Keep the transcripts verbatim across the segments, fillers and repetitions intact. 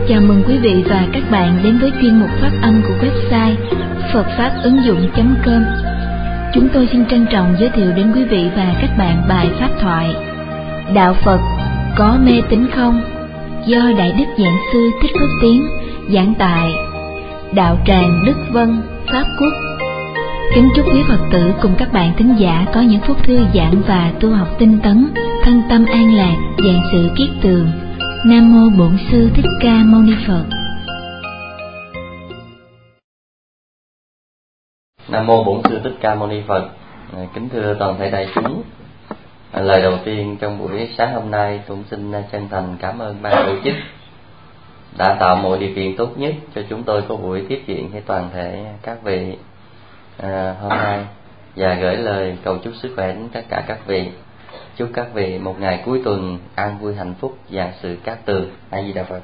Chào mừng quý vị và các bạn đến với chuyên mục phát âm của website phật pháp ứng dụng chấm com. Chúng tôi xin trân trọng giới thiệu đến quý vị và các bạn bài pháp thoại Đạo Phật có mê tín không? Do Đại Đức Giảng Sư Thích Phước Tiến giảng tại Đạo Tràng Đức Vân, Pháp Quốc. Kính chúc quý Phật tử cùng các bạn thính giả có những phút thư giãn và tu học tinh tấn, thân tâm an lạc, vạn sự kiết tường. Nam mô Bổn Sư Thích Ca Mâu Ni Phật. Nam mô Bổn Sư Thích Ca Mâu Ni Phật. Kính thưa toàn thể đại chúng, lời đầu tiên trong buổi sáng hôm nay tôi cũng xin chân thành cảm ơn ban tổ chức đã tạo mọi điều kiện tốt nhất cho chúng tôi có buổi tiếp chuyện với toàn thể các vị à, hôm nay, và gửi lời cầu chúc sức khỏe đến tất cả các vị. Chúc các vị một ngày cuối tuần an vui hạnh phúc, vạn sự cát tường. A Di Đà Phật.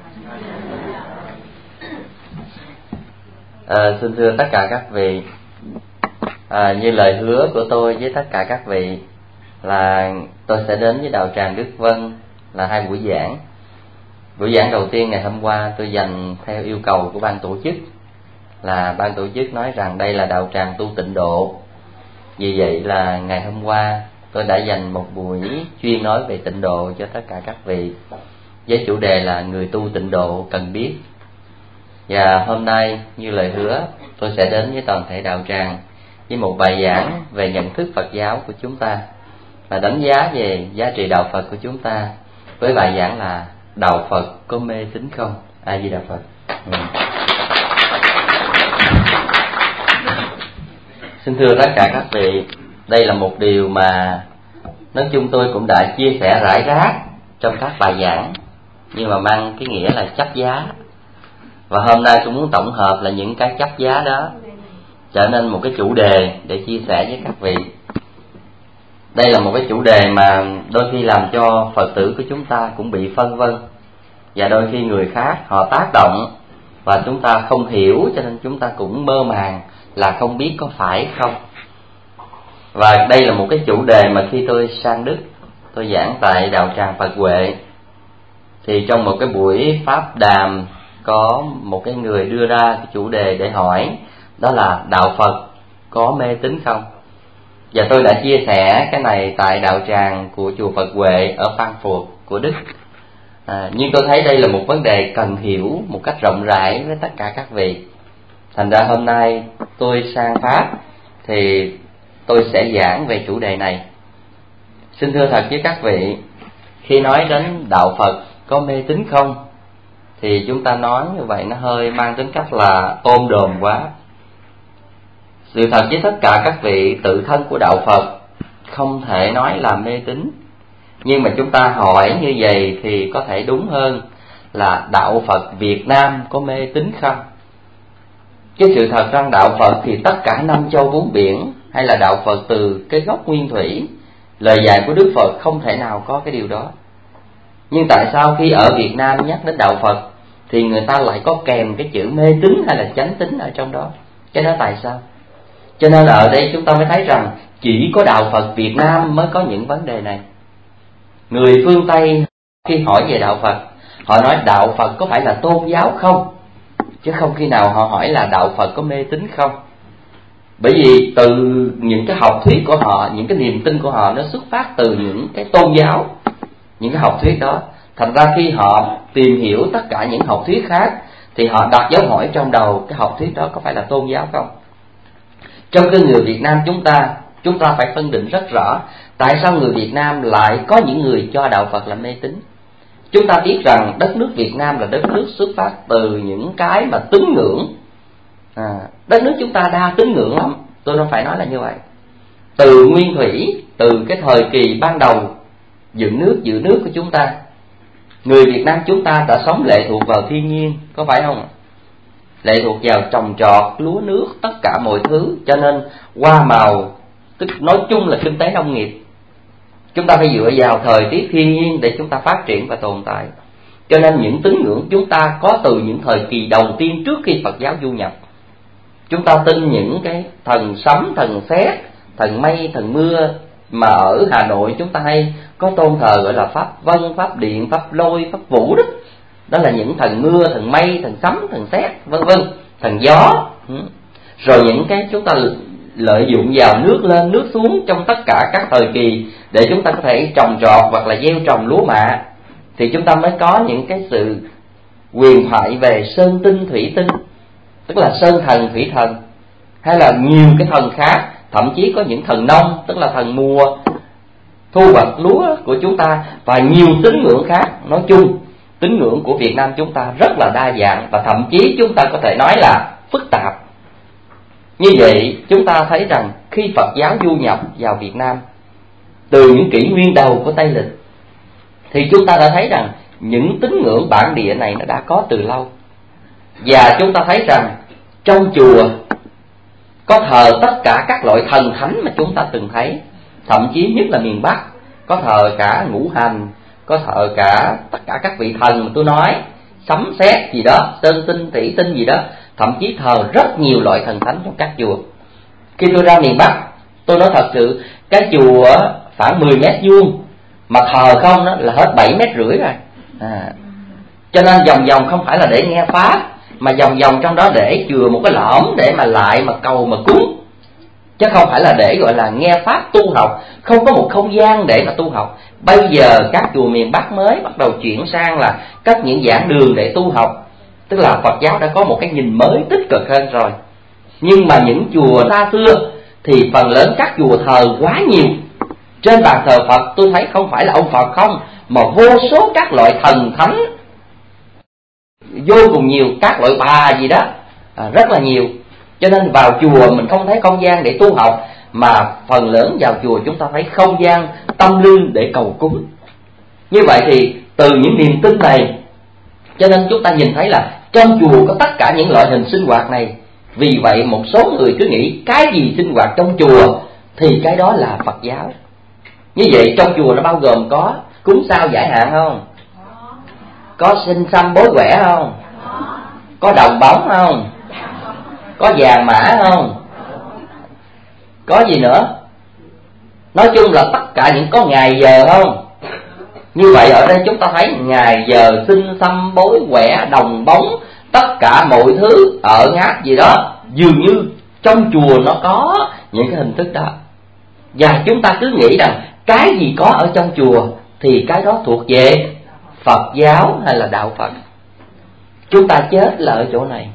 À, xin thưa tất cả các vị, à, như lời hứa của tôi với tất cả các vị là tôi sẽ đến với Đạo Tràng Đức Vân là hai buổi giảng. Buổi giảng đầu tiên ngày hôm qua tôi dành theo yêu cầu của ban tổ chức, là ban tổ chức nói rằng đây là đạo tràng tu tịnh độ. Vì vậy là ngày hôm qua tôi đã dành một buổi chuyên nói về tịnh độ cho tất cả các vị, với chủ đề là người tu tịnh độ cần biết. Và hôm nay như lời hứa, tôi sẽ đến với toàn thể đạo tràng với một bài giảng về nhận thức Phật giáo của chúng ta, và đánh giá về giá trị đạo Phật của chúng ta, với bài giảng là đạo Phật có mê tín không? A Di Đà Phật. Ừ. Xin thưa tất cả các vị, đây là một điều mà nói chung tôi cũng đã chia sẻ rải rác trong các bài giảng, nhưng mà mang cái nghĩa là chấp giá. Và hôm nay tôi muốn tổng hợp là những cái chấp giá đó trở nên một cái chủ đề để chia sẻ với các vị. Đây là một cái chủ đề mà đôi khi làm cho Phật tử của chúng ta cũng bị phân vân, và đôi khi người khác họ tác động và chúng ta không hiểu, cho nên chúng ta cũng mơ màng là không biết có phải không. Và đây là một cái chủ đề mà khi tôi sang Đức, tôi giảng tại Đạo Tràng Phật Huệ, thì trong một cái buổi pháp đàm có một cái người đưa ra cái chủ đề để hỏi, đó là đạo Phật có mê tín không? Và tôi đã chia sẻ cái này tại đạo tràng của chùa Phật Huệ ở Phan Phuộc của Đức. À, nhưng tôi thấy đây là một vấn đề cần hiểu một cách rộng rãi với tất cả các vị. Thành ra hôm nay tôi sang Pháp thì tôi sẽ giảng về chủ đề này. Xin thưa thật với các vị, khi nói đến đạo Phật có mê tín không, thì chúng ta nói như vậy nó hơi mang tính cách là ôm đồm quá. Sự thật với tất cả các vị, tự thân của đạo Phật không thể nói là mê tín. Nhưng mà chúng ta hỏi như vậy thì có thể đúng hơn là đạo Phật Việt Nam có mê tín không? Cái sự thật rằng đạo Phật thì tất cả năm châu bốn biển, hay là đạo Phật từ cái gốc nguyên thủy, lời dạy của Đức Phật không thể nào có cái điều đó. Nhưng tại sao khi ở Việt Nam nhắc đến đạo Phật thì người ta lại có kèm cái chữ mê tín hay là chánh tín ở trong đó? Cái đó tại sao? Cho nên ở đây chúng ta mới thấy rằng chỉ có đạo Phật Việt Nam mới có những vấn đề này. Người phương Tây khi hỏi về đạo Phật, họ nói đạo Phật có phải là tôn giáo không, chứ không khi nào họ hỏi là đạo Phật có mê tín không. Bởi vì từ những cái học thuyết của họ, những cái niềm tin của họ nó xuất phát từ những cái tôn giáo, những cái học thuyết đó. Thành ra khi họ tìm hiểu tất cả những học thuyết khác thì họ đặt dấu hỏi trong đầu, cái học thuyết đó có phải là tôn giáo không. Trong cái người Việt Nam chúng ta, chúng ta phải phân định rất rõ tại sao người Việt Nam lại có những người cho đạo Phật là mê tín. Chúng ta biết rằng đất nước Việt Nam là đất nước xuất phát từ những cái mà tín ngưỡng. À, đất nước chúng ta đa tín ngưỡng lắm, tôi không phải nói là như vậy. Từ nguyên thủy, từ cái thời kỳ ban đầu dựng nước giữ nước của chúng ta, người Việt Nam chúng ta đã sống lệ thuộc vào thiên nhiên, có phải không? Lệ thuộc vào trồng trọt, lúa nước, tất cả mọi thứ. Cho nên hoa màu, tức nói chung là kinh tế nông nghiệp, chúng ta phải dựa vào thời tiết thiên nhiên để chúng ta phát triển và tồn tại. Cho nên những tín ngưỡng chúng ta có từ những thời kỳ đầu tiên trước khi Phật giáo du nhập. Chúng ta tin những cái thần sấm, thần sét, thần mây, thần mưa, mà ở Hà Nội chúng ta hay có tôn thờ gọi là Pháp Vân, Pháp Điện, Pháp Lôi, Pháp Vũ đó. Đó là những thần mưa, thần mây, thần sấm, thần sét, vân vân, thần gió. Rồi những cái chúng ta lợi dụng vào nước lên nước xuống trong tất cả các thời kỳ để chúng ta có thể trồng trọt hoặc là gieo trồng lúa mạ, thì chúng ta mới có những cái sự huyền thoại về sơn tinh thủy tinh, tức là sơn thần thủy thần, hay là nhiều cái thần khác, thậm chí có những thần nông, tức là thần mùa thu hoạch lúa của chúng ta, và nhiều tín ngưỡng khác. Nói chung tín ngưỡng của Việt Nam chúng ta rất là đa dạng, và thậm chí chúng ta có thể nói là phức tạp. Như vậy chúng ta thấy rằng khi Phật giáo du nhập vào Việt Nam từ những kỷ nguyên đầu của Tây Lịch, thì chúng ta đã thấy rằng những tín ngưỡng bản địa này nó đã có từ lâu. Và chúng ta thấy rằng trong chùa có thờ tất cả các loại thần thánh mà chúng ta từng thấy, thậm chí nhất là miền Bắc có thờ cả ngũ hành, có thờ cả tất cả các vị thần mà tôi nói, sấm sét gì đó, sơn tinh thủy tinh gì đó, thậm chí thờ rất nhiều loại thần thánh trong các chùa. Khi tôi ra miền Bắc, tôi nói thật sự, cái chùa khoảng mười mét vuông mà thờ không đó là hết bảy mét rưỡi rồi. À, cho nên vòng vòng không phải là để nghe pháp, mà vòng vòng trong đó để chừa một cái lõm để mà lại mà cầu mà cúng, chứ không phải là để gọi là nghe pháp tu học, không có một không gian để mà tu học. Bây giờ các chùa miền Bắc mới bắt đầu chuyển sang là cất những giảng đường để tu học, tức là Phật giáo đã có một cái nhìn mới tích cực hơn rồi. Nhưng mà những chùa xa xưa thì phần lớn các chùa thờ quá nhiều. Trên bàn thờ Phật tôi thấy không phải là ông Phật không, mà vô số các loại thần thánh vô cùng nhiều, các loại bà gì đó à, rất là nhiều. Cho nên vào chùa mình không thấy không gian để tu học, mà phần lớn vào chùa chúng ta thấy không gian tâm linh để cầu cúng. Như vậy thì từ những niềm tin này, cho nên chúng ta nhìn thấy là trong chùa có tất cả những loại hình sinh hoạt này. Vì vậy một số người cứ nghĩ cái gì sinh hoạt trong chùa thì cái đó là Phật giáo. Như vậy trong chùa nó bao gồm có cúng sao giải hạn không? Có xin xăm bối quẻ không? Có đồng bóng không? Có vàng mã không? Có gì nữa? Nói chung là tất cả những có ngày giờ không? Như vậy ở đây chúng ta thấy ngày giờ xin xăm bối quẻ đồng bóng, tất cả mọi thứ ở ngát gì đó, dường như trong chùa nó có những cái hình thức đó. Và chúng ta cứ nghĩ rằng cái gì có ở trong chùa thì cái đó thuộc về Phật giáo hay là đạo Phật. Chúng ta chết là ở chỗ này.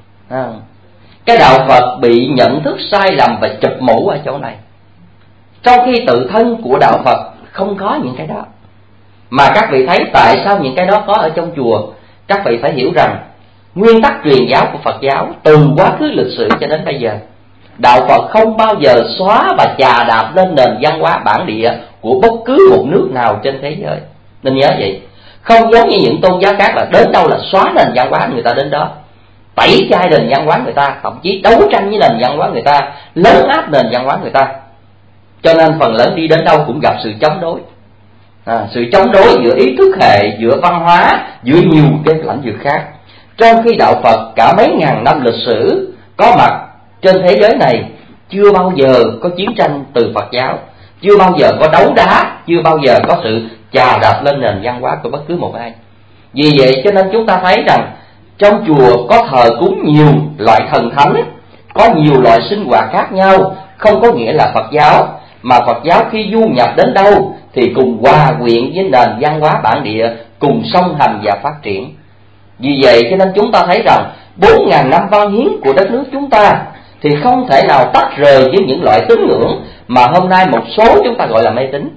Cái đạo Phật bị nhận thức sai lầm và chụp mũ ở chỗ này, trong khi tự thân của đạo Phật không có những cái đó. Mà các vị thấy tại sao những cái đó có ở trong chùa? Các vị phải hiểu rằng nguyên tắc truyền giáo của Phật giáo từ quá khứ lịch sử cho đến bây giờ, đạo Phật không bao giờ xóa và chà đạp lên nền văn hóa bản địa của bất cứ một nước nào trên thế giới. Nên nhớ vậy. Không giống như những tôn giáo khác là đến đâu là xóa nền văn hóa người ta đến đó, tẩy chay nền văn hóa người ta, thậm chí đấu tranh với nền văn hóa người ta, lấn áp nền văn hóa người ta. Cho nên phần lớn đi đến đâu cũng gặp sự chống đối. À, sự chống đối giữa ý thức hệ, giữa văn hóa, giữa nhiều cái lãnh vực khác. Trong khi đạo Phật cả mấy ngàn năm lịch sử có mặt trên thế giới này, chưa bao giờ có chiến tranh từ Phật giáo, chưa bao giờ có đấu đá, chưa bao giờ có sự chà đạp lên nền văn hóa của bất cứ một ai. Vì vậy cho nên chúng ta thấy rằng trong chùa có thờ cúng nhiều loại thần thánh, có nhiều loại sinh hoạt khác nhau, không có nghĩa là Phật giáo. Mà Phật giáo khi du nhập đến đâu thì cùng hòa quyện với nền văn hóa bản địa, cùng song hành và phát triển. Vì vậy cho nên chúng ta thấy rằng bốn ngàn năm văn hiến của đất nước chúng ta thì không thể nào tách rời với những loại tín ngưỡng mà hôm nay một số chúng ta gọi là mê tín.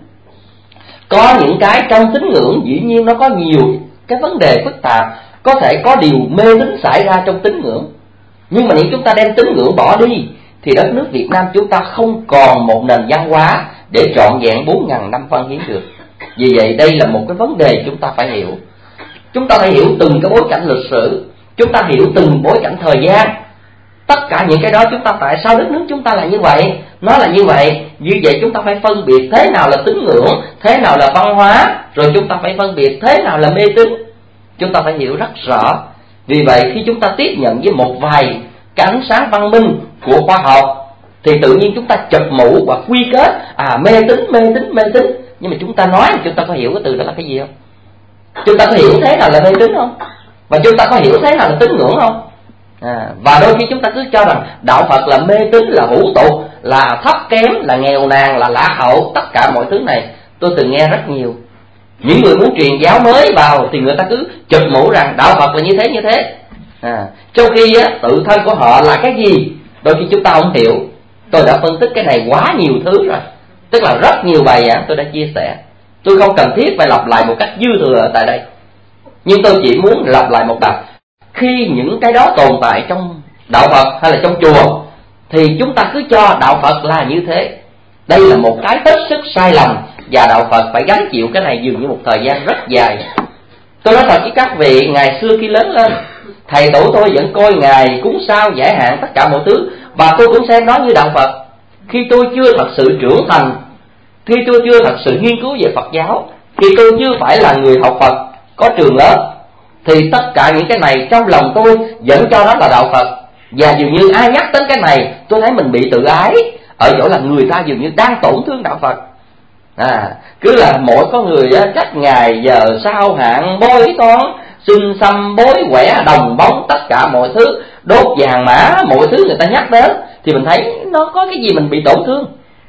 Có những cái trong tín ngưỡng dĩ nhiên nó có nhiều cái vấn đề phức tạp, có thể có điều mê tín xảy ra trong tín ngưỡng. Nhưng mà nếu chúng ta đem tín ngưỡng bỏ đi thì đất nước Việt Nam chúng ta không còn một nền văn hóa để trọn vẹn bốn ngàn năm văn hiến được. Vì vậy đây là một cái vấn đề chúng ta phải hiểu. Chúng ta phải hiểu từng cái bối cảnh lịch sử, chúng ta hiểu từng bối cảnh thời gian. Tất cả những cái đó chúng ta tại sao đất nước chúng ta là như vậy, nó là như vậy. Như vậy chúng ta phải phân biệt thế nào là tín ngưỡng, thế nào là văn hóa, rồi chúng ta phải phân biệt thế nào là mê tín. Chúng ta phải hiểu rất rõ. Vì vậy khi chúng ta tiếp nhận với một vài cái ánh sáng văn minh của khoa học thì tự nhiên chúng ta chụp mũ và quy kết à mê tín, mê tín, mê tín. Nhưng mà chúng ta nói chúng ta có hiểu cái từ đó là cái gì không? Chúng ta có hiểu thế nào là mê tín không? Và chúng ta có hiểu thế nào là tín ngưỡng không? À, và đôi khi chúng ta cứ cho rằng đạo Phật là mê tín, là hủ tục, là thấp kém, là nghèo nàn, là lạc hậu. Tất cả mọi thứ này tôi từng nghe rất nhiều. Những người muốn truyền giáo mới vào thì người ta cứ chụp mũ rằng đạo Phật là như thế như thế, à, trong khi á, tự thân của họ là cái gì đôi khi chúng ta không hiểu. Tôi đã phân tích cái này quá nhiều thứ rồi, tức là rất nhiều bài giảng tôi đã chia sẻ. Tôi không cần thiết phải lặp lại một cách dư thừa ở tại đây, nhưng tôi chỉ muốn lặp lại một lần. Khi những cái đó tồn tại trong đạo Phật hay là trong chùa thì chúng ta cứ cho đạo Phật là như thế. Đây là một cái hết sức sai lầm, và đạo Phật phải gánh chịu cái này dường như một thời gian rất dài. Tôi nói thật với các vị, ngày xưa khi lớn lên, thầy tổ tôi vẫn coi Ngài cúng sao giải hạn tất cả mọi thứ, và tôi cũng xem nó như đạo Phật. Khi tôi chưa thật sự trưởng thành, khi tôi chưa thật sự nghiên cứu về Phật giáo, khi tôi chưa phải là người học Phật có trường lớp, thì tất cả những cái này trong lòng tôi vẫn cho đó là đạo Phật. Và dường như ai nhắc đến cái này tôi thấy mình bị tự ái, ở chỗ là người ta dường như đang tổn thương đạo Phật. À, cứ là mỗi có người trách ngày giờ sao hạn, bói toán xin xăm bói quẻ đồng bóng, tất cả mọi thứ đốt vàng mã, mọi thứ người ta nhắc đến thì mình thấy nó có cái gì mình bị tổn thương.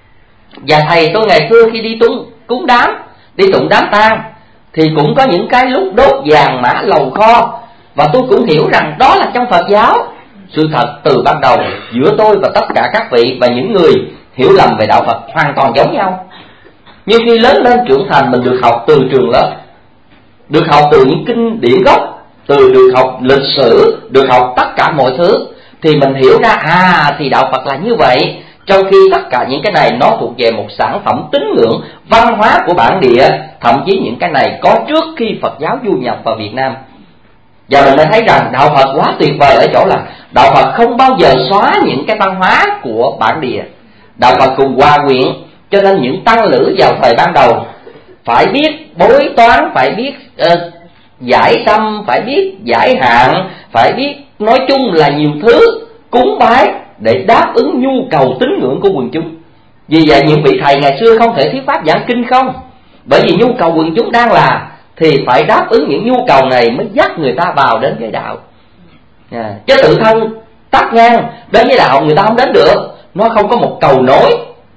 Và thầy tôi ngày xưa khi đi tung cúng đám, đi tụng đám tang, thì cũng có những cái lúc đốt vàng mã lầu kho, và tôi cũng hiểu rằng đó là trong Phật giáo. Sự thật từ ban đầu giữa tôi và tất cả các vị và những người hiểu lầm về đạo Phật hoàn toàn giống nhau. Nhưng khi lớn lên trưởng thành, mình được học từ trường lớp, được học từ những kinh điển gốc, từ được học lịch sử, được học tất cả mọi thứ, thì mình hiểu ra à thì đạo Phật là như vậy. Trong khi tất cả những cái này nó thuộc về một sản phẩm tín ngưỡng, văn hóa của bản địa, thậm chí những cái này có trước khi Phật giáo du nhập vào Việt Nam. Và mình mới thấy rằng đạo Phật quá tuyệt vời ở chỗ là đạo Phật không bao giờ xóa những cái văn hóa của bản địa. Đạo Phật cùng hòa quyện, cho nên những tăng lữ vào thời ban đầu phải biết bói toán, phải biết uh, giải tâm, phải biết giải hạn, phải biết nói chung là nhiều thứ cúng bái để đáp ứng nhu cầu tín ngưỡng của quần chúng. Vì vậy những vị thầy ngày xưa không thể thuyết pháp giảng kinh không, bởi vì nhu cầu quần chúng đang là thì phải đáp ứng những nhu cầu này mới dắt người ta vào đến với đạo. À, chứ tự thân tắt ngang đến với đạo người ta không đến được, nó không có một cầu nối.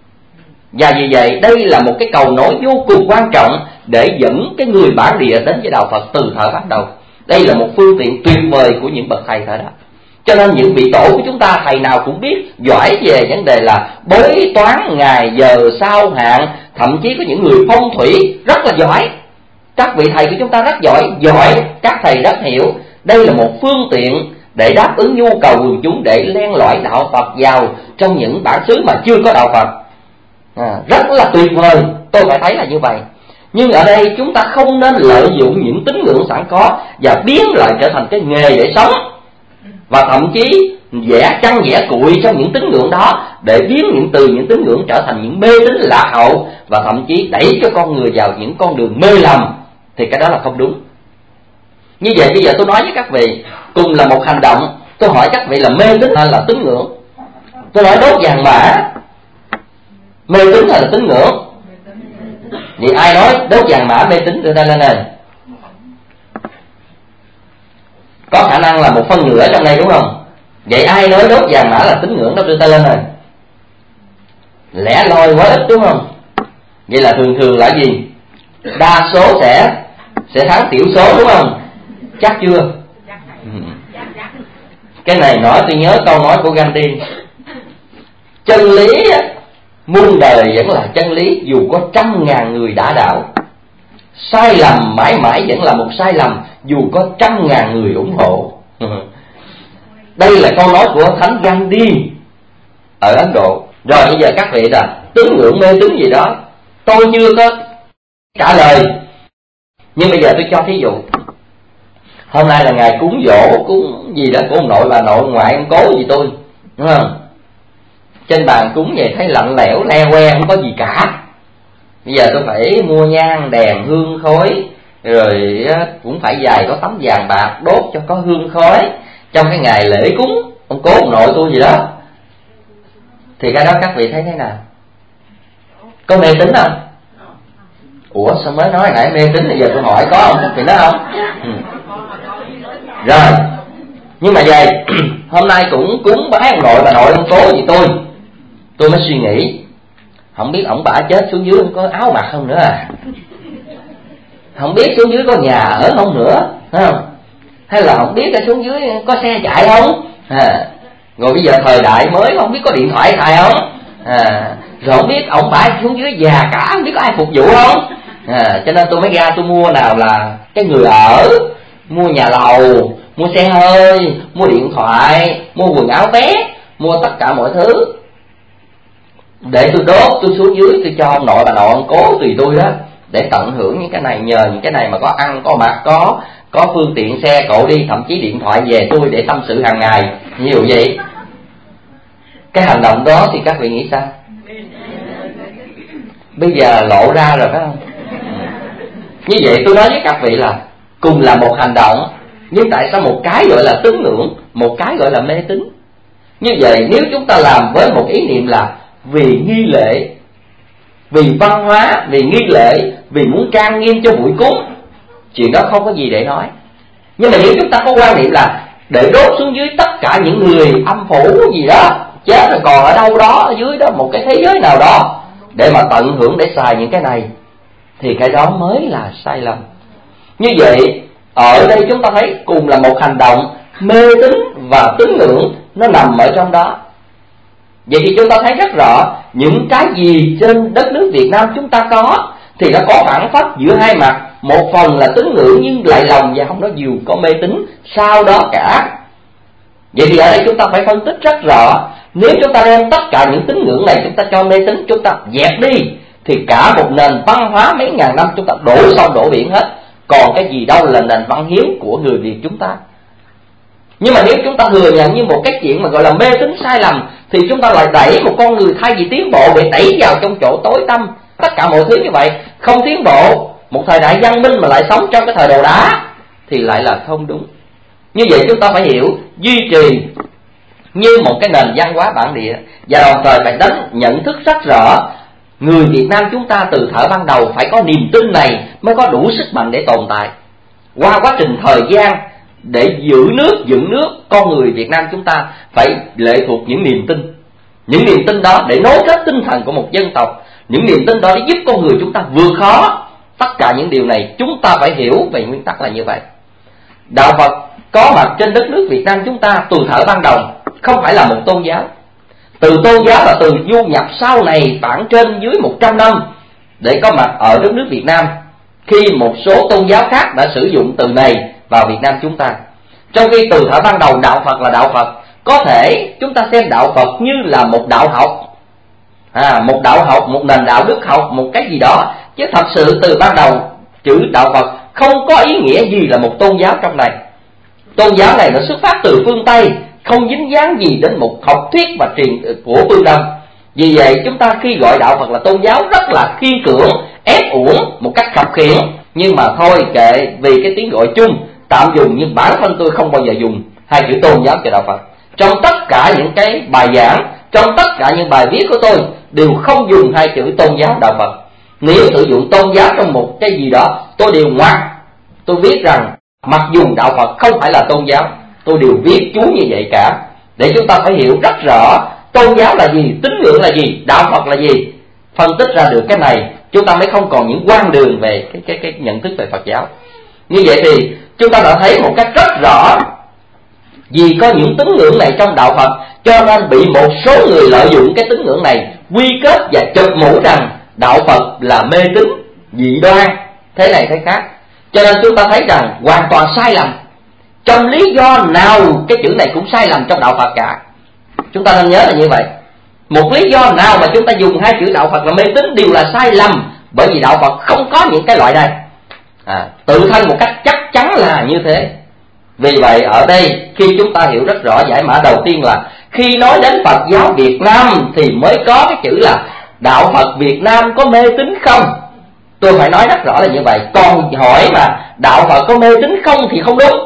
Và vì vậy đây là một cái cầu nối vô cùng quan trọng để dẫn cái người bản địa đến với đạo Phật từ thời bắt đầu. Đây là một phương tiện tuyệt vời của những bậc thầy thời đó. Cho nên những vị tổ của chúng ta thầy nào cũng biết giỏi về vấn đề là bói toán ngày giờ sao hạn, thậm chí có những người phong thủy rất là giỏi. Các vị thầy của chúng ta rất giỏi, giỏi các thầy rất hiểu. Đây là một phương tiện để đáp ứng nhu cầu quần chúng, để len lỏi đạo Phật vào trong những bản xứ mà chưa có đạo Phật. À, rất là tuyệt vời, tôi phải thấy là như vậy. Nhưng ở đây chúng ta không nên lợi dụng những tín ngưỡng sẵn có và biến lại trở thành cái nghề để sống, và thậm chí vẽ chăn vẽ cụi trong những tín ngưỡng đó để biến những từ những tín ngưỡng trở thành những mê tín lạc hậu, và thậm chí đẩy cho con người vào những con đường mê lầm, thì cái đó là không đúng. Như vậy bây giờ tôi nói với các vị, cùng là một hành động, tôi hỏi các vị là mê tín hay là tín ngưỡng? Tôi nói đốt vàng mã mê tín hay là tín ngưỡng? Vậy ai nói đốt vàng mã mê tín đưa tay lên này? Có khả năng là một phân nửa trong đây đúng không? Vậy ai nói đốt vàng mã là tín ngưỡng đó đưa tay lên này? Lẻ loi quá ít đúng không? Vậy là thường thường là gì? Đa số sẽ sẽ thắng tiểu số đúng không? Chắc chưa? Cái này nói tôi nhớ câu nói của Gandhi: chân lý muôn đời vẫn là chân lý dù có trăm ngàn người đã đảo. Sai lầm mãi mãi vẫn là một sai lầm dù có trăm ngàn người ủng hộ. Đây là câu nói của Thánh Gandhi ở Ấn Độ. Rồi bây giờ các vị là tín ngưỡng mê tín gì đó tôi chưa có trả lời, nhưng bây giờ tôi cho thí dụ. Hôm nay là ngày cúng giỗ, cúng gì đó của ông nội bà nội ngoại ông cố gì tôi, đúng không? Trên bàn cúng vậy thấy lạnh lẽo le que không có gì cả. Bây giờ tôi phải mua nhang đèn hương khói, rồi cũng phải dài có tấm vàng bạc đốt cho có hương khói trong cái ngày lễ cúng ông cố ông nội tôi gì đó. Thì cái đó các vị thấy thế nào? Có mê tín không? Ủa sao mới nói nãy mê tín, bây giờ tôi hỏi có không? Thì nói không? Ừ. Rồi, nhưng mà vậy hôm nay cũng cúng bái ông nội bà nội ông cố gì tôi tôi mới suy nghĩ, không biết ổng bả chết xuống dưới có áo mặc không nữa à, không biết xuống dưới có nhà ở không nữa, không? Hay là không biết ở xuống dưới có xe chạy không, à, rồi bây giờ thời đại mới không biết có điện thoại xài không, à, rồi không biết ổng bả xuống dưới già cả không biết có ai phục vụ không, à, cho nên tôi mới ra tôi mua nào là cái người ở, mua nhà lầu, mua xe hơi, mua điện thoại, mua quần áo bé, mua tất cả mọi thứ để tôi đốt, tôi xuống dưới tôi cho ông nội bà nội ông cố tùy tôi đó, để tận hưởng những cái này, nhờ những cái này mà có ăn có mặc, có có phương tiện xe cộ đi, thậm chí điện thoại về tôi để tâm sự hàng ngày, nhiều vậy. Cái hành động đó thì các vị nghĩ sao? Bây giờ lộ ra rồi phải không? Như vậy tôi nói với các vị là cùng là một hành động, nhưng tại sao một cái gọi là tín ngưỡng, một cái gọi là mê tín? Như vậy nếu chúng ta làm với một ý niệm là vì nghi lễ, vì văn hóa, vì nghi lễ, vì muốn trang nghiêm cho buổi cúng, chuyện đó không có gì để nói. Nhưng mà nếu chúng ta có quan niệm là để đốt xuống dưới tất cả những người âm phủ gì đó chết rồi còn ở đâu đó ở dưới đó một cái thế giới nào đó để mà tận hưởng, để xài những cái này, thì cái đó mới là sai lầm. Như vậy ở đây chúng ta thấy cùng là một hành động mê tín và tín ngưỡng, nó nằm ở trong đó. Vậy thì chúng ta thấy rất rõ những cái gì trên đất nước Việt Nam chúng ta có thì nó có phản phất giữa hai mặt, một phần là tín ngưỡng nhưng lại lòng và không có dù có mê tín sau đó cả. Vậy thì ở đây chúng ta phải phân tích rất rõ, nếu chúng ta đem tất cả những tín ngưỡng này chúng ta cho mê tín, chúng ta dẹp đi, thì cả một nền văn hóa mấy ngàn năm chúng ta đổ sông đổ biển hết, còn cái gì đâu là nền văn hiến của người Việt chúng ta. Nhưng mà nếu chúng ta thừa nhận như một cái chuyện mà gọi là mê tín sai lầm, thì chúng ta lại đẩy một con người thay vì tiến bộ bị đẩy vào trong chỗ tối tăm. Tất cả mọi thứ như vậy không tiến bộ, một thời đại văn minh mà lại sống trong cái thời đồ đá thì lại là không đúng. Như vậy chúng ta phải hiểu duy trì như một cái nền văn hóa bản địa, và đồng thời phải đánh nhận thức rất rõ người Việt Nam chúng ta từ thời ban đầu phải có niềm tin này mới có đủ sức mạnh để tồn tại. Qua quá trình thời gian để giữ nước, dựng nước, con người Việt Nam chúng ta phải lệ thuộc những niềm tin. Những niềm tin đó để nối kết tinh thần của một dân tộc, những niềm tin đó để giúp con người chúng ta vượt khó. Tất cả những điều này chúng ta phải hiểu về nguyên tắc là như vậy. Đạo Phật có mặt trên đất nước Việt Nam chúng ta từ thời ban đầu, không phải là một tôn giáo. Từ tôn giáo là từ du nhập sau này khoảng trên dưới một trăm năm để có mặt ở đất nước Việt Nam, khi một số tôn giáo khác đã sử dụng từ này vào Việt Nam chúng ta. Trong khi từ thời ban đầu đạo Phật là đạo Phật, có thể chúng ta xem đạo Phật như là một đạo học, à, một đạo học, một nền đạo đức học, một cái gì đó, chứ thật sự từ ban đầu chữ đạo Phật không có ý nghĩa gì là một tôn giáo trong này. Tôn giáo này nó xuất phát từ phương Tây, không dính dáng gì đến một học thuyết và truyền của phương Đông. Vì vậy chúng ta khi gọi đạo Phật là tôn giáo rất là khiên cưỡng, ép uổng một cách khập khiễng. Nhưng mà thôi kệ, vì cái tiếng gọi chung tạm dùng, nhưng bản thân tôi không bao giờ dùng hai chữ tôn giáo cho đạo Phật. Trong tất cả những cái bài giảng, trong tất cả những bài viết của tôi đều không dùng hai chữ tôn giáo đạo Phật. Nếu sử dụng tôn giáo trong một cái gì đó, tôi đều ngoặt, tôi viết rằng mặc dù đạo Phật không phải là tôn giáo, tôi đều viết chú như vậy cả, để chúng ta phải hiểu rất rõ tôn giáo là gì, tín ngưỡng là gì, đạo Phật là gì. Phân tích ra được cái này, chúng ta mới không còn những quan đường về cái, cái, cái nhận thức về Phật giáo. Như vậy thì chúng ta đã thấy một cách rất rõ, vì có những tín ngưỡng này trong đạo Phật, cho nên bị một số người lợi dụng cái tín ngưỡng này quy kết và chụp mũ rằng đạo Phật là mê tín, dị đoan, thế này thế khác. Cho nên chúng ta thấy rằng hoàn toàn sai lầm. Trong lý do nào cái chữ này cũng sai lầm trong đạo Phật cả. Chúng ta nên nhớ là như vậy. Một lý do nào mà chúng ta dùng hai chữ đạo Phật là mê tín đều là sai lầm, bởi vì đạo Phật không có những cái loại này, à, tự thân một cách chắc chắn là như thế. Vì vậy ở đây khi chúng ta hiểu rất rõ giải mã đầu tiên là khi nói đến Phật giáo Việt Nam thì mới có cái chữ là đạo Phật Việt Nam có mê tín không. Tôi phải nói rất rõ là như vậy. Còn hỏi mà đạo Phật có mê tín không thì không đúng.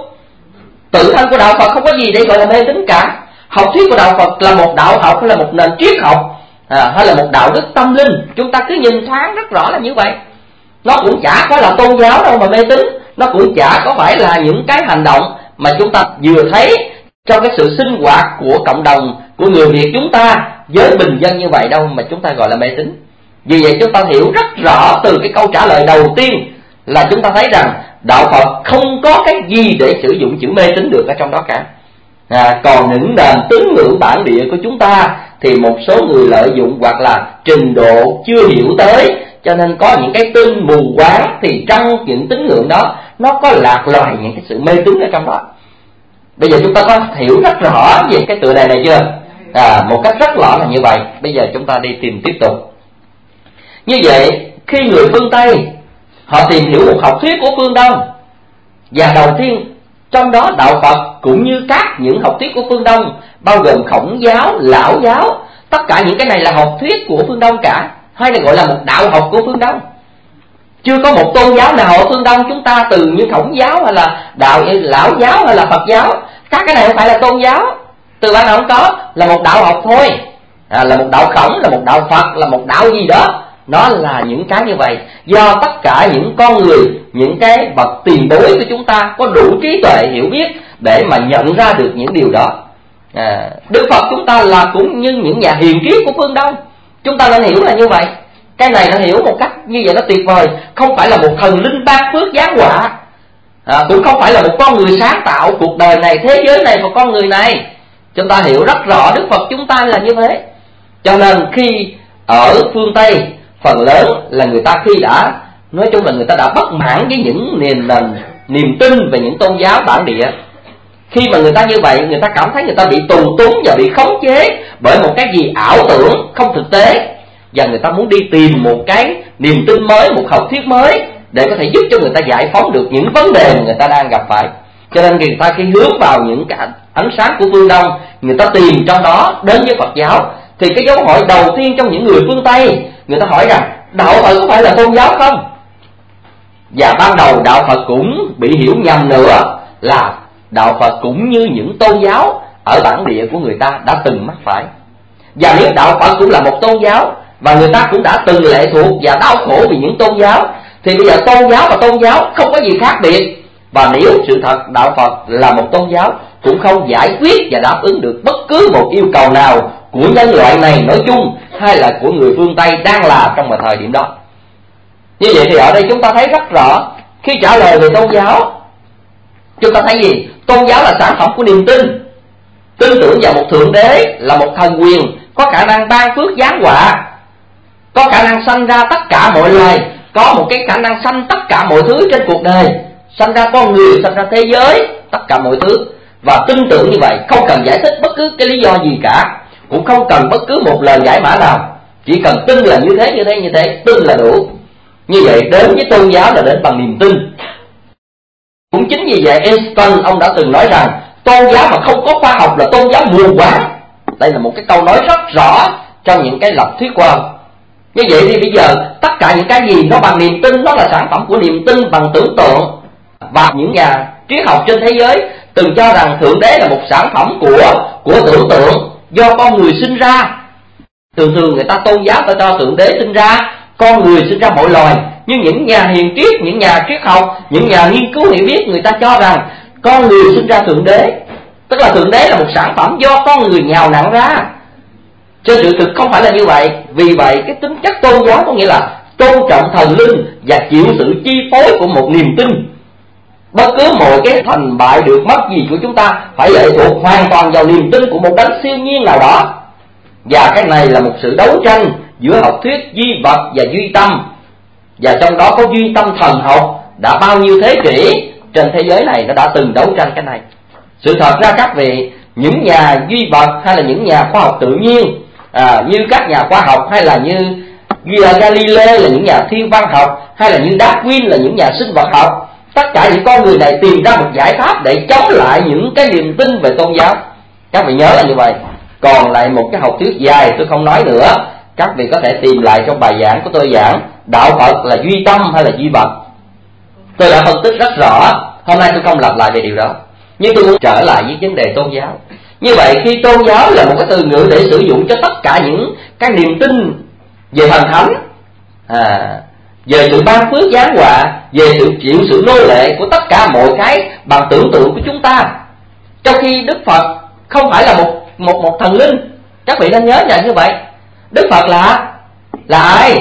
Tự thân của đạo Phật không có gì để gọi là mê tín cả. Học thuyết của đạo Phật là một đạo học hay là một nền triết học, à, hay là một đạo đức tâm linh, chúng ta cứ nhìn thoáng rất rõ là như vậy. Nó cũng chả có là tôn giáo đâu mà mê tín, nó cũng chả có phải là những cái hành động mà chúng ta vừa thấy trong cái sự sinh hoạt của cộng đồng của người Việt chúng ta với bình dân như vậy đâu mà chúng ta gọi là mê tín. Vì vậy chúng ta hiểu rất rõ từ cái câu trả lời đầu tiên là chúng ta thấy rằng đạo Phật không có cái gì để sử dụng chữ mê tín được ở trong đó cả. À, còn những nền tín ngưỡng bản địa của chúng ta thì một số người lợi dụng hoặc là trình độ chưa hiểu tới, cho nên có những cái tin mù quáng, thì trong những tín ngưỡng đó nó có lạc loài những cái sự mê tín ở trong đó. Bây giờ chúng ta có hiểu rất rõ về cái tựa đề này chưa? À, một cách rất rõ là như vậy. Bây giờ chúng ta đi tìm tiếp tục. Như vậy khi người phương Tây họ tìm hiểu một học thuyết của phương Đông, và đầu tiên trong đó đạo Phật cũng như các những học thuyết của phương Đông, bao gồm Khổng giáo, Lão giáo, tất cả những cái này là học thuyết của phương Đông cả, hay là gọi là một đạo học của phương Đông. Chưa có một tôn giáo nào ở phương Đông chúng ta, từ như Khổng giáo hay là đạo Lão giáo hay là Phật giáo, các cái này không phải là tôn giáo, từ ban đầu không có, là một đạo học thôi. À, là một đạo Khổng, là một đạo Phật, là một đạo gì đó. Nó là những cái như vậy, do tất cả những con người, những cái bậc tiền bối của chúng ta có đủ trí tuệ hiểu biết để mà nhận ra được những điều đó. À, Đức Phật chúng ta là cũng như những nhà hiền triết của phương Đông, chúng ta nên hiểu là như vậy. Cái này nó hiểu một cách như vậy nó tuyệt vời, không phải là một thần linh ban phước giáng họa, à, cũng không phải là một con người sáng tạo cuộc đời này, thế giới này và con người này. Chúng ta hiểu rất rõ Đức Phật chúng ta là như thế. Cho nên khi ở phương Tây, phần lớn là người ta khi đã, nói chung là người ta đã bất mãn với những niềm nền niềm tin về những tôn giáo bản địa. Khi mà người ta như vậy, người ta cảm thấy người ta bị tù túng và bị khống chế bởi một cái gì ảo tưởng không thực tế, và người ta muốn đi tìm một cái niềm tin mới, một học thuyết mới để có thể giúp cho người ta giải phóng được những vấn đề mà người ta đang gặp phải. Cho nên người ta khi hướng vào những cái ánh sáng của phương Đông, người ta tìm trong đó đến với Phật giáo, thì cái dấu hỏi đầu tiên trong những người phương Tây, người ta hỏi rằng đạo Phật có phải là tôn giáo không? Và ban đầu đạo Phật cũng bị hiểu nhầm nữa, là đạo Phật cũng như những tôn giáo ở bản địa của người ta đã từng mắc phải. Và nếu đạo Phật cũng là một tôn giáo, và người ta cũng đã từng lệ thuộc và đau khổ vì những tôn giáo, thì bây giờ tôn giáo và tôn giáo không có gì khác biệt. Và nếu sự thật đạo Phật là một tôn giáo, cũng không giải quyết và đáp ứng được bất cứ một yêu cầu nào của nhân loại này nói chung, hay là của người phương Tây đang là trong một thời điểm đó. Như vậy thì ở đây chúng ta thấy rất rõ, khi trả lời về tôn giáo, chúng ta thấy gì? Tôn giáo là sản phẩm của niềm tin, tin tưởng vào một thượng đế là một thần quyền có khả năng ban phước giáng họa, có khả năng sanh ra tất cả mọi loài, có một cái khả năng sanh tất cả mọi thứ trên cuộc đời, sanh ra con người, sanh ra thế giới, tất cả mọi thứ. Và tin tưởng như vậy, không cần giải thích bất cứ cái lý do gì cả, cũng không cần bất cứ một lời giải mã nào, chỉ cần tin là như thế, như thế, như thế, tin là đủ. Như vậy đến với tôn giáo là đến bằng niềm tin. Cũng chính vì vậy Einstein ông đã từng nói rằng tôn giáo mà không có khoa học là tôn giáo mù quáng. Đây là một cái câu nói rất rõ trong những cái lập thuyết của ông. Như vậy thì bây giờ tất cả những cái gì nó bằng niềm tin, nó là sản phẩm của niềm tin bằng tưởng tượng. Và những nhà triết học trên thế giới từng cho rằng thượng đế là một sản phẩm của của tưởng tượng do con người sinh ra. Thường thường người ta tôn giáo ta cho thượng đế sinh ra, con người sinh ra mọi loài. Nhưng những nhà hiền triết, những nhà triết học, những nhà nghiên cứu hiểu biết, người ta cho rằng con người sinh ra thượng đế, tức là thượng đế là một sản phẩm do con người nhào nặn ra. Trên sự thực không phải là như vậy. Vì vậy cái tính chất tôn giáo có nghĩa là tôn trọng thần linh và chịu sự chi phối của một niềm tin. Bất cứ mọi cái thành bại được mất gì của chúng ta phải lệ thuộc hoàn toàn vào niềm tin của một đấng siêu nhiên nào đó. Và cái này là một sự đấu tranh giữa học thuyết duy vật và duy tâm. Và trong đó có duy tâm thần học đã bao nhiêu thế kỷ trên thế giới này nó đã từng đấu tranh cái này. Sự thật ra các vị, những nhà duy vật hay là những nhà khoa học tự nhiên, à, như các nhà khoa học hay là như Galileo là những nhà thiên văn học, hay là như Darwin là những nhà sinh vật học, tất cả những con người này tìm ra một giải pháp để chống lại những cái niềm tin về tôn giáo. Các vị nhớ là như vậy. Còn lại một cái học thuyết dài tôi không nói nữa, các vị có thể tìm lại trong bài giảng của tôi giảng đạo Phật là duy tâm hay là duy vật. Tôi đã phân tích rất rõ, hôm nay tôi không lặp lại về điều đó, nhưng tôi muốn trở lại với vấn đề tôn giáo. Như vậy khi tôn giáo là một cái từ ngữ để sử dụng cho tất cả những cái niềm tin về thần thánh, à, về sự ban phước giáng họa, về sự chịu sự nô lệ của tất cả mọi cái bằng tưởng tượng của chúng ta. Trong khi Đức Phật không phải là một một một thần linh, các vị nên nhớ rằng như vậy. Đức Phật là là ai?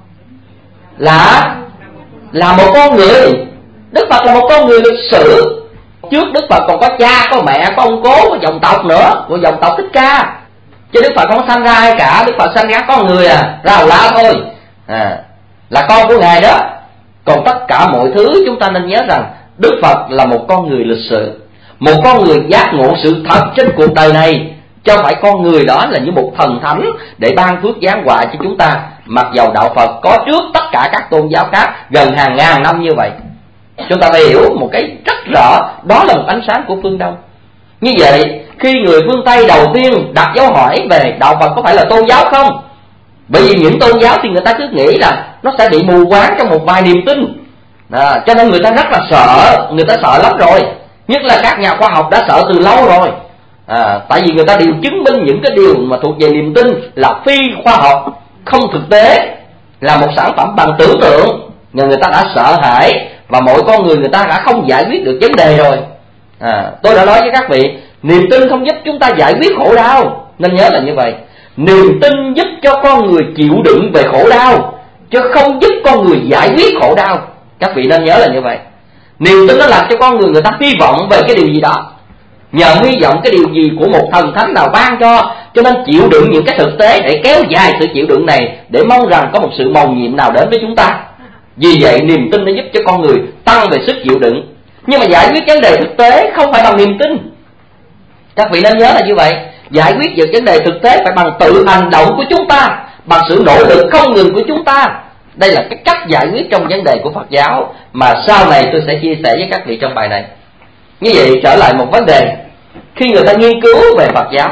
Là là một con người. Đức Phật là một con người lịch sử. Trước Đức Phật còn có cha, có mẹ, có ông cố, có dòng tộc nữa, của dòng tộc Thích Ca. Chứ Đức Phật không sanh ra ai cả. Đức Phật sanh ra con người à, ra hầu la thôi, à, là con của Ngài đó. Còn tất cả mọi thứ chúng ta nên nhớ rằng Đức Phật là một con người lịch sự, một con người giác ngộ sự thật trên cuộc đời này, chứ không phải con người đó là như một thần thánh để ban phước giáng họa cho chúng ta. Mặc dầu đạo Phật có trước tất cả các tôn giáo khác gần hàng ngàn năm như vậy. Chúng ta phải hiểu một cái rất rõ, đó là một ánh sáng của phương Đông. Như vậy khi người phương Tây đầu tiên đặt dấu hỏi về đạo Phật có phải là tôn giáo không, bởi vì những tôn giáo thì người ta cứ nghĩ là nó sẽ bị mù quáng trong một vài niềm tin, à, cho nên người ta rất là sợ. Người ta sợ lắm rồi, nhất là các nhà khoa học đã sợ từ lâu rồi, à, tại vì người ta đều chứng minh những cái điều mà thuộc về niềm tin là phi khoa học, không thực tế, là một sản phẩm bằng tưởng tượng. Nhưng người ta đã sợ hãi và mỗi con người người ta đã không giải quyết được vấn đề rồi. À, tôi đã nói với các vị, niềm tin không giúp chúng ta giải quyết khổ đau, nên nhớ là như vậy. Niềm tin giúp cho con người chịu đựng về khổ đau, chứ không giúp con người giải quyết khổ đau. Các vị nên nhớ là như vậy. Niềm tin nó làm cho con người người ta hy vọng về cái điều gì đó, nhờ hy vọng cái điều gì của một thần thánh nào ban cho, cho nên chịu đựng những cái thực tế để kéo dài sự chịu đựng này, để mong rằng có một sự mầu nhiệm nào đến với chúng ta. Vì vậy niềm tin nó giúp cho con người tăng về sức chịu đựng. Nhưng mà giải quyết vấn đề thực tế không phải bằng niềm tin. Các vị nên nhớ là như vậy. Giải quyết được vấn đề thực tế phải bằng tự hành động của chúng ta, bằng sự nỗ lực không ngừng của chúng ta. Đây là cái cách giải quyết trong vấn đề của Phật giáo mà sau này tôi sẽ chia sẻ với các vị trong bài này. Như vậy trở lại một vấn đề, khi người ta nghiên cứu về Phật giáo,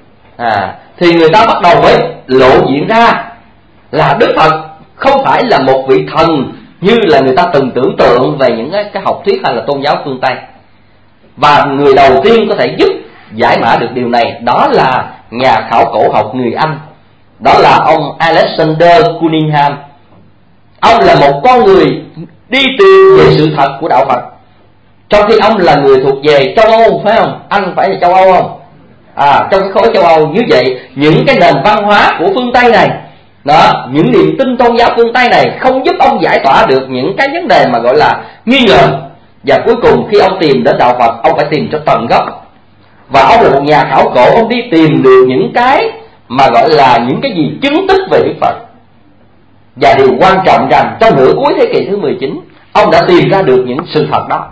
à, thì người ta bắt đầu mới lộ diện ra là Đức Phật không phải là một vị thần như là người ta từng tưởng tượng về những cái học thuyết hay là tôn giáo phương Tây. Và người đầu tiên có thể giúp giải mã được điều này đó là nhà khảo cổ học người Anh, đó là ông Alexander Cunningham. Ông là một con người đi tìm về sự thật của đạo Phật, trong khi ông là người thuộc về châu Âu, phải không? Anh phải là châu Âu không? À, trong cái khối châu Âu. Như vậy những cái nền văn hóa của phương Tây này đó, những niềm tin tôn giáo phương Tây này không giúp ông giải tỏa được những cái vấn đề mà gọi là nghi ngờ. Và cuối cùng khi ông tìm đến đạo Phật, ông phải tìm cho tận gốc. Và ông là một nhà khảo cổ, ông đi tìm được những cái mà gọi là những cái gì chứng tích về Đức Phật. Và điều quan trọng rằng trong nửa cuối thế kỷ thứ mười chín, ông đã tìm ra được những sự thật đó.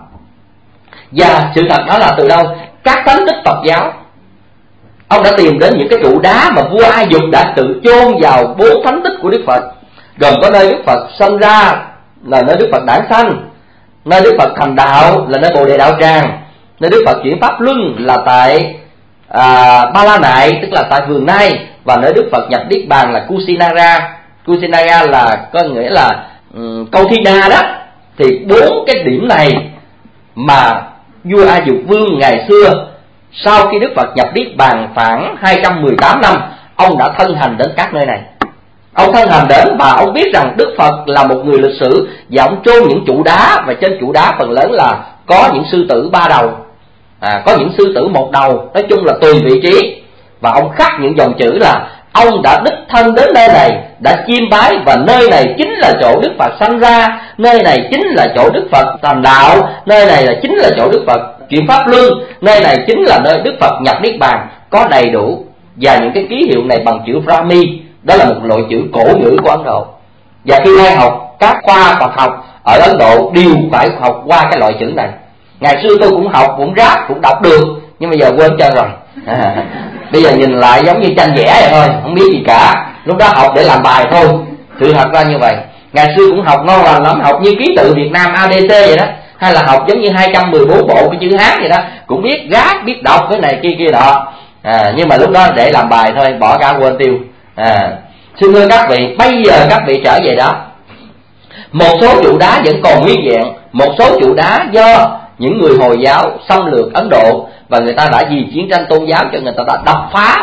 Và sự thật đó là từ đâu? Các thánh tích Phật giáo. Ông đã tìm đến những cái trụ đá mà vua A Dục đã tự chôn vào bốn thánh tích của Đức Phật, gồm có nơi Đức Phật sinh ra là nơi Đức Phật đản sanh, nơi Đức Phật thành đạo là nơi Bồ Đề Đạo Tràng, nơi Đức Phật chuyển pháp luân là tại à, Ba La Nại, tức là tại Vườn Nai, và nơi Đức Phật nhập Niết Bàn là Kusinara. Kusinara là có nghĩa là um, câu Thi Na đó. Thì bốn cái điểm này mà vua A Dục Vương ngày xưa, sau khi Đức Phật nhập Niết Bàn khoảng hai trăm mười tám năm, ông đã thân hành đến các nơi này. Ông thân hành đến và ông biết rằng Đức Phật là một người lịch sử, và ông chôn những trụ đá, và trên trụ đá phần lớn là có những sư tử ba đầu, à, có những sư tử một đầu, nói chung là tùy vị trí. Và ông khắc những dòng chữ là ông đã đích thân đến nơi này, đã chiêm bái, và nơi này chính là chỗ Đức Phật sanh ra, nơi này chính là chỗ Đức Phật thành đạo, nơi này là chính là chỗ Đức Phật chuyển pháp luân, nơi này chính là nơi Đức Phật nhập Niết Bàn, có đầy đủ. Và những cái ký hiệu này bằng chữ Brahmi, đó là một loại chữ cổ ngữ của Ấn Độ. Và khi ai học các khoa Phật học ở Ấn Độ đều phải học qua cái loại chữ này. Ngày xưa tôi cũng học, cũng ráp, cũng đọc được, nhưng bây giờ quên trơn rồi. À, bây giờ nhìn lại giống như tranh vẽ vậy thôi, không biết gì cả. Lúc đó học để làm bài thôi. Sự thật ra như vậy. Ngày xưa cũng học ngon lành lắm, học như ký tự Việt Nam a bê xê vậy đó, hay là học giống như hai trăm mười bốn bộ cái chữ Hán vậy đó, cũng biết gác, biết đọc cái này kia kia đó. À, nhưng mà lúc đó để làm bài thôi, bỏ cả quên tiêu. À, xin thưa các vị, bây giờ các vị trở về đó. Một số trụ đá vẫn còn nguyên vẹn, một số trụ đá do những người Hồi giáo xâm lược Ấn Độ, và người ta đã vì chiến tranh tôn giáo cho người ta đã đập phá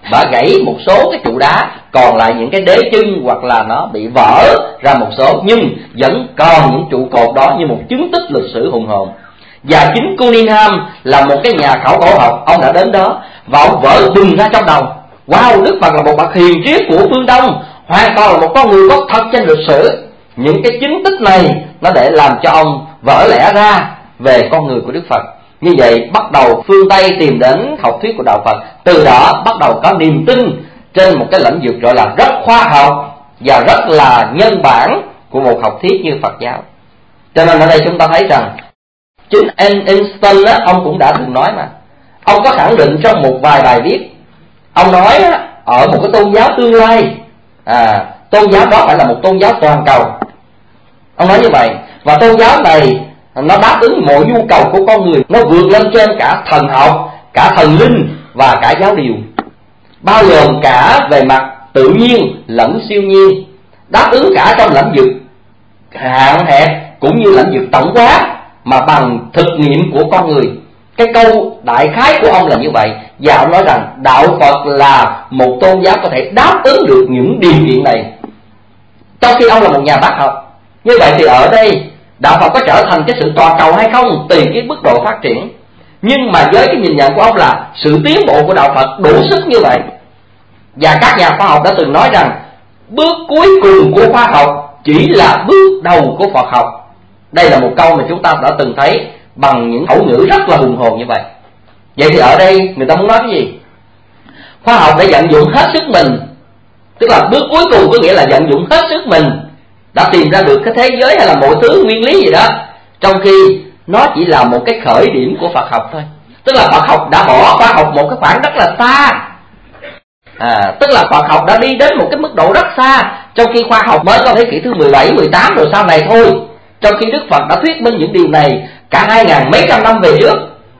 bả gãy một số cái trụ đá, còn lại những cái đế chân hoặc là nó bị vỡ ra một số, nhưng vẫn còn những trụ cột đó như một chứng tích lịch sử hùng hồn. Và chính Cunningham là một cái nhà khảo cổ học, ông đã đến đó và ông vỡ bừng ra trong đầu: wow, Đức Phật là một bậc hiền triết của phương Đông, hoàn toàn là một con người có thật trên lịch sử. Những cái chứng tích này nó để làm cho ông vỡ lẽ ra về con người của Đức Phật. Như vậy bắt đầu phương Tây tìm đến học thuyết của đạo Phật, từ đó bắt đầu có niềm tin trên một cái lĩnh vực gọi là rất khoa học và rất là nhân bản của một học thuyết như Phật giáo. Cho nên ở đây chúng ta thấy rằng chính Einstein á, ông cũng đã từng nói mà, ông có khẳng định trong một vài bài viết, ông nói á, ở một cái tôn giáo tương lai, à, tôn giáo đó phải là một tôn giáo toàn cầu. Ông nói như vậy, và tôn giáo này nó đáp ứng mọi nhu cầu của con người, nó vượt lên trên cả thần học, cả thần linh và cả giáo điều, bao gồm cả về mặt tự nhiên lẫn siêu nhiên, đáp ứng cả trong lĩnh vực hạn hẹp cũng như lĩnh vực tổng quát mà bằng thực nghiệm của con người. Cái câu đại khái của ông là như vậy, và ông nói rằng đạo Phật là một tôn giáo có thể đáp ứng được những điều kiện này, trong khi ông là một nhà bác học. Như vậy thì ở đây đạo Phật có trở thành cái sự toàn cầu hay không tùy cái mức độ phát triển, nhưng mà với cái nhìn nhận của ông là sự tiến bộ của đạo Phật đủ sức như vậy. Và các nhà khoa học đã từng nói rằng bước cuối cùng của khoa học chỉ là bước đầu của Phật học. Đây là một câu mà chúng ta đã từng thấy bằng những khẩu ngữ rất là hùng hồn như vậy. Vậy thì ở đây người ta muốn nói cái gì? Khoa học đã vận dụng hết sức mình, tức là bước cuối cùng có nghĩa là vận dụng hết sức mình, đã tìm ra được cái thế giới hay là mọi thứ nguyên lý gì đó, trong khi nó chỉ là một cái khởi điểm của Phật học thôi. Tức là Phật học đã bỏ khoa học một cái khoảng rất là xa, à, tức là Phật học đã đi đến một cái mức độ rất xa, trong khi khoa học mới có thế kỷ thứ mười bảy, mười tám rồi sau này thôi. Trong khi Đức Phật đã thuyết minh những điều này cả hai ngàn mấy trăm năm về trước,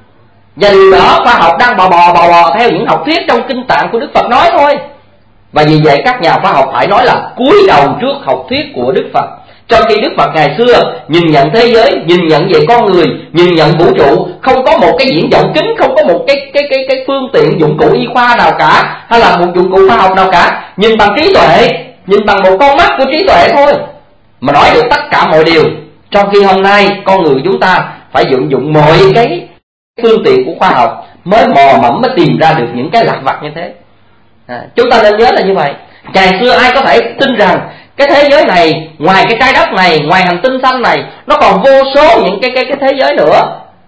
và điều đó khoa học đang bò bò bò bò theo những học thuyết trong kinh tạng của Đức Phật nói thôi. Và vì vậy các nhà khoa học phải nói là cúi đầu trước học thuyết của Đức Phật. Trong khi Đức Phật ngày xưa nhìn nhận thế giới, nhìn nhận về con người, nhìn nhận vũ trụ, không có một cái viễn vọng kính, không có một cái cái cái cái phương tiện dụng cụ y khoa nào cả, hay là một dụng cụ khoa học nào cả, nhìn bằng trí tuệ, nhìn bằng một con mắt của trí tuệ thôi mà nói được tất cả mọi điều. Trong khi hôm nay con người chúng ta phải vận dụng mọi cái phương tiện của khoa học mới mò mẫm mới tìm ra được những cái lặt vặt như thế. À, chúng ta nên nhớ là như vậy. Ngày xưa ai có thể tin rằng cái thế giới này, ngoài cái trái đất này, ngoài hành tinh xanh này, nó còn vô số những cái cái cái thế giới nữa.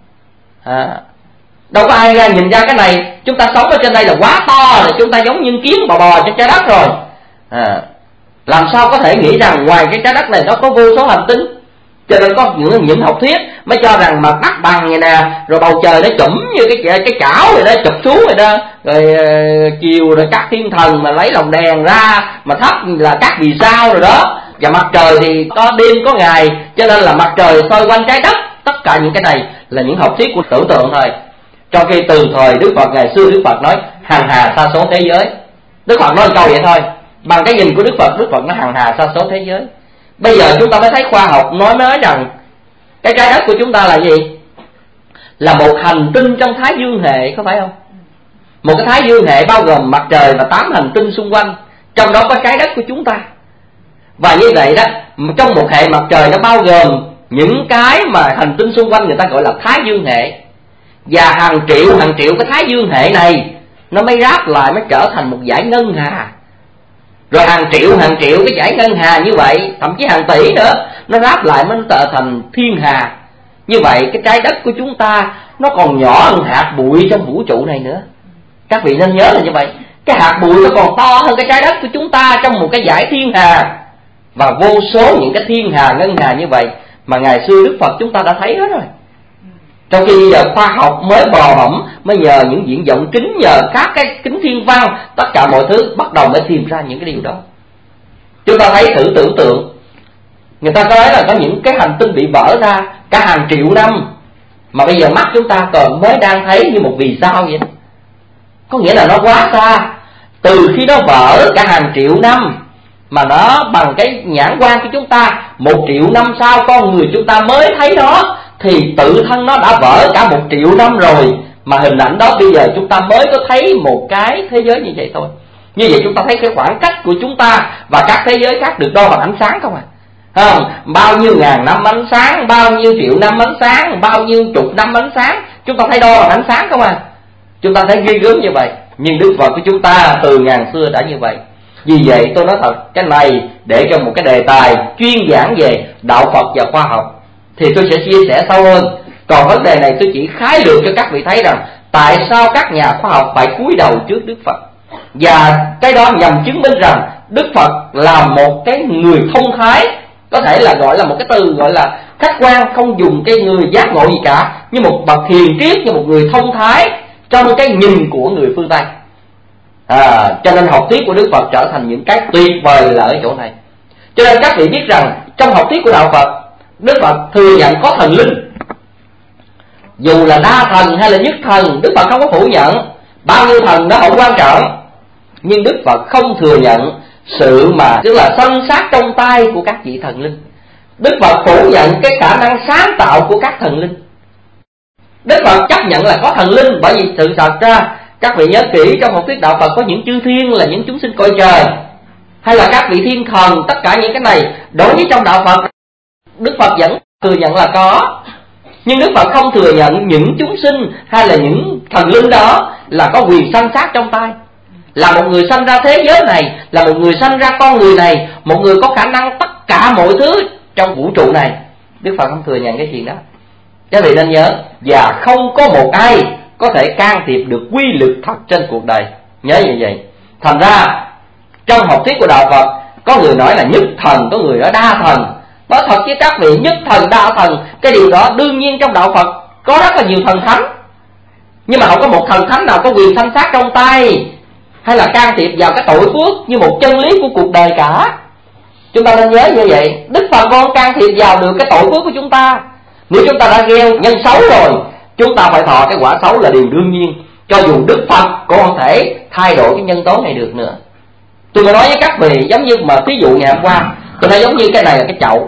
À, đâu có ai ra nhìn ra cái này, chúng ta sống ở trên đây là quá to rồi, chúng ta giống như kiến bò bò trên trái đất rồi. À, làm sao có thể nghĩ rằng ngoài cái trái đất này nó có vô số hành tinh? Cho nên có những những học thuyết mới cho rằng mà đất bằng vậy nè, rồi bầu trời nó chủm như cái cái chảo rồi đó, chụp xuống rồi đó, rồi uh, chiều rồi các thiên thần mà lấy lồng đèn ra mà thắp là các vì sao rồi đó, và mặt trời thì có đêm có ngày, cho nên là mặt trời xoay quanh trái đất. Tất cả những cái này là những học thuyết của tưởng tượng thôi. Trong khi từ thời Đức Phật ngày xưa, Đức Phật nói hằng hà sa số thế giới. Đức Phật nói một câu vậy thôi, bằng cái nhìn của Đức Phật, Đức Phật nói hằng hà sa số thế giới. Bây giờ chúng ta mới thấy khoa học nói nói rằng cái trái đất của chúng ta là gì? Là một hành tinh trong Thái Dương hệ, có phải không? Một cái Thái Dương hệ bao gồm mặt trời và tám hành tinh xung quanh, trong đó có trái đất của chúng ta. Và như vậy đó, trong một hệ mặt trời nó bao gồm những cái mà hành tinh xung quanh người ta gọi là Thái Dương hệ. Và hàng triệu hàng triệu cái Thái Dương hệ này nó mới ráp lại mới trở thành một dải ngân hà. Rồi hàng triệu hàng triệu cái dải ngân hà như vậy, thậm chí hàng tỷ nữa, nó ráp lại mới trở thành thiên hà. Như vậy cái trái đất của chúng ta nó còn nhỏ hơn hạt bụi trong vũ trụ này nữa. Các vị nên nhớ là như vậy. Cái hạt bụi nó còn to hơn cái trái đất của chúng ta trong một cái dải thiên hà. Và vô số những cái thiên hà ngân hà như vậy mà ngày xưa Đức Phật chúng ta đã thấy hết rồi. Trong khi giờ khoa học mới bò mẫm, mới nhờ những viễn vọng kính, nhờ các cái kính thiên văn, tất cả mọi thứ bắt đầu mới tìm ra những cái điều đó. Chúng ta thấy thử tưởng tượng, người ta có nói là có những cái hành tinh bị vỡ ra cả hàng triệu năm, mà bây giờ mắt chúng ta còn mới đang thấy như một vì sao vậy đó. Có nghĩa là nó quá xa. Từ khi nó vỡ cả hàng triệu năm, mà nó bằng cái nhãn quan của chúng ta, một triệu năm sau con người chúng ta mới thấy nó, thì tự thân nó đã vỡ cả một triệu năm rồi, mà hình ảnh đó bây giờ chúng ta mới có thấy một cái thế giới như vậy thôi. Như vậy chúng ta thấy cái khoảng cách của chúng ta và các thế giới khác được đo bằng ánh sáng không à? Không, bao nhiêu ngàn năm ánh sáng, bao nhiêu triệu năm ánh sáng, bao nhiêu chục năm ánh sáng, chúng ta thấy đo bằng ánh sáng không à? Chúng ta thấy ghi gớm như vậy. Nhưng Đức Phật của chúng ta từ ngàn xưa đã như vậy. Vì vậy tôi nói thật, cái này để cho một cái đề tài chuyên giảng về đạo Phật và khoa học thì tôi sẽ chia sẻ sâu hơn. Còn vấn đề này tôi chỉ khái lược cho các vị thấy rằng tại sao các nhà khoa học phải cúi đầu trước Đức Phật. Và cái đó nhằm chứng minh rằng Đức Phật là một cái người thông thái, có thể là gọi là một cái từ gọi là khách quan, không dùng cái người giác ngộ gì cả, như một bậc hiền triết, như một người thông thái trong cái nhìn của người phương Tây. À, cho nên học thuyết của Đức Phật trở thành những cái tuyệt vời là ở chỗ này. Cho nên các vị biết rằng trong học thuyết của đạo Phật, Đức Phật thừa nhận có thần linh. Dù là đa thần hay là nhất thần, Đức Phật không có phủ nhận. Bao nhiêu thần đó không quan trọng. Nhưng Đức Phật không thừa nhận sự mà tức là sanh sát trong tay của các vị thần linh. Đức Phật phủ nhận cái khả năng sáng tạo của các thần linh. Đức Phật chấp nhận là có thần linh, bởi vì sự thật ra các vị nhớ kỹ, trong học thuyết đạo Phật có những chư thiên là những chúng sinh cõi trời, hay là các vị thiên thần, tất cả những cái này đối với trong đạo Phật Đức Phật vẫn thừa nhận là có. Nhưng Đức Phật không thừa nhận những chúng sinh hay là những thần linh đó là có quyền sanh sát trong tay, là một người sanh ra thế giới này, là một người sanh ra con người này, một người có khả năng tất cả mọi thứ trong vũ trụ này. Đức Phật không thừa nhận cái chuyện đó. Các vị nên nhớ, và không có một ai có thể can thiệp được quy luật thật trên cuộc đời. Nhớ như vậy. Thành ra trong học thuyết của đạo Phật, có người nói là nhất thần, có người nói đa thần. Nói thật với các vị, nhất thần đa thần, cái điều đó đương nhiên trong đạo Phật có rất là nhiều thần thánh, nhưng mà không có một thần thánh nào có quyền sanh sát trong tay hay là can thiệp vào cái tội phước như một chân lý của cuộc đời cả. Chúng ta nên nhớ như vậy. Đức Phật không can thiệp vào được cái tội phước của chúng ta. Nếu chúng ta đã gieo nhân xấu rồi, chúng ta phải thọ cái quả xấu là điều đương nhiên. Cho dù Đức Phật cũng không thể thay đổi cái nhân tố này được nữa. Tôi mới nói với các vị, giống như mà ví dụ ngày hôm qua, tôi nói giống như cái này là cái chậu,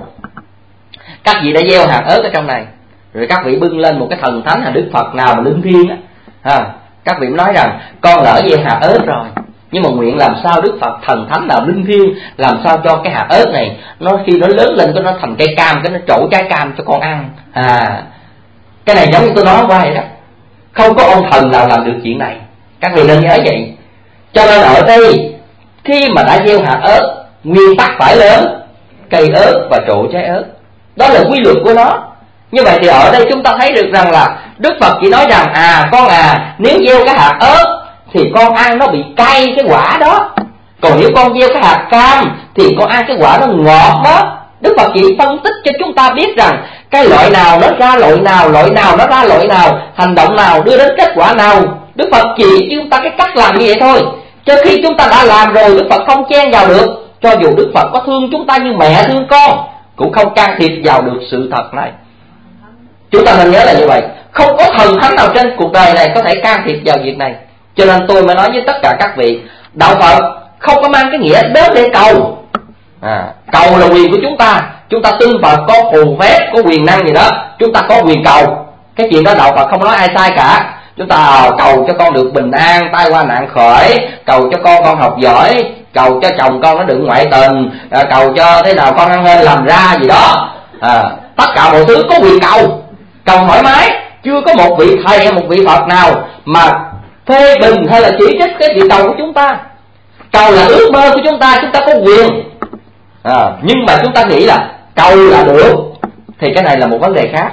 các vị đã gieo hạt ớt ở trong này, rồi các vị bưng lên một cái thần thánh là Đức Phật nào mà linh thiêng á, à, các vị nói rằng con lỡ gieo hạt ớt rồi, nhưng mà nguyện làm sao Đức Phật thần thánh nào linh thiêng, làm sao cho cái hạt ớt này nó khi nó lớn lên nó thành cây cam, cái nó trổ trái cam cho con ăn. À, cái này giống như tôi nói qua vậy đó, không có ông thần nào làm được chuyện này. Các vị nên nhớ vậy. Cho nên ở đây khi mà đã gieo hạt ớt, nguyên tắc phải lớn cây ớt và trổ trái ớt, đó là quy luật của nó. Như vậy thì ở đây chúng ta thấy được rằng là Đức Phật chỉ nói rằng à con à, nếu gieo cái hạt ớt thì con ăn nó bị cay cái quả đó, còn nếu con gieo cái hạt cam thì con ăn cái quả nó ngọt đó. Đức Phật chỉ phân tích cho chúng ta biết rằng cái loại nào nó ra loại nào, loại nào nó ra loại nào, hành động nào đưa đến kết quả nào. Đức Phật chỉ cho chúng ta cái cách làm như vậy thôi. Cho khi chúng ta đã làm rồi, Đức Phật không chen vào được. Cho dù Đức Phật có thương chúng ta như mẹ thương con, cũng không can thiệp vào được sự thật này. Chúng ta nên nhớ là như vậy. Không có thần thánh nào trên cuộc đời này có thể can thiệp vào việc này. Cho nên tôi mới nói với tất cả các vị, đạo Phật không có mang cái nghĩa đến để cầu. À, cầu là quyền của chúng ta. Chúng ta tin Phật có phù phép, có quyền năng gì đó, chúng ta có quyền cầu. Cái chuyện đó đạo Phật không nói ai sai cả. Chúng ta cầu cho con được bình an, tai qua nạn khỏi, cầu cho con con học giỏi, cầu cho chồng con nó đừng ngoại tình, à, cầu cho thế nào con ăn hên làm ra gì đó. À, tất cả mọi thứ có quyền cầu, cầu thoải mái. Chưa có một vị thầy hay một vị Phật nào mà phê bình hay là chỉ trích cái việc cầu của chúng ta. Cầu là ước mơ của chúng ta, chúng ta có quyền. À, nhưng mà chúng ta nghĩ là cầu là được, thì cái này là một vấn đề khác.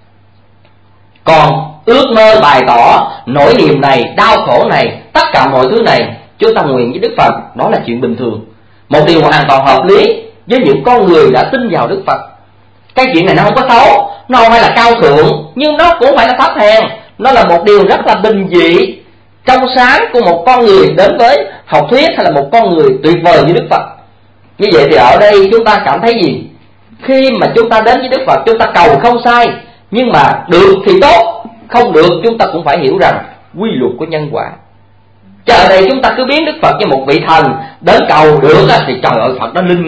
Còn ước mơ bày tỏ nỗi niềm này, đau khổ này, tất cả mọi thứ này chúng ta nguyện với Đức Phật, đó là chuyện bình thường, một điều hoàn toàn hợp lý với những con người đã tin vào Đức Phật. Cái chuyện này nó không có xấu, nó không phải là cao thượng, nhưng nó cũng phải là thấp hèn. Nó là một điều rất là bình dị, trong sáng của một con người đến với học thuyết, hay là một con người tuyệt vời như Đức Phật. Như vậy thì ở đây chúng ta cảm thấy gì? Khi mà chúng ta đến với Đức Phật, chúng ta cầu không sai, nhưng mà được thì tốt, không được chúng ta cũng phải hiểu rằng quy luật của nhân quả. Chứ ở đây chúng ta cứ biến Đức Phật như một vị thần, đến cầu được thì trời ơi Phật nó linh nghe,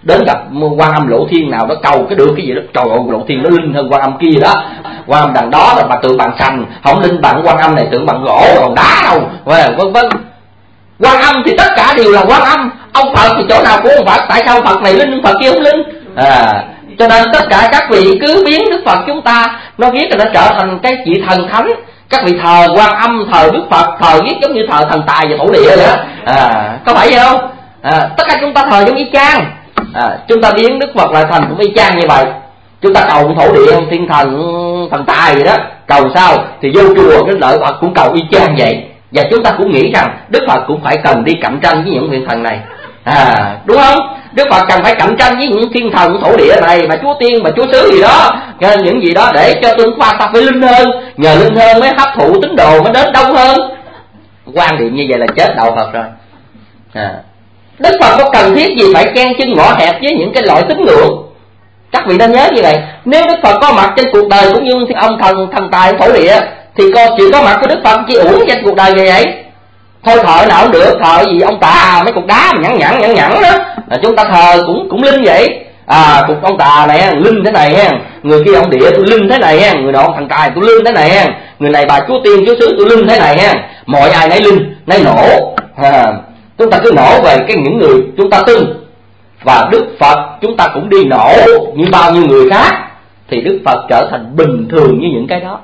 đến gặp Quan Âm Lộ Thiên nào đó cầu cái được cái gì đó, trời ơi Lộ Thiên nó linh hơn Quan Âm kia đó. Quan Âm đằng đó là bà tượng bằng sành, không linh bằng Quan Âm này tượng bằng gỗ còn đá đâu, vân vân. Quan Âm thì tất cả đều là Quan Âm, ông Phật thì chỗ nào cũng ông Phật, tại sao Phật này linh Phật kia không linh? À, cho nên tất cả các vị cứ biến Đức Phật chúng ta nó viết là nó trở thành cái vị thần thánh. Các vị thờ Quan Âm, thờ Đức Phật, thờ viết giống như thờ thần tài và thổ địa vậy đó. À, có phải vậy không? À, tất cả chúng ta thờ giống y chang. À, chúng ta biến Đức Phật lại thành cũng y chang như vậy. Chúng ta cầu thổ địa, thiên thần, thần tài vậy đó, cầu sao thì vô chùa cái lợi Phật cũng cầu y chang vậy. Và chúng ta cũng nghĩ rằng Đức Phật cũng phải cần đi cạnh tranh với những vị thần này, à, đúng không? Đức Phật cần phải cạnh tranh với những thiên thần thổ địa này, bà chúa tiên, bà chúa xứ gì đó, những gì đó để cho tương khoa ta phải linh hơn, nhờ linh hơn mới hấp thụ tín đồ mới đến đông hơn. Quan điểm như vậy là chết đạo Phật rồi. À, Đức Phật có cần thiết gì phải chen chân ngõ hẹp với những cái loại tín ngưỡng? Các vị nên nhớ như vậy. Nếu Đức Phật có mặt trên cuộc đời cũng như ông thần thần tài thổ địa thì có sự có mặt của Đức Phật chỉ uổng trên cuộc đời vậy vậy. Thôi thờ nào cũng được, thờ gì ông tà mấy cục đá mà nhẵn nhẵn nhẵn nhẵn đó, à, chúng ta thờ cũng cũng linh vậy. À, cục ông tà này linh thế này ha, người kia ông địa tôi linh thế này ha, người nọ thằng tài tôi linh thế này ha, người này bà chúa tiên chúa xứ tôi linh thế này ha. Mọi ai nấy linh nấy nổ. À, chúng ta cứ nổ về cái những người chúng ta tin, và Đức Phật chúng ta cũng đi nổ như bao nhiêu người khác, thì Đức Phật trở thành bình thường như những cái đó.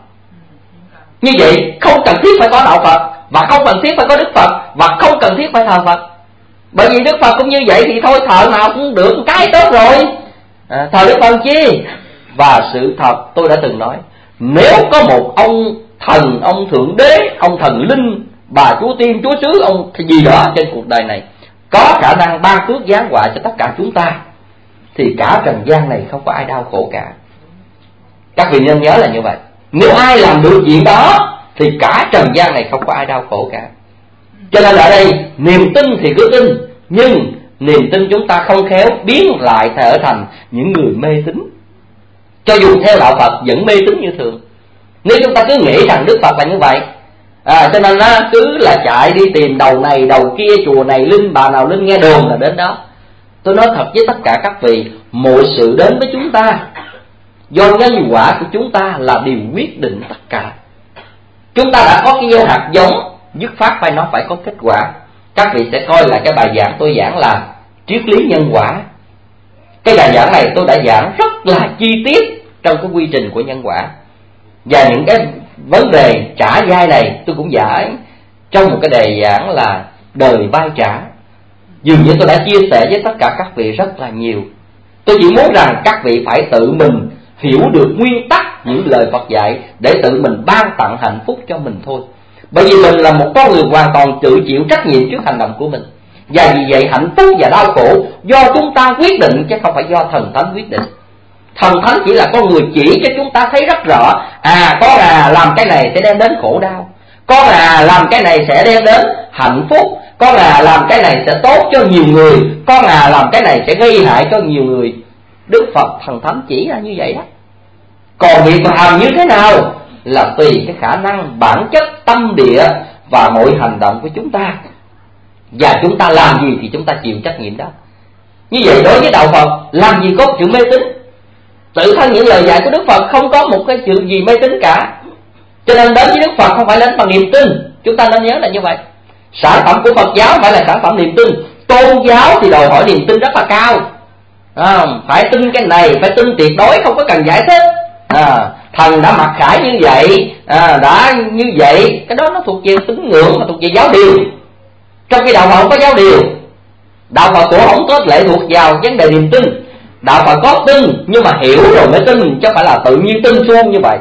Như vậy không cần thiết phải có đạo Phật, và không cần thiết phải có Đức Phật, và không cần thiết phải thờ Phật. Bởi vì Đức Phật cũng như vậy thì thôi thờ nào cũng được cái tốt rồi, à, thờ Đức Phật chi. Và sự thật tôi đã từng nói, nếu có một ông thần, ông thượng đế, ông thần linh, bà chúa tiên chúa xứ, ông gì đó trên cuộc đời này có khả năng ban phước giáng họa cho tất cả chúng ta, thì cả trần gian này không có ai đau khổ cả. Các vị nên nhớ là như vậy. Nếu ai làm được chuyện đó thì cả trần gian này không có ai đau khổ cả. Cho nên ở đây niềm tin thì cứ tin, nhưng niềm tin chúng ta không khéo biến lại trở thành những người mê tín. Cho dù theo đạo Phật vẫn mê tín như thường. Nếu chúng ta cứ nghĩ rằng Đức Phật là như vậy, à, cho nên á, cứ là chạy đi tìm đầu này đầu kia, chùa này linh, bà nào linh, nghe đồn là đến đó. Tôi nói thật với tất cả các vị, mọi sự đến với chúng ta do nhân quả của chúng ta là điều quyết định tất cả. Chúng ta đã có cái gieo hạt giống, dứt phát phải nó phải có kết quả. Các vị sẽ coi lại cái bài giảng tôi giảng là triết lý nhân quả. Cái bài giảng này tôi đã giảng rất là chi tiết trong cái quy trình của nhân quả, và những cái vấn đề trả vai này tôi cũng giải trong một cái đề giảng là đời vai trả. Dường như tôi đã chia sẻ với tất cả các vị rất là nhiều. Tôi chỉ muốn rằng các vị phải tự mình hiểu được nguyên tắc những lời Phật dạy để tự mình ban tặng hạnh phúc cho mình thôi. Bởi vì mình là một con người hoàn toàn tự chịu trách nhiệm trước hành động của mình, và vì vậy hạnh phúc và đau khổ do chúng ta quyết định chứ không phải do thần thánh quyết định. Thần thánh chỉ là con người chỉ cho chúng ta thấy rất rõ, à con à làm cái này sẽ đem đến khổ đau, con à làm cái này sẽ đem đến hạnh phúc, con à làm cái này sẽ tốt cho nhiều người, con à làm cái này sẽ gây hại cho nhiều người. Đức Phật thần thánh chỉ là như vậy đó. Còn việc làm như thế nào là tùy cái khả năng, bản chất, tâm địa và mọi hành động của chúng ta, và chúng ta làm gì thì chúng ta chịu trách nhiệm đó. Như vậy đối với đạo Phật làm gì có chuyện mê tín. Tự thân những lời dạy của Đức Phật không có một cái chuyện gì mê tín cả. Cho nên đến với Đức Phật không phải đến bằng niềm tin. Chúng ta nên nhớ là như vậy. Sản phẩm của Phật giáo phải là sản phẩm niềm tin. Tôn giáo thì đòi hỏi niềm tin rất là cao, à, phải tin cái này, phải tin tuyệt đối, không có cần giải thích. À, thần đã mặc khải như vậy, à, đã như vậy, cái đó nó thuộc về tín ngưỡng, mà thuộc về giáo điều. Trong khi đạo Phật không có giáo điều, đạo Phật cũng không có lệ thuộc vào vấn đề niềm tin. Đạo Phật có tin nhưng mà hiểu rồi mới tin, chứ không phải là tự nhiên tin suông như vậy.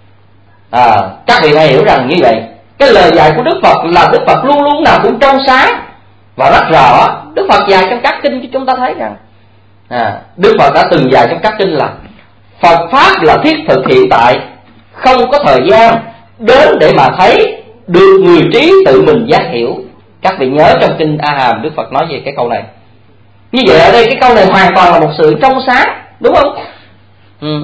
À, các vị hãy hiểu rằng như vậy. Cái lời dạy của Đức Phật là Đức Phật luôn luôn nào cũng trong sáng và rất rõ. Đức Phật dạy trong các kinh cho chúng ta thấy rằng, à, Đức Phật đã từng dạy trong các kinh là Phật Pháp là thiết thực hiện tại, không có thời gian đến để mà thấy, được người trí tự mình giác hiểu. Các vị nhớ trong kinh A Hàm Đức Phật nói về cái câu này. Như vậy ở đây cái câu này hoàn toàn là một sự trong sáng, đúng không? Ừ.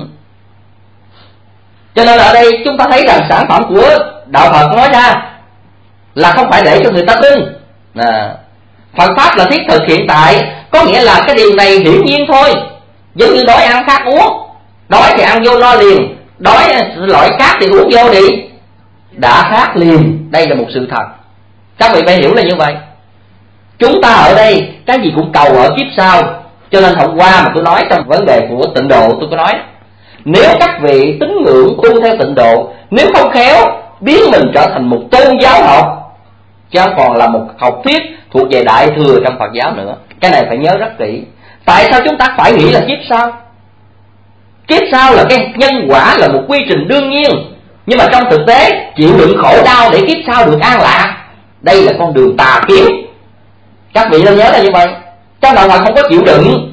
Cho nên ở đây chúng ta thấy rằng sản phẩm của đạo Phật nói ra là không phải để cho người ta tin, à, Phật Pháp là thiết thực hiện tại, có nghĩa là cái điều này hiển nhiên thôi. Giống như đói ăn khát uống, đói thì ăn vô no liền, đói loại khát thì uống vô đi đã khát liền. Đây là một sự thật, các vị phải hiểu là như vậy. Chúng ta ở đây cái gì cũng cầu ở kiếp sau. Cho nên hôm qua mà tôi nói trong vấn đề của tịnh độ, tôi có nói nếu các vị tín ngưỡng tu theo tịnh độ, nếu không khéo biến mình trở thành một tôn giáo học, chứ còn là một học thuyết thuộc về đại thừa trong Phật giáo nữa. Cái này phải nhớ rất kỹ. Tại sao chúng ta phải nghĩ là kiếp sau? Kiếp sau là cái nhân quả, là một quy trình đương nhiên. Nhưng mà trong thực tế chịu đựng khổ đau để kiếp sau được an lạc, đây là con đường tà kiến. Các vị nên nhớ là như vậy. Trong đạo Phật không có chịu đựng.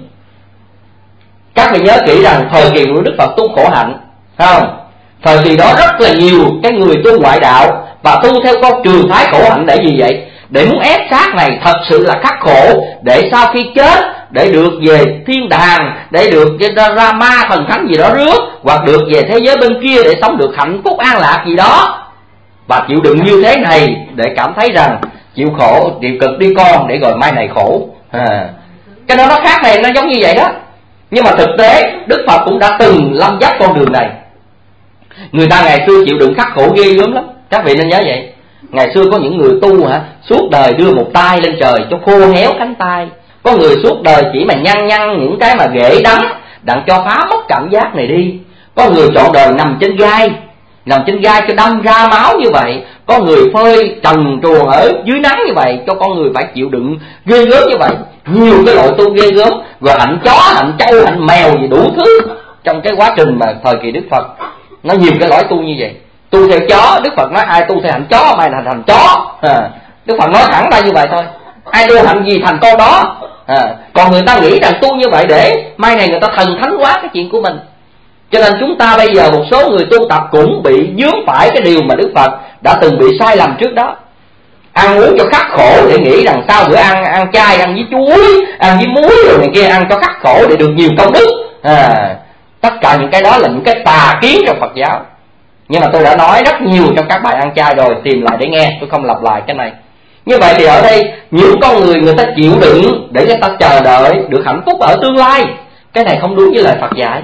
Các vị nhớ kỹ rằng thời kỳ của Đức Phật tu khổ hạnh, không? Thời kỳ đó rất là nhiều cái người tu ngoại đạo và tu theo con trường phái khổ hạnh. Để gì vậy? Để muốn ép xác này thật sự là khắc khổ, để sau khi chết để được về thiên đàng, để được ra ma thần thánh gì đó rước, hoặc được về thế giới bên kia để sống được hạnh phúc an lạc gì đó. Và chịu đựng như thế này để cảm thấy rằng chịu khổ, chịu cực đi con, để rồi mai này khổ. À, cái đó nó khác này, nó giống như vậy đó. Nhưng mà thực tế Đức Phật cũng đã từng lâm dắt con đường này. Người ta ngày xưa chịu đựng khắc khổ ghê gớm lắm, các vị nên nhớ vậy. Ngày xưa có những người tu hả, suốt đời đưa một tay lên trời cho khô héo cánh tay. Có người suốt đời chỉ mà nhăn nhăn những cái mà ghệ đắng, đặng cho phá mất cảm giác này đi. Có người trọn đời nằm trên gai, nằm trên gai cho đâm ra máu như vậy. Có người phơi trần truồng ở dưới nắng như vậy, cho con người phải chịu đựng ghê gớm như vậy. Nhiều cái loại tu ghê gớm, rồi hạnh chó, hạnh trâu, hạnh mèo gì đủ thứ. Trong cái quá trình mà thời kỳ Đức Phật, nó nhiều cái loại tu như vậy. Tu theo chó, Đức Phật nói ai tu theo hạnh chó, mai thành thành chó. À, Đức Phật nói thẳng ra như vậy thôi. Ai tu hạnh gì thành con đó. À, còn người ta nghĩ rằng tu như vậy để mai này người ta thần thánh quá cái chuyện của mình. Cho nên chúng ta bây giờ một số người tu tập cũng bị vướng phải cái điều mà Đức Phật đã từng bị sai lầm trước đó. Ăn uống cho khắc khổ để nghĩ rằng sau bữa ăn ăn chay, ăn với chuối, ăn với muối rồi này kia, ăn cho khắc khổ để được nhiều công đức. À, tất cả những cái đó là những cái tà kiến trong Phật giáo. Nhưng mà tôi đã nói rất nhiều trong các bài ăn chay rồi, tìm lại để nghe, tôi không lặp lại cái này. Như vậy thì ở đây những con người người ta chịu đựng để người ta chờ đợi được hạnh phúc ở tương lai. Cái này không đúng với lời Phật dạy.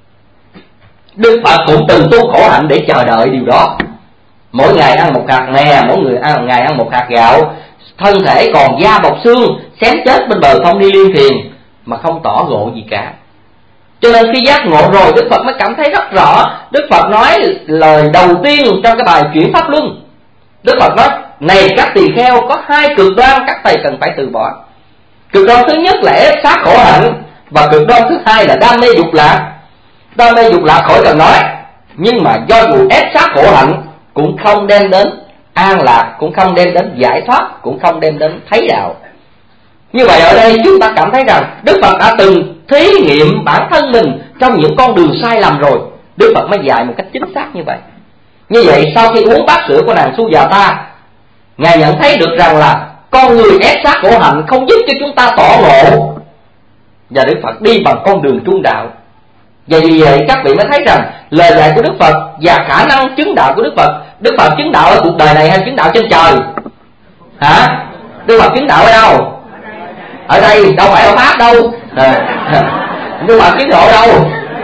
Đức Phật cũng từng tu khổ hạnh để chờ đợi điều đó. Mỗi ngày ăn một hạt nè, mỗi người ăn một ngày ăn một hạt gạo, thân thể còn da bọc xương, xém chết bên bờ không đi liên thiền, mà không tỏ ngộ gì cả. Cho nên khi giác ngộ rồi, Đức Phật mới cảm thấy rất rõ. Đức Phật nói lời đầu tiên trong cái bài chuyển pháp luân. Đức Phật nói này các tỳ kheo, có hai cực đoan các thầy cần phải từ bỏ. Cực đoan thứ nhất là ép sát khổ hạnh, và cực đoan thứ hai là đam mê dục lạc. Đam mê dục lạc khỏi cần nói, nhưng mà do dù ép sát khổ hạnh cũng không đem đến an lạc, cũng không đem đến giải thoát, cũng không đem đến thấy đạo. Như vậy ở đây chúng ta cảm thấy rằng Đức Phật đã từng thí nghiệm bản thân mình trong những con đường sai lầm rồi. Đức Phật mới dạy một cách chính xác như vậy. Như vậy sau khi uống bát sữa của nàng Su-già-ta, Ngài nhận thấy được rằng là con người ép sát khổ hạnh không giúp cho chúng ta tỏ ngộ, và Đức Phật đi bằng con đường trung đạo. Và vì vậy các vị mới thấy rằng lời dạy của Đức Phật và khả năng chứng đạo của Đức Phật, Đức Phật chứng đạo ở cuộc đời này hay chứng đạo trên trời? Hả? Đức Phật chứng đạo ở đâu? Ở đây, đâu phải ở Pháp đâu. À, Đức Phật chứng ngộ đâu?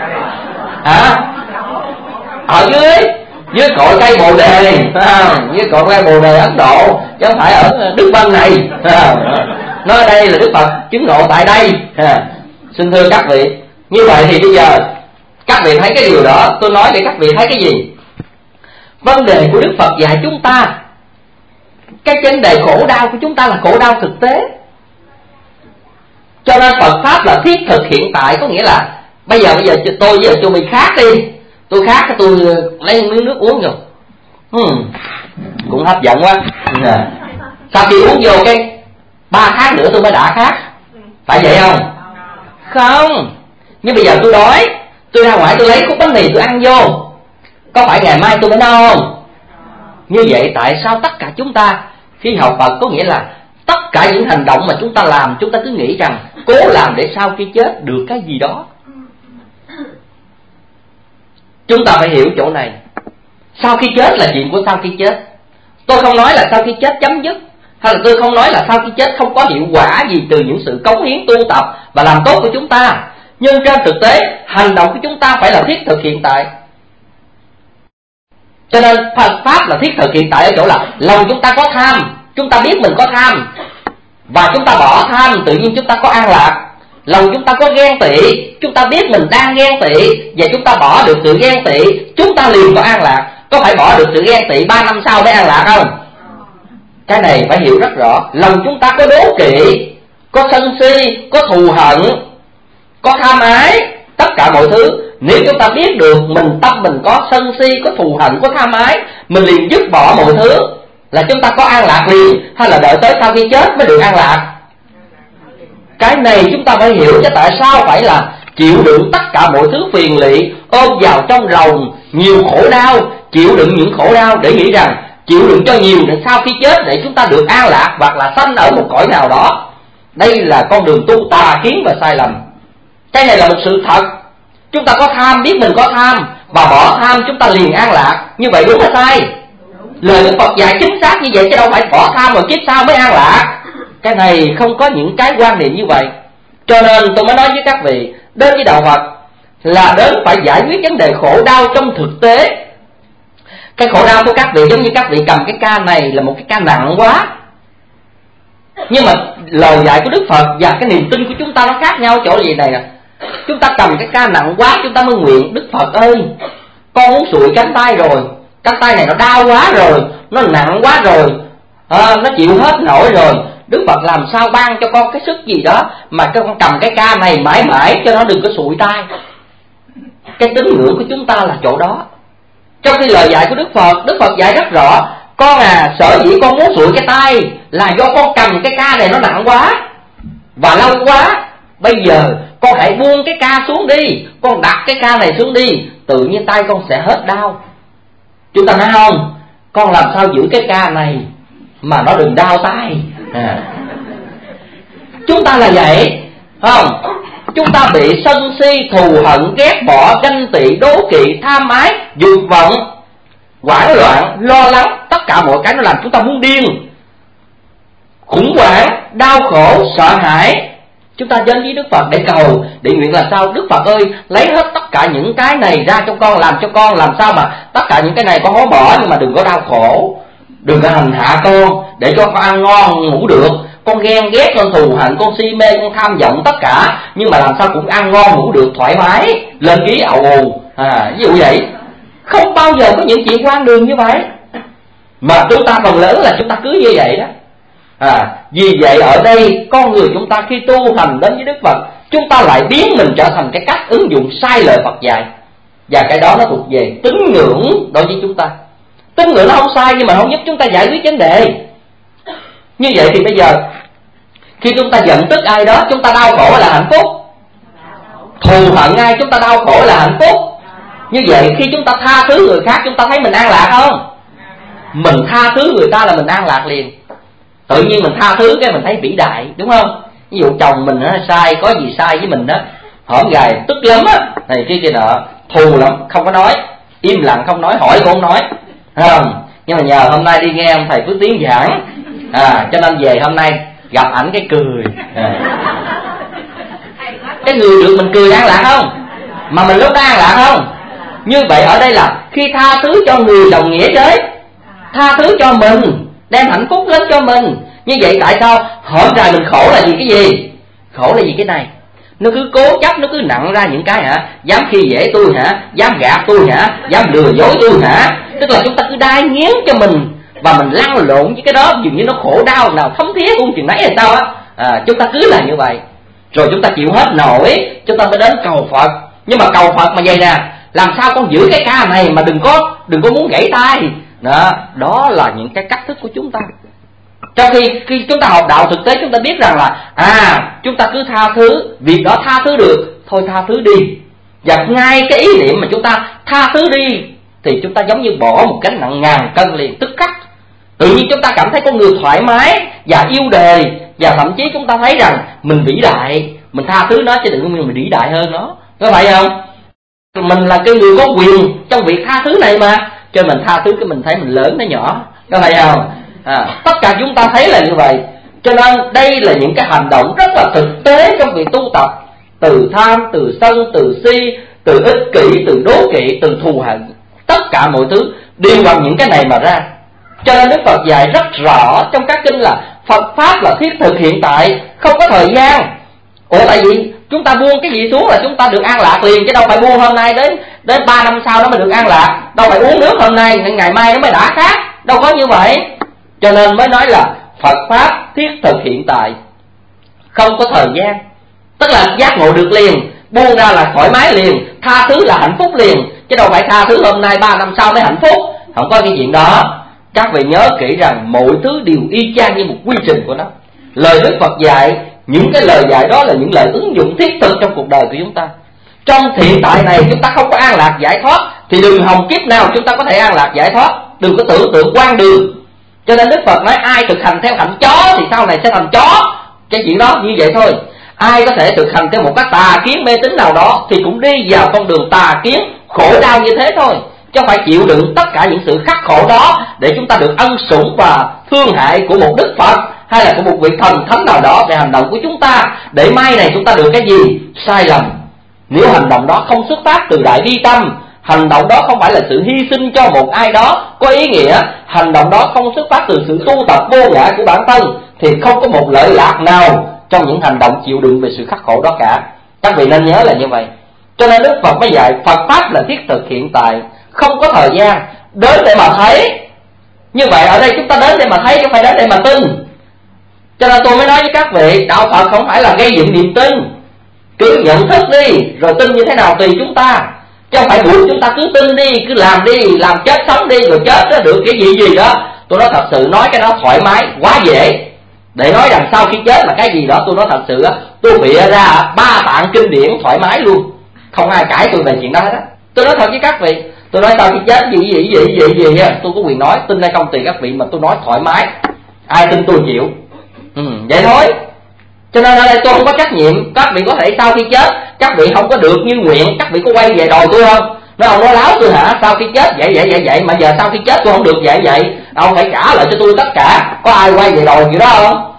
Hả? Ở dưới dưới cội cây Bồ Đề, à, dưới cội cây Bồ Đề Ấn Độ, chứ không phải ở Đức Vân này. À, nói ở đây là Đức Phật chứng ngộ tại đây. À, xin thưa các vị, như vậy thì bây giờ các vị thấy cái điều đó, tôi nói để các vị thấy cái gì? Vấn đề của Đức Phật dạy chúng ta, cái vấn đề khổ đau của chúng ta là khổ đau thực tế. Cho nên Phật Pháp là thiết thực hiện tại, có nghĩa là bây giờ bây giờ tôi với tôi mình khác đi, tôi khác cái tôi lấy miếng nước uống rồi, hmm, cũng hấp dẫn quá. À, sau khi uống vô cái ba tháng nữa tôi mới đã khác, phải vậy không? Không. Nhưng bây giờ tôi đói, tôi ra ngoài tôi lấy khúc bánh mì tôi ăn vô, có phải ngày mai tôi mới no không? Như vậy tại sao tất cả chúng ta khi học Phật, có nghĩa là tất cả những hành động mà chúng ta làm, chúng ta cứ nghĩ rằng cố làm để sau khi chết được cái gì đó. Chúng ta phải hiểu chỗ này. Sau khi chết là chuyện của sau khi chết. Tôi không nói là sau khi chết chấm dứt, hay là tôi không nói là sau khi chết không có hiệu quả gì từ những sự cống hiến tu tập và làm tốt của chúng ta, nhưng trên thực tế hành động của chúng ta phải là thiết thực hiện tại. Cho nên Phật pháp là thiết thực hiện tại ở chỗ là lòng chúng ta có tham, chúng ta biết mình có tham và chúng ta bỏ tham, tự nhiên chúng ta có an lạc. Lòng chúng ta có ghen tị, chúng ta biết mình đang ghen tị và chúng ta bỏ được sự ghen tị, chúng ta liền có an lạc. Có phải bỏ được sự ghen tị ba năm sau mới an lạc không? Cái này phải hiểu rất rõ. Lòng chúng ta có đố kỵ, có sân si, có thù hận, có tham ái, tất cả mọi thứ. Nếu chúng ta biết được mình tâm mình có sân si, có thù hận, có tham ái, mình liền dứt bỏ mọi thứ, là chúng ta có an lạc liền, hay là đợi tới sau khi chết mới được an lạc? Cái này chúng ta phải hiểu chứ tại sao phải là chịu đựng tất cả mọi thứ phiền lụy, ôm vào trong lòng nhiều khổ đau, chịu đựng những khổ đau để nghĩ rằng chịu đựng cho nhiều để sau khi chết để chúng ta được an lạc hoặc là sanh ở một cõi nào đó. Đây là con đường tu tà kiến và sai lầm. Cái này là một sự thật. Chúng ta có tham, biết mình có tham và bỏ tham chúng ta liền an lạc. Như vậy đúng hay sai? Lời Đức Phật dạy chính xác như vậy chứ đâu phải bỏ tham rồi kiếp sau mới an lạc. Cái này không có những cái quan niệm như vậy. Cho nên tôi mới nói với các vị, đến với đạo Phật là đến phải giải quyết vấn đề khổ đau trong thực tế. Cái khổ đau của các vị giống như các vị cầm cái ca này là một cái ca nặng quá, nhưng mà lời dạy của Đức Phật và cái niềm tin của chúng ta nó khác nhau chỗ gì này nè. Chúng ta cầm cái ca nặng quá, chúng ta mới nguyện Đức Phật ơi, con muốn sụi cánh tay rồi, cánh tay này nó đau quá rồi, nó nặng quá rồi, à, nó chịu hết nổi rồi, Đức Phật làm sao ban cho con cái sức gì đó mà con cầm cái ca này mãi mãi cho nó đừng có sụi tay. Cái tín ngưỡng của chúng ta là chỗ đó. Trong khi lời dạy của Đức Phật, Đức Phật dạy rất rõ, con à, sở dĩ con muốn sụi cái tay là do con cầm cái ca này nó nặng quá và lâu quá. Bây giờ con hãy buông cái ca xuống đi, con đặt cái ca này xuống đi, tự nhiên tay con sẽ hết đau. Chúng ta nói không, con làm sao giữ cái ca này mà nó đừng đau tay. À. Chúng ta là vậy, không? Chúng ta bị sân si, thù hận, ghét bỏ, ganh tị, đố kỵ, tham ái, dục vọng, hoảng loạn, lo lắng, tất cả mọi cái nó làm chúng ta muốn điên, khủng hoảng, đau khổ, sợ hãi. Chúng ta đến với Đức Phật để cầu, để nguyện là sao? Đức Phật ơi, lấy hết tất cả những cái này ra cho con, làm cho con làm sao mà tất cả những cái này con hối bỏ, nhưng mà đừng có đau khổ, đừng có hành hạ con, để cho con ăn ngon ngủ được. Con ghen ghét, con thù hận, con si mê, con tham vọng tất cả, nhưng mà làm sao cũng ăn ngon ngủ được thoải mái, lên ký ầu ù, à, ví dụ vậy. Không bao giờ có những chuyện quan đường như vậy. Mà chúng ta phần lớn là chúng ta cứ như vậy đó. À, vì vậy ở đây con người chúng ta khi tu hành đến với Đức Phật, chúng ta lại biến mình trở thành cái cách ứng dụng sai lời Phật dạy. Và cái đó nó thuộc về tín ngưỡng đối với chúng ta. Tín ngưỡng nó không sai nhưng mà không giúp chúng ta giải quyết vấn đề. Như vậy thì bây giờ khi chúng ta giận tức ai đó, chúng ta đau khổ là hạnh phúc. Thù hận ai chúng ta đau khổ là hạnh phúc. Như vậy khi chúng ta tha thứ người khác, chúng ta thấy mình an lạc không? Mình tha thứ người ta là mình an lạc liền. Tự nhiên mình tha thứ cái mình thấy vĩ đại, đúng không? Ví dụ chồng mình nó sai, có gì sai với mình đó, hổm gài tức lắm á, này kia kia nọ, thù lắm, không có nói, im lặng không nói, hỏi cũng không nói, không? Nhưng mà nhờ hôm nay đi nghe ông thầy Phước Tiến giảng, à, cho nên về hôm nay gặp ảnh cái cười, à. Cái người được mình cười an lạc không? Mà mình lúc đó an lạc không? Như vậy ở đây là khi tha thứ cho người đồng nghĩa với tha thứ cho mình, đem hạnh phúc đến cho mình. Như vậy tại sao hổm rày mình khổ là vì cái gì? Khổ là vì cái này. Nó cứ cố chấp, nó cứ nặng ra những cái hả, dám khi dễ tôi hả, dám gạt tôi hả, dám lừa dối tôi hả. Tức là chúng ta cứ đai nghiến cho mình và mình lăn lộn với cái đó, dường như nó khổ đau nào thấm thía cũng chừng nấy hay sao á. À, chúng ta cứ là như vậy, rồi chúng ta chịu hết nổi, chúng ta mới đến cầu Phật. Nhưng mà cầu Phật mà vậy nè, làm sao con giữ cái ca này mà đừng có đừng có muốn gãy tay đó. Đó là những cái cách thức của chúng ta. Trong khi khi chúng ta học đạo thực tế, chúng ta biết rằng là à, chúng ta cứ tha thứ, việc đó tha thứ được, thôi tha thứ đi. Và ngay cái ý niệm mà chúng ta tha thứ đi thì chúng ta giống như bỏ một gánh nặng ngàn cân liền, tức khắc. Tự nhiên chúng ta cảm thấy con người thoải mái và yêu đời, và thậm chí chúng ta thấy rằng mình vĩ đại, mình tha thứ nó chứ đừng có mình vĩ đại hơn nó, có phải không? Mình là cái người có quyền trong việc tha thứ này mà, cho mình tha thứ cái mình thấy mình lớn nó nhỏ, có phải không? à, tất cả chúng ta thấy là như vậy. Cho nên đây là những cái hành động rất là thực tế trong việc tu tập. Từ tham, từ sân, từ si, từ ích kỷ, từ đố kỵ, từ thù hận, tất cả mọi thứ đều bằng những cái này mà ra. Cho nên Đức Phật dạy rất rõ trong các kinh là Phật Pháp là thiết thực hiện tại, không có thời gian. Ủa tại vì chúng ta buông cái gì xuống là chúng ta được an lạc liền, chứ đâu phải buông hôm nay đến đến ba năm sau nó mới được an lạc. Đâu phải uống nước hôm nay ngày mai nó mới đã khác, đâu có như vậy. Cho nên mới nói là Phật Pháp thiết thực hiện tại, không có thời gian. Tức là giác ngộ được liền, buông ra là thoải mái liền, tha thứ là hạnh phúc liền, chứ đâu phải tha thứ hôm nay ba năm sau mới hạnh phúc. Không có cái chuyện đó. Các vị nhớ kỹ rằng mọi thứ đều y chang như một quy trình của nó. Lời Đức Phật dạy, những cái lời dạy đó là những lời ứng dụng thiết thực trong cuộc đời của chúng ta. Trong hiện tại này chúng ta không có an lạc giải thoát, thì đừng hòng kiếp nào chúng ta có thể an lạc giải thoát. Đừng có tưởng tượng quan đường. Cho nên Đức Phật nói ai thực hành theo hạnh chó thì sau này sẽ thành chó. Cái chuyện đó như vậy thôi. Ai có thể thực hành theo một cái tà kiến mê tín nào đó thì cũng đi vào con đường tà kiến khổ đau như thế thôi, chứ không phải chịu đựng tất cả những sự khắc khổ đó để chúng ta được ân sủng và thương hại của một Đức Phật hay là của một vị thần thánh nào đó về hành động của chúng ta, để mai này chúng ta được cái gì? Sai lầm. Nếu hành động đó không xuất phát từ đại bi tâm, hành động đó không phải là sự hy sinh cho một ai đó có ý nghĩa, hành động đó không xuất phát từ sự tu tập vô ngã của bản thân, thì không có một lợi lạc nào trong những hành động chịu đựng về sự khắc khổ đó cả. Các vị nên nhớ là như vậy. Cho nên Đức Phật mới dạy Phật Pháp là thiết thực hiện tại, không có thời gian, đến để mà thấy. Như vậy ở đây chúng ta đến để mà thấy, không phải đến để mà tin. Cho nên tôi mới nói với các vị, đạo Phật không phải là gây dựng niềm tin. Cứ nhận thức đi, rồi tin như thế nào tùy chúng ta, chứ không phải buộc chúng ta cứ tin đi, cứ làm đi, làm chết sống đi, rồi chết đó được cái gì gì đó. Tôi nói thật sự, nói cái đó thoải mái, quá dễ. Để nói rằng sau khi chết là cái gì đó, tôi nói thật sự, tôi bịa ra ba tạng kinh điển thoải mái luôn, không ai cãi tôi về chuyện đó hết á. Tôi nói thật với các vị, tôi nói sau khi chết gì gì gì gì gì, gì tôi có quyền nói, tin hay không tùy các vị, mà tôi nói thoải mái, ai tin tôi chịu. Ừ, vậy thôi. Cho nên ở đây tôi không có trách nhiệm. Các vị có thể sau khi chết các vị không có được như nguyện, các vị có quay về đòi tôi không? Nó ông nói láo tôi hả? Sau khi chết vậy vậy vậy vậy mà giờ sau khi chết tôi không được vậy vậy, ông phải trả lại cho tôi tất cả. Có ai quay về đòi gì đó không?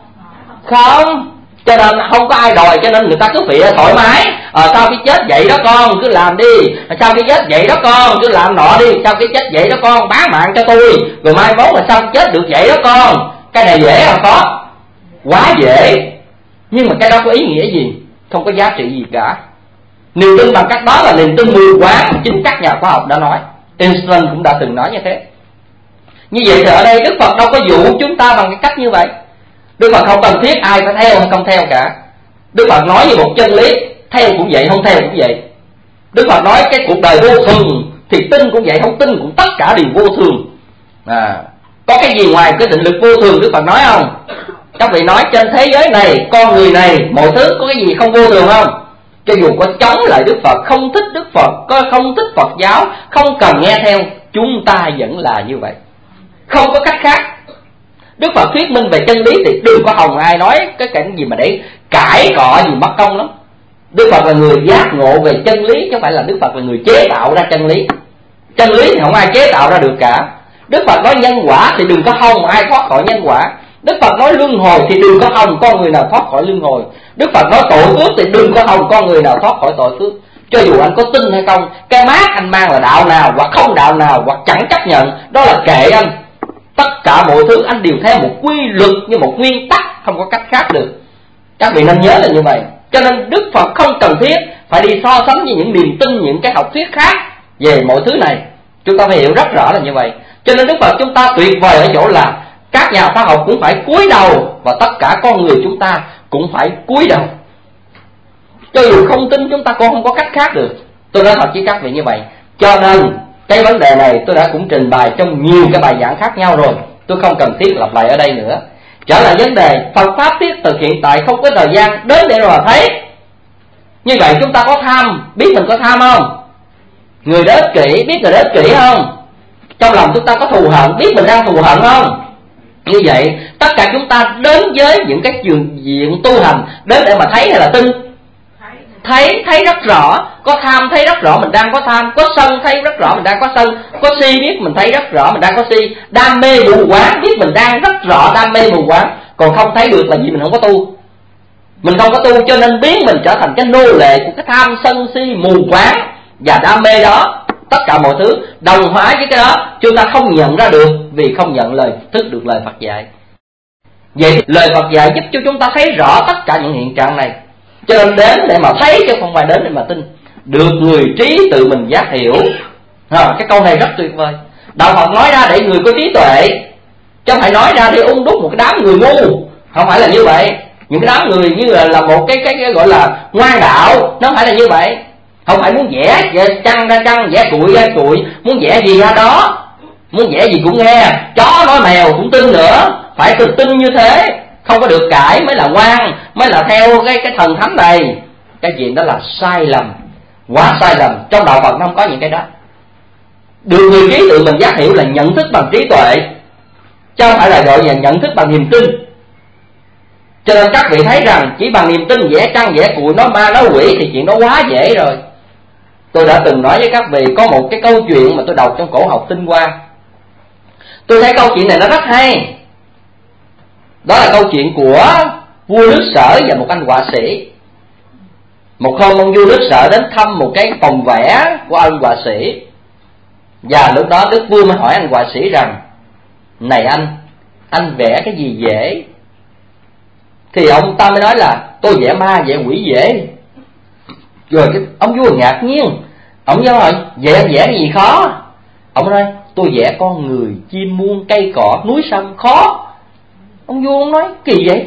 Không. Cho nên không có ai đòi, cho nên người ta cứ phịa thoải mái. Ờ sau khi chết vậy đó con, cứ làm đi. Sau khi chết vậy đó con, cứ làm nọ đi. Sau khi chết vậy đó con, bán mạng cho tôi. Rồi mai mốt là sau khi chết được vậy đó con. Cái này dễ không có? Quá dễ. Nhưng mà cái đó có ý nghĩa gì? Không có giá trị gì cả. Niềm tin bằng cách đó là niềm tin mù quáng, chính các nhà khoa học đã nói. Einstein cũng đã từng nói như thế. Như vậy thì ở đây Đức Phật đâu có dụ chúng ta bằng cái cách như vậy. Đức Phật không cần thiết ai phải theo hay không theo cả. Đức Phật nói như một chân lý, theo cũng vậy, không theo cũng vậy. Đức Phật nói cái cuộc đời vô thường, thì tin cũng vậy, không tin cũng tất cả đều vô thường. À, có cái gì ngoài cái định lực vô thường Đức Phật nói không? Các vị nói trên thế giới này, con người này, mọi thứ có cái gì không vô thường không? Cho dù có chống lại Đức Phật, không thích Đức Phật, có không thích Phật giáo, không cần nghe theo, chúng ta vẫn là như vậy, không có cách khác. Đức Phật thuyết minh về chân lý thì đừng có hòng ai nói cái cảnh gì mà để cãi cọ gì mất công lắm. Đức Phật là người giác ngộ về chân lý, chứ không phải là Đức Phật là người chế tạo ra chân lý. Chân lý thì không ai chế tạo ra được cả. Đức Phật nói nhân quả thì đừng có hòng ai thoát khỏi nhân quả. Đức Phật nói luân hồi thì đừng có hòng con người nào thoát khỏi luân hồi. Đức Phật nói tội phước thì đừng có hòng con người nào thoát khỏi tội phước. Cho dù anh có tin hay không, cái mác anh mang là đạo nào hoặc không đạo nào hoặc chẳng chấp nhận, đó là kệ anh. Tất cả mọi thứ anh đều theo một quy luật, như một nguyên tắc, không có cách khác được. Các vị nên nhớ là như vậy. Cho nên Đức Phật không cần thiết phải đi so sánh với những niềm tin, những cái học thuyết khác về mọi thứ này. Chúng ta phải hiểu rất rõ là như vậy. Cho nên Đức Phật chúng ta tuyệt vời ở chỗ là các nhà khoa học cũng phải cúi đầu, và tất cả con người chúng ta cũng phải cúi đầu. Cho dù không tin chúng ta cũng không có cách khác được. Tôi nói thật với các vị như vậy. Cho nên cái vấn đề này tôi đã cũng trình bày trong nhiều cái bài giảng khác nhau rồi, tôi không cần thiết lặp lại ở đây nữa. Trở lại vấn đề Phật Pháp thiết thực hiện tại, không có thời gian, đến để mà thấy. Như vậy chúng ta có tham, biết mình có tham không? Người đó ích kỷ, biết người đó ích kỷ không? Trong lòng chúng ta có thù hận, biết mình đang thù hận không? Như vậy tất cả chúng ta đến với những cái trường diện tu hành, đến để mà thấy hay là tin? thấy thấy rất rõ, có tham thấy rất rõ mình đang có tham, có sân thấy rất rõ mình đang có sân, có si biết mình thấy rất rõ mình đang có si, đam mê mù quáng biết mình đang rất rõ đam mê mù quáng. Còn không thấy được là vì mình không có tu. Mình không có tu cho nên biến mình trở thành cái nô lệ của cái tham sân si mù quáng và đam mê đó. Tất cả mọi thứ đồng hóa với cái đó, chúng ta không nhận ra được vì không nhận lời thức được lời Phật dạy. Vậy lời Phật dạy giúp cho chúng ta thấy rõ tất cả những hiện trạng này. Cho nên đến để mà thấy chứ không phải đến để mà tin. Được người trí tự mình giác hiểu. À, cái câu này rất tuyệt vời. Đạo Phật nói ra để người có trí tuệ, chứ không phải nói ra để ung đúc một cái đám người ngu. Không phải là như vậy. Những cái đám người như là, là một cái, cái cái gọi là ngoan đạo, nó không phải là như vậy. Không phải muốn vẽ, vẽ chăn ra chăn, vẽ cuội ra cuội, muốn vẽ gì ra đó, muốn vẽ gì cũng nghe, chó nói mèo cũng tin nữa. Phải tự tin như thế, không có được cãi mới là ngoan, mới là theo cái cái thần thánh này. Cái chuyện đó là sai lầm, quá sai lầm. Trong đạo Phật không có những cái đó. Được người trí tự mình giác hiểu là nhận thức bằng trí tuệ, chứ không phải là gọi là nhận thức bằng niềm tin. Cho nên các vị thấy rằng chỉ bằng niềm tin vẽ trăng vẽ cuội nói ma nói quỷ thì chuyện đó quá dễ rồi. Tôi đã từng nói với các vị có một cái câu chuyện mà tôi đọc trong cổ học Tinh Hoa. Tôi thấy câu chuyện này nó rất hay. Đó là câu chuyện của vua nước Sở và một anh họa sĩ. Một hôm ông vua nước Sở đến thăm một cái phòng vẽ của anh họa sĩ. Và lúc đó đức vua mới hỏi anh họa sĩ rằng: này anh, anh vẽ cái gì dễ? Thì ông ta mới nói là tôi vẽ ma vẽ quỷ dễ. Rồi cái ông vua ngạc nhiên. Ông nói rồi, vậy anh vẽ cái gì khó? Ông nói tôi vẽ con người, chim muông, cây cỏ, núi sông khó. Ông vua ông nói kỳ vậy?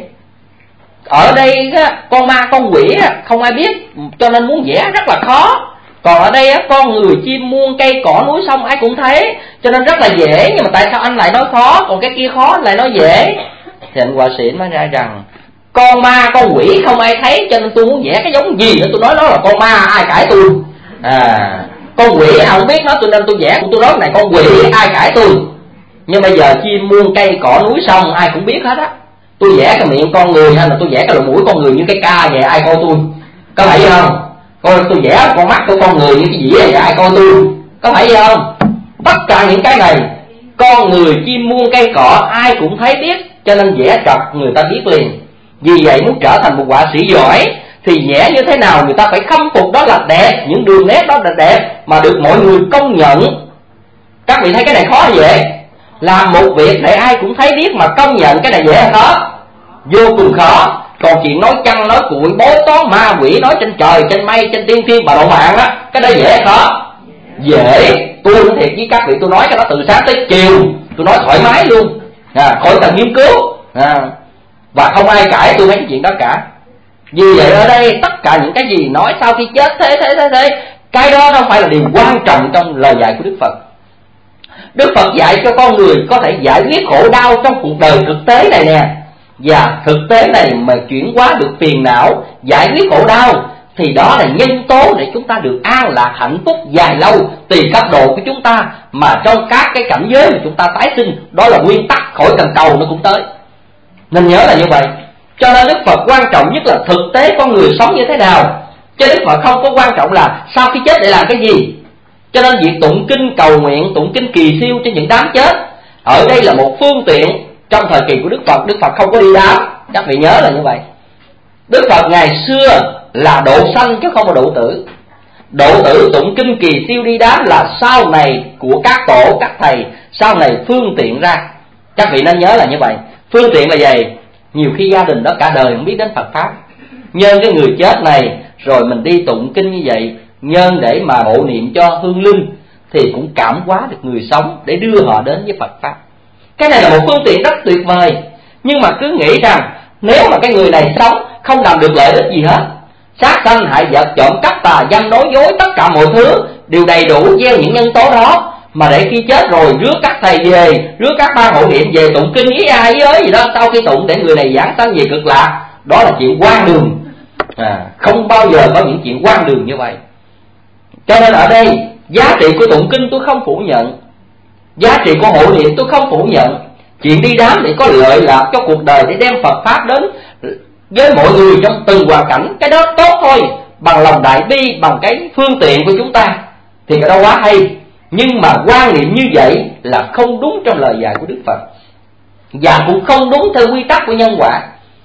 Ở đây con ma con quỷ không ai biết, cho nên muốn vẽ rất là khó. Còn ở đây con người, chim muông, cây cỏ, núi sông ai cũng thấy, cho nên rất là dễ. Nhưng mà tại sao anh lại nói khó, còn cái kia khó anh lại nói dễ? Thì anh họa sĩ nói ra rằng con ma con quỷ không ai thấy, cho nên tôi muốn vẽ cái giống gì nữa tôi nói nó là con ma, ai cãi tôi. À, con quỷ ai không biết nó, tôi nên tôi vẽ tôi nói này con quỷ, ai cãi tôi. Nhưng bây giờ chim muông cây cỏ núi sông ai cũng biết hết á. Tôi vẽ cái miệng con người hay là tôi vẽ cái lỗ mũi con người như cái ca vậy ai coi tôi? Có phải vậy không? Coi tôi vẽ con mắt của con người như cái dĩa vậy ai coi tôi? Có phải vậy không? Tất cả những cái này, con người, chim muông cây cỏ ai cũng thấy biết, cho nên vẽ trật người ta biết liền. Vì vậy muốn trở thành một họa sĩ giỏi thì vẽ như thế nào người ta phải khâm phục đó là đẹp, những đường nét đó là đẹp mà được mọi người công nhận. Các vị thấy cái này khó vậy? Làm một việc để ai cũng thấy biết mà công nhận cái này dễ hay khó? Vô cùng khó. Còn chuyện nói chăng nói cuội, bói toán ma quỷ, nói trên trời trên mây trên tiên thiên bà độ mạng á, cái đó dễ hay khó? Dễ. Tôi nói thiệt với các vị, tôi nói cái đó từ sáng tới chiều, tôi nói thoải mái luôn, à, khỏi cần nghiên cứu, à, và không ai cãi tôi mấy cái chuyện đó cả. Vì vậy ở đây tất cả những cái gì nói sau khi chết thế thế thế thế, cái đó không phải là điều quan trọng trong lời dạy của Đức Phật. Đức Phật dạy cho con người có thể giải quyết khổ đau trong cuộc đời thực tế này nè. Và thực tế này mà chuyển hóa được phiền não, giải quyết khổ đau, thì đó là nhân tố để chúng ta được an lạc hạnh phúc dài lâu tùy cấp độ của chúng ta. Mà trong các cái cảnh giới mà chúng ta tái sinh, đó là nguyên tắc, khỏi cần cầu nó cũng tới. Nên nhớ là như vậy. Cho nên Đức Phật quan trọng nhất là thực tế con người sống như thế nào, chứ Đức Phật không có quan trọng là sau khi chết để làm cái gì. Cho nên việc tụng kinh cầu nguyện, tụng kinh kỳ siêu cho những đám chết, ở đây là một phương tiện. Trong thời kỳ của Đức Phật, Đức Phật không có đi đám, các vị nhớ là như vậy. Đức Phật ngày xưa là độ sanh chứ không có độ tử. Độ tử tụng kinh kỳ siêu đi đám là sau này của các tổ, các thầy, sau này phương tiện ra. Các vị nên nhớ là như vậy. Phương tiện là gì? Nhiều khi gia đình đó cả đời không biết đến Phật Pháp, nhân cái người chết này rồi mình đi tụng kinh như vậy, nhân để mà hộ niệm cho hương linh, thì cũng cảm hóa được người sống để đưa họ đến với Phật Pháp. Cái này là một phương tiện rất tuyệt vời. Nhưng mà cứ nghĩ rằng nếu mà cái người này sống không làm được lợi ích gì hết, sát sanh hại vật, trộm cắp tà dâm nói dối, tất cả mọi thứ đều đầy đủ gieo những nhân tố đó, mà để khi chết rồi rước các thầy về, rước các ban hộ niệm về tụng kinh với ai với gì đó, sau khi tụng để người này giảng sanh về cực lạc, đó là chuyện hoang đường. À, không bao giờ có những chuyện hoang đường như vậy. Cho nên ở đây giá trị của tụng kinh tôi không phủ nhận, giá trị của hộ niệm tôi không phủ nhận. Chuyện đi đám để có lợi lạc cho cuộc đời, để đem Phật Pháp đến với mọi người trong từng hoàn cảnh, cái đó tốt thôi. bằng lòng đại bi, bằng cái phương tiện của chúng ta thì cái đó quá hay. Nhưng mà quan niệm như vậy là không đúng trong lời dạy của Đức Phật, và cũng không đúng theo quy tắc của nhân quả.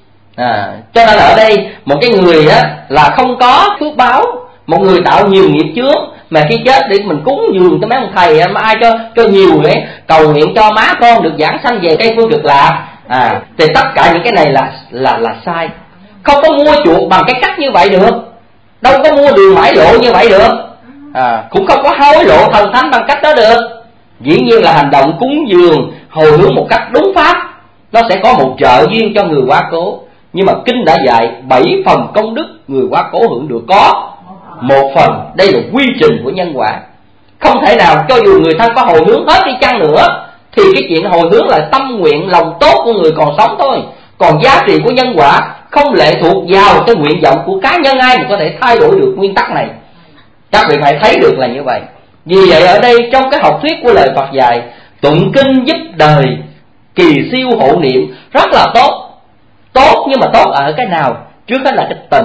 À, cho nên ở đây một cái người á là không có phước báo, một người tạo nhiều nghiệp chướng, mà khi chết để mình cúng dường cho mấy ông thầy, mà ai cho cho nhiều ấy, cầu nguyện cho má con được giảng sanh về cây phương cực lạc, à, thì tất cả những cái này là là là sai. Không có mua chuộc bằng cái cách như vậy được, đâu có mua đường mãi lộ như vậy được, à, cũng không có hối lộ thần thánh bằng cách đó được. Dĩ nhiên là hành động cúng dường hồi hướng một cách đúng pháp, nó sẽ có một trợ duyên cho người quá cố. Nhưng mà kinh đã dạy bảy phần công đức người quá cố hưởng được có một phần. Đây là quy trình của nhân quả. Không thể nào cho dù người thân có hồi hướng hết đi chăng nữa thì cái chuyện hồi hướng là tâm nguyện lòng tốt của người còn sống thôi. Còn giá trị của nhân quả không lệ thuộc vào cái nguyện vọng của cá nhân ai mà có thể thay đổi được nguyên tắc này. Các vị phải thấy được là như vậy. Vì vậy ở đây trong cái học thuyết của lời Phật dạy, tụng kinh giúp đời, kỳ siêu hộ niệm rất là tốt. Tốt nhưng mà tốt ở cái nào? Trước hết là cái tình.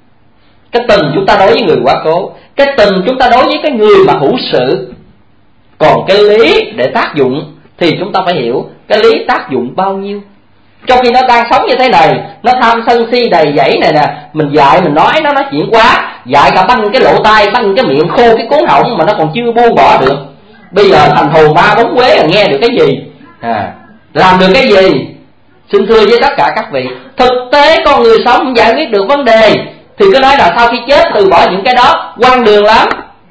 Cái tình chúng ta đối với người quá cố, cái tình chúng ta đối với cái người mà hữu sự. Còn cái lý để tác dụng thì chúng ta phải hiểu cái lý tác dụng bao nhiêu. Trong khi nó đang sống như thế này, nó tham sân si đầy dẫy này nè, mình dạy mình nói nó nói chuyện quá, dạy cả băng cái lỗ tai, băng cái miệng khô cái cuốn họng mà nó còn chưa buông bỏ được. Bây giờ thành hồn ma bóng quế là nghe được cái gì, à, làm được cái gì? Xin thưa với tất cả các vị, thực tế con người sống giải quyết được vấn đề thì cứ nói là sau khi chết từ bỏ những cái đó quan đường lắm.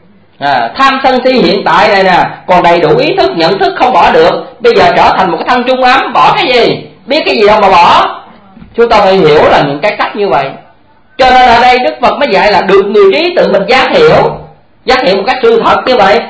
À, tham sân si hiện tại này nè còn đầy đủ ý thức nhận thức không bỏ được, bây giờ trở thành một cái thân trung ấm, bỏ cái gì? Biết cái gì đâu mà bỏ. Chúng ta phải hiểu là những cái cách như vậy. Cho nên ở đây Đức Phật mới dạy là được người trí tự mình giác hiểu, giác hiểu một cách sự thật như vậy.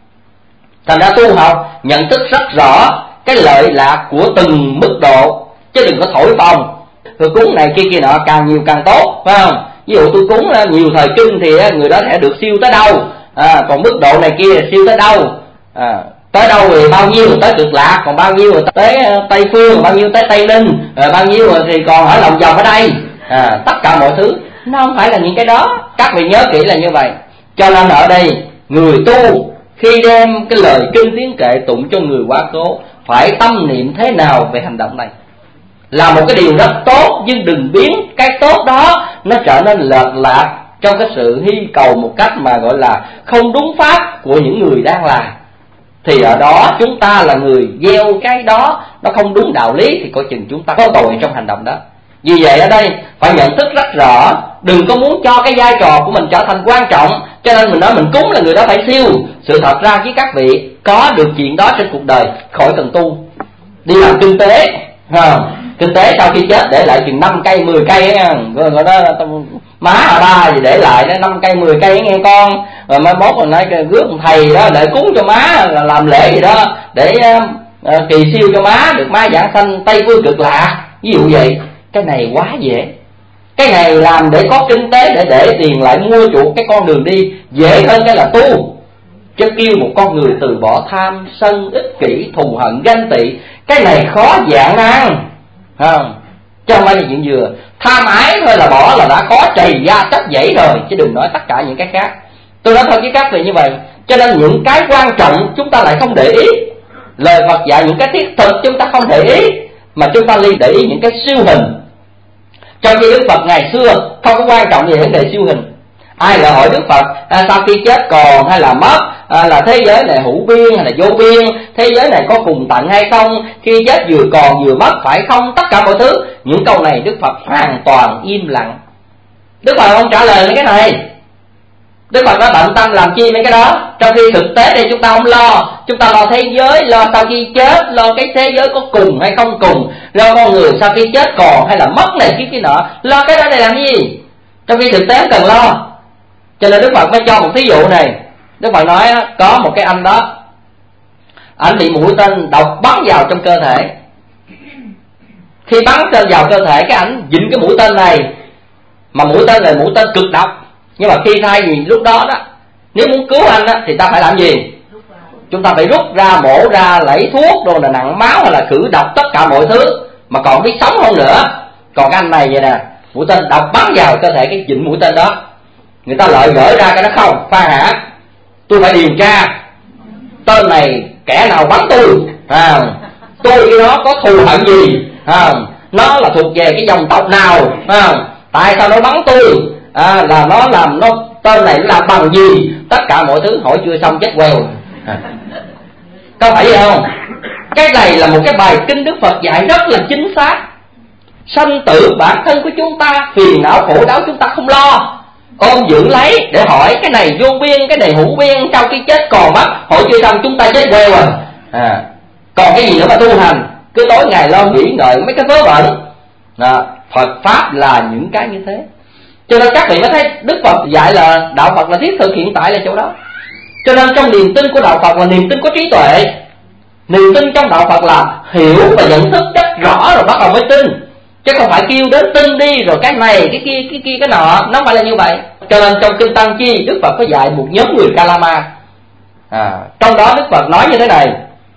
Thành ra tu học nhận thức rất rõ cái lợi lạc của từng mức độ, chứ đừng có thổi phồng. Tôi cúng này kia kia nọ càng nhiều càng tốt, phải không? Ví dụ tôi cúng nhiều thời kinh thì người đó sẽ được siêu tới đâu, à, còn mức độ này kia siêu tới đâu, à, tới đâu thì bao nhiêu tới cực lạc, còn bao nhiêu tới Tây Phương, bao nhiêu tới Tây Ninh, rồi bao nhiêu thì còn ở lòng vòng ở đây, à, tất cả mọi thứ nó không phải là những cái đó. Các vị nhớ kỹ là như vậy. Cho nên ở đây người tu khi đem cái lời kinh tiếng kệ tụng cho người quá cố phải tâm niệm thế nào về hành động này là một cái điều rất tốt, nhưng đừng biến cái tốt đó nó trở nên lệch lạc trong cái sự hy cầu một cách mà gọi là không đúng pháp của những người đang làm. Thì ở đó chúng ta là người gieo cái đó nó không đúng đạo lý thì coi chừng chúng ta có tội trong hành động đó. Vì vậy ở đây phải nhận thức rất rõ, đừng có muốn cho cái vai trò của mình trở thành quan trọng cho nên mình nói mình cúng là người đó phải siêu. Sự thật ra với các vị có được chuyện đó trên cuộc đời khỏi cần tu, đi làm kinh tế, không? Kinh tế sau khi chết để lại chừng năm cây mười cây á, rồi gọi đó má à ba gì để lại đó năm cây mười cây nghe con, rồi mai mốt rồi nói rước một thầy đó để cúng cho má, làm lễ gì đó để uh, kỳ siêu cho má được má giảng sanh Tây Phương cực lạc, ví dụ vậy. Cái này quá dễ, cái này làm để có kinh tế để để tiền lại mua chuộc cái con đường đi dễ hơn cái là tu. Chứ kêu một con người từ bỏ tham sân ích kỷ thù hận ganh tị, cái này khó dạng ăn, không? Chứ không phải là chuyện vừa tham ái thôi là bỏ là đã khó trầy da chất dãy rồi, chứ đừng nói tất cả những cái khác. Tôi nói thật với các vị như vậy. Cho nên những cái quan trọng chúng ta lại không để ý. Lời Phật dạy những cái thiết thực chúng ta không để ý, mà chúng ta liên để ý những cái siêu hình. Trong khi Đức Phật ngày xưa không có quan trọng về vấn đề siêu hình. Ai lại hỏi Đức Phật à, sau khi chết còn hay là mất, à, là thế giới này hữu biên hay là vô biên, thế giới này có cùng tận hay không, khi chết vừa còn vừa mất phải không, tất cả mọi thứ. Những câu này Đức Phật hoàn toàn im lặng. Đức Phật không trả lời mấy cái này. Đức Phật đã bận tâm làm chi mấy cái đó, trong khi thực tế đây chúng ta không lo. Chúng ta lo thế giới, lo sau khi chết, lo cái thế giới có cùng hay không cùng, lo con người sau khi chết còn hay là mất này cái kia nọ, lo cái đó để làm gì, trong khi thực tế không cần lo. Cho nên Đức Phật mới cho một thí dụ này. Đức Phật nói có một cái anh đó, anh bị mũi tên độc bắn vào trong cơ thể. Khi bắn tên vào cơ thể cái ảnh dính cái mũi tên này, mà mũi tên là mũi tên cực độc. Nhưng mà khi thay vì lúc đó đó, nếu muốn cứu anh đó, thì ta phải làm gì? Chúng ta phải rút ra, mổ ra, lấy thuốc rồi là nặng máu hay là khử độc tất cả mọi thứ, mà còn biết sống hơn nữa. Còn cái anh này vậy nè, mũi tên độc bắn vào cơ thể cái dính mũi tên đó. người ta lợi gỡ ra cái đó không, khoan hả, tôi phải điều tra tên này kẻ nào bắn tôi, à, tôi với nó có thù hận gì, à, nó là thuộc về cái dòng tộc nào, à, tại sao nó bắn tôi, à, là nó làm nó tên này nó làm bằng gì, tất cả mọi thứ hỏi chưa xong chết queo. À, có phải vậy không? Cái này là một cái bài kinh Đức Phật dạy rất là chính xác. Sanh tử bản thân của chúng ta, phiền não khổ đau chúng ta không lo, ôm giữ lấy để hỏi cái này vô biên, cái này hữu biên, sau khi chết còn mất, hỏi chưa xong chúng ta chết queo rồi. À, còn cái gì nữa mà tu hành, cứ tối ngày lo nghĩ ngợi mấy cái vớ vẩn. À, Phật pháp là những cái như thế. Cho nên các vị mới thấy Đức Phật dạy là đạo Phật là thiết thực hiện tại là chỗ đó. Cho nên trong niềm tin của đạo Phật là niềm tin có trí tuệ. Niềm tin trong đạo Phật là hiểu và nhận thức rất rõ rồi bắt đầu mới tin, chứ không phải kêu đến tin đi rồi cái này cái kia cái kia cái nọ, nó không phải là như vậy. Cho nên trong kinh Tăng Chi, Đức Phật có dạy một nhóm người Kalama. À, trong đó Đức Phật nói như thế này: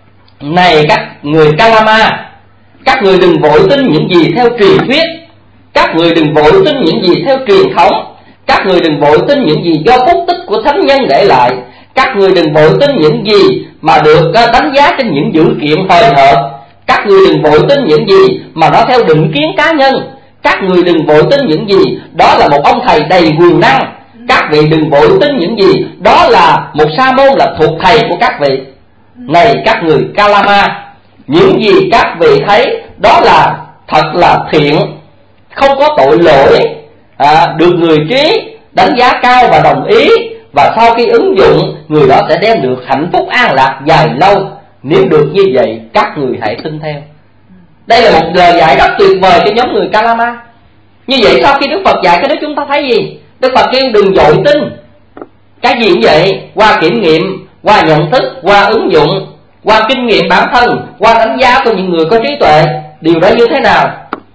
này các người Kalama, các người đừng vội tin những gì theo truyền thuyết, các người đừng vội tin những gì theo truyền thống, các người đừng vội tin những gì do phúc tích của thánh nhân để lại, các người đừng vội tin những gì mà được đánh giá trên những dữ kiện hời hợt, các người đừng vội tin những gì mà nó theo định kiến cá nhân, các người đừng vội tin những gì đó là một ông thầy đầy quyền năng, các vị đừng vội tin những gì đó là một sa môn là thuộc thầy của các vị. Này các người Kalama, những gì các vị thấy đó là thật là thiện, không có tội lỗi, à, được người trí đánh giá cao và đồng ý, và sau khi ứng dụng, người đó sẽ đem được hạnh phúc an lạc dài lâu. Nếu được như vậy, các người hãy tin theo. Đây là một lời dạy rất tuyệt vời cho nhóm người Kalama. Như vậy sau khi Đức Phật dạy cái đó chúng ta thấy gì? Đức Phật kêu đừng vội tin. Cái gì cũng vậy, qua kiểm nghiệm, qua nhận thức, qua ứng dụng, qua kinh nghiệm bản thân, qua đánh giá của những người có trí tuệ, điều đó như thế nào?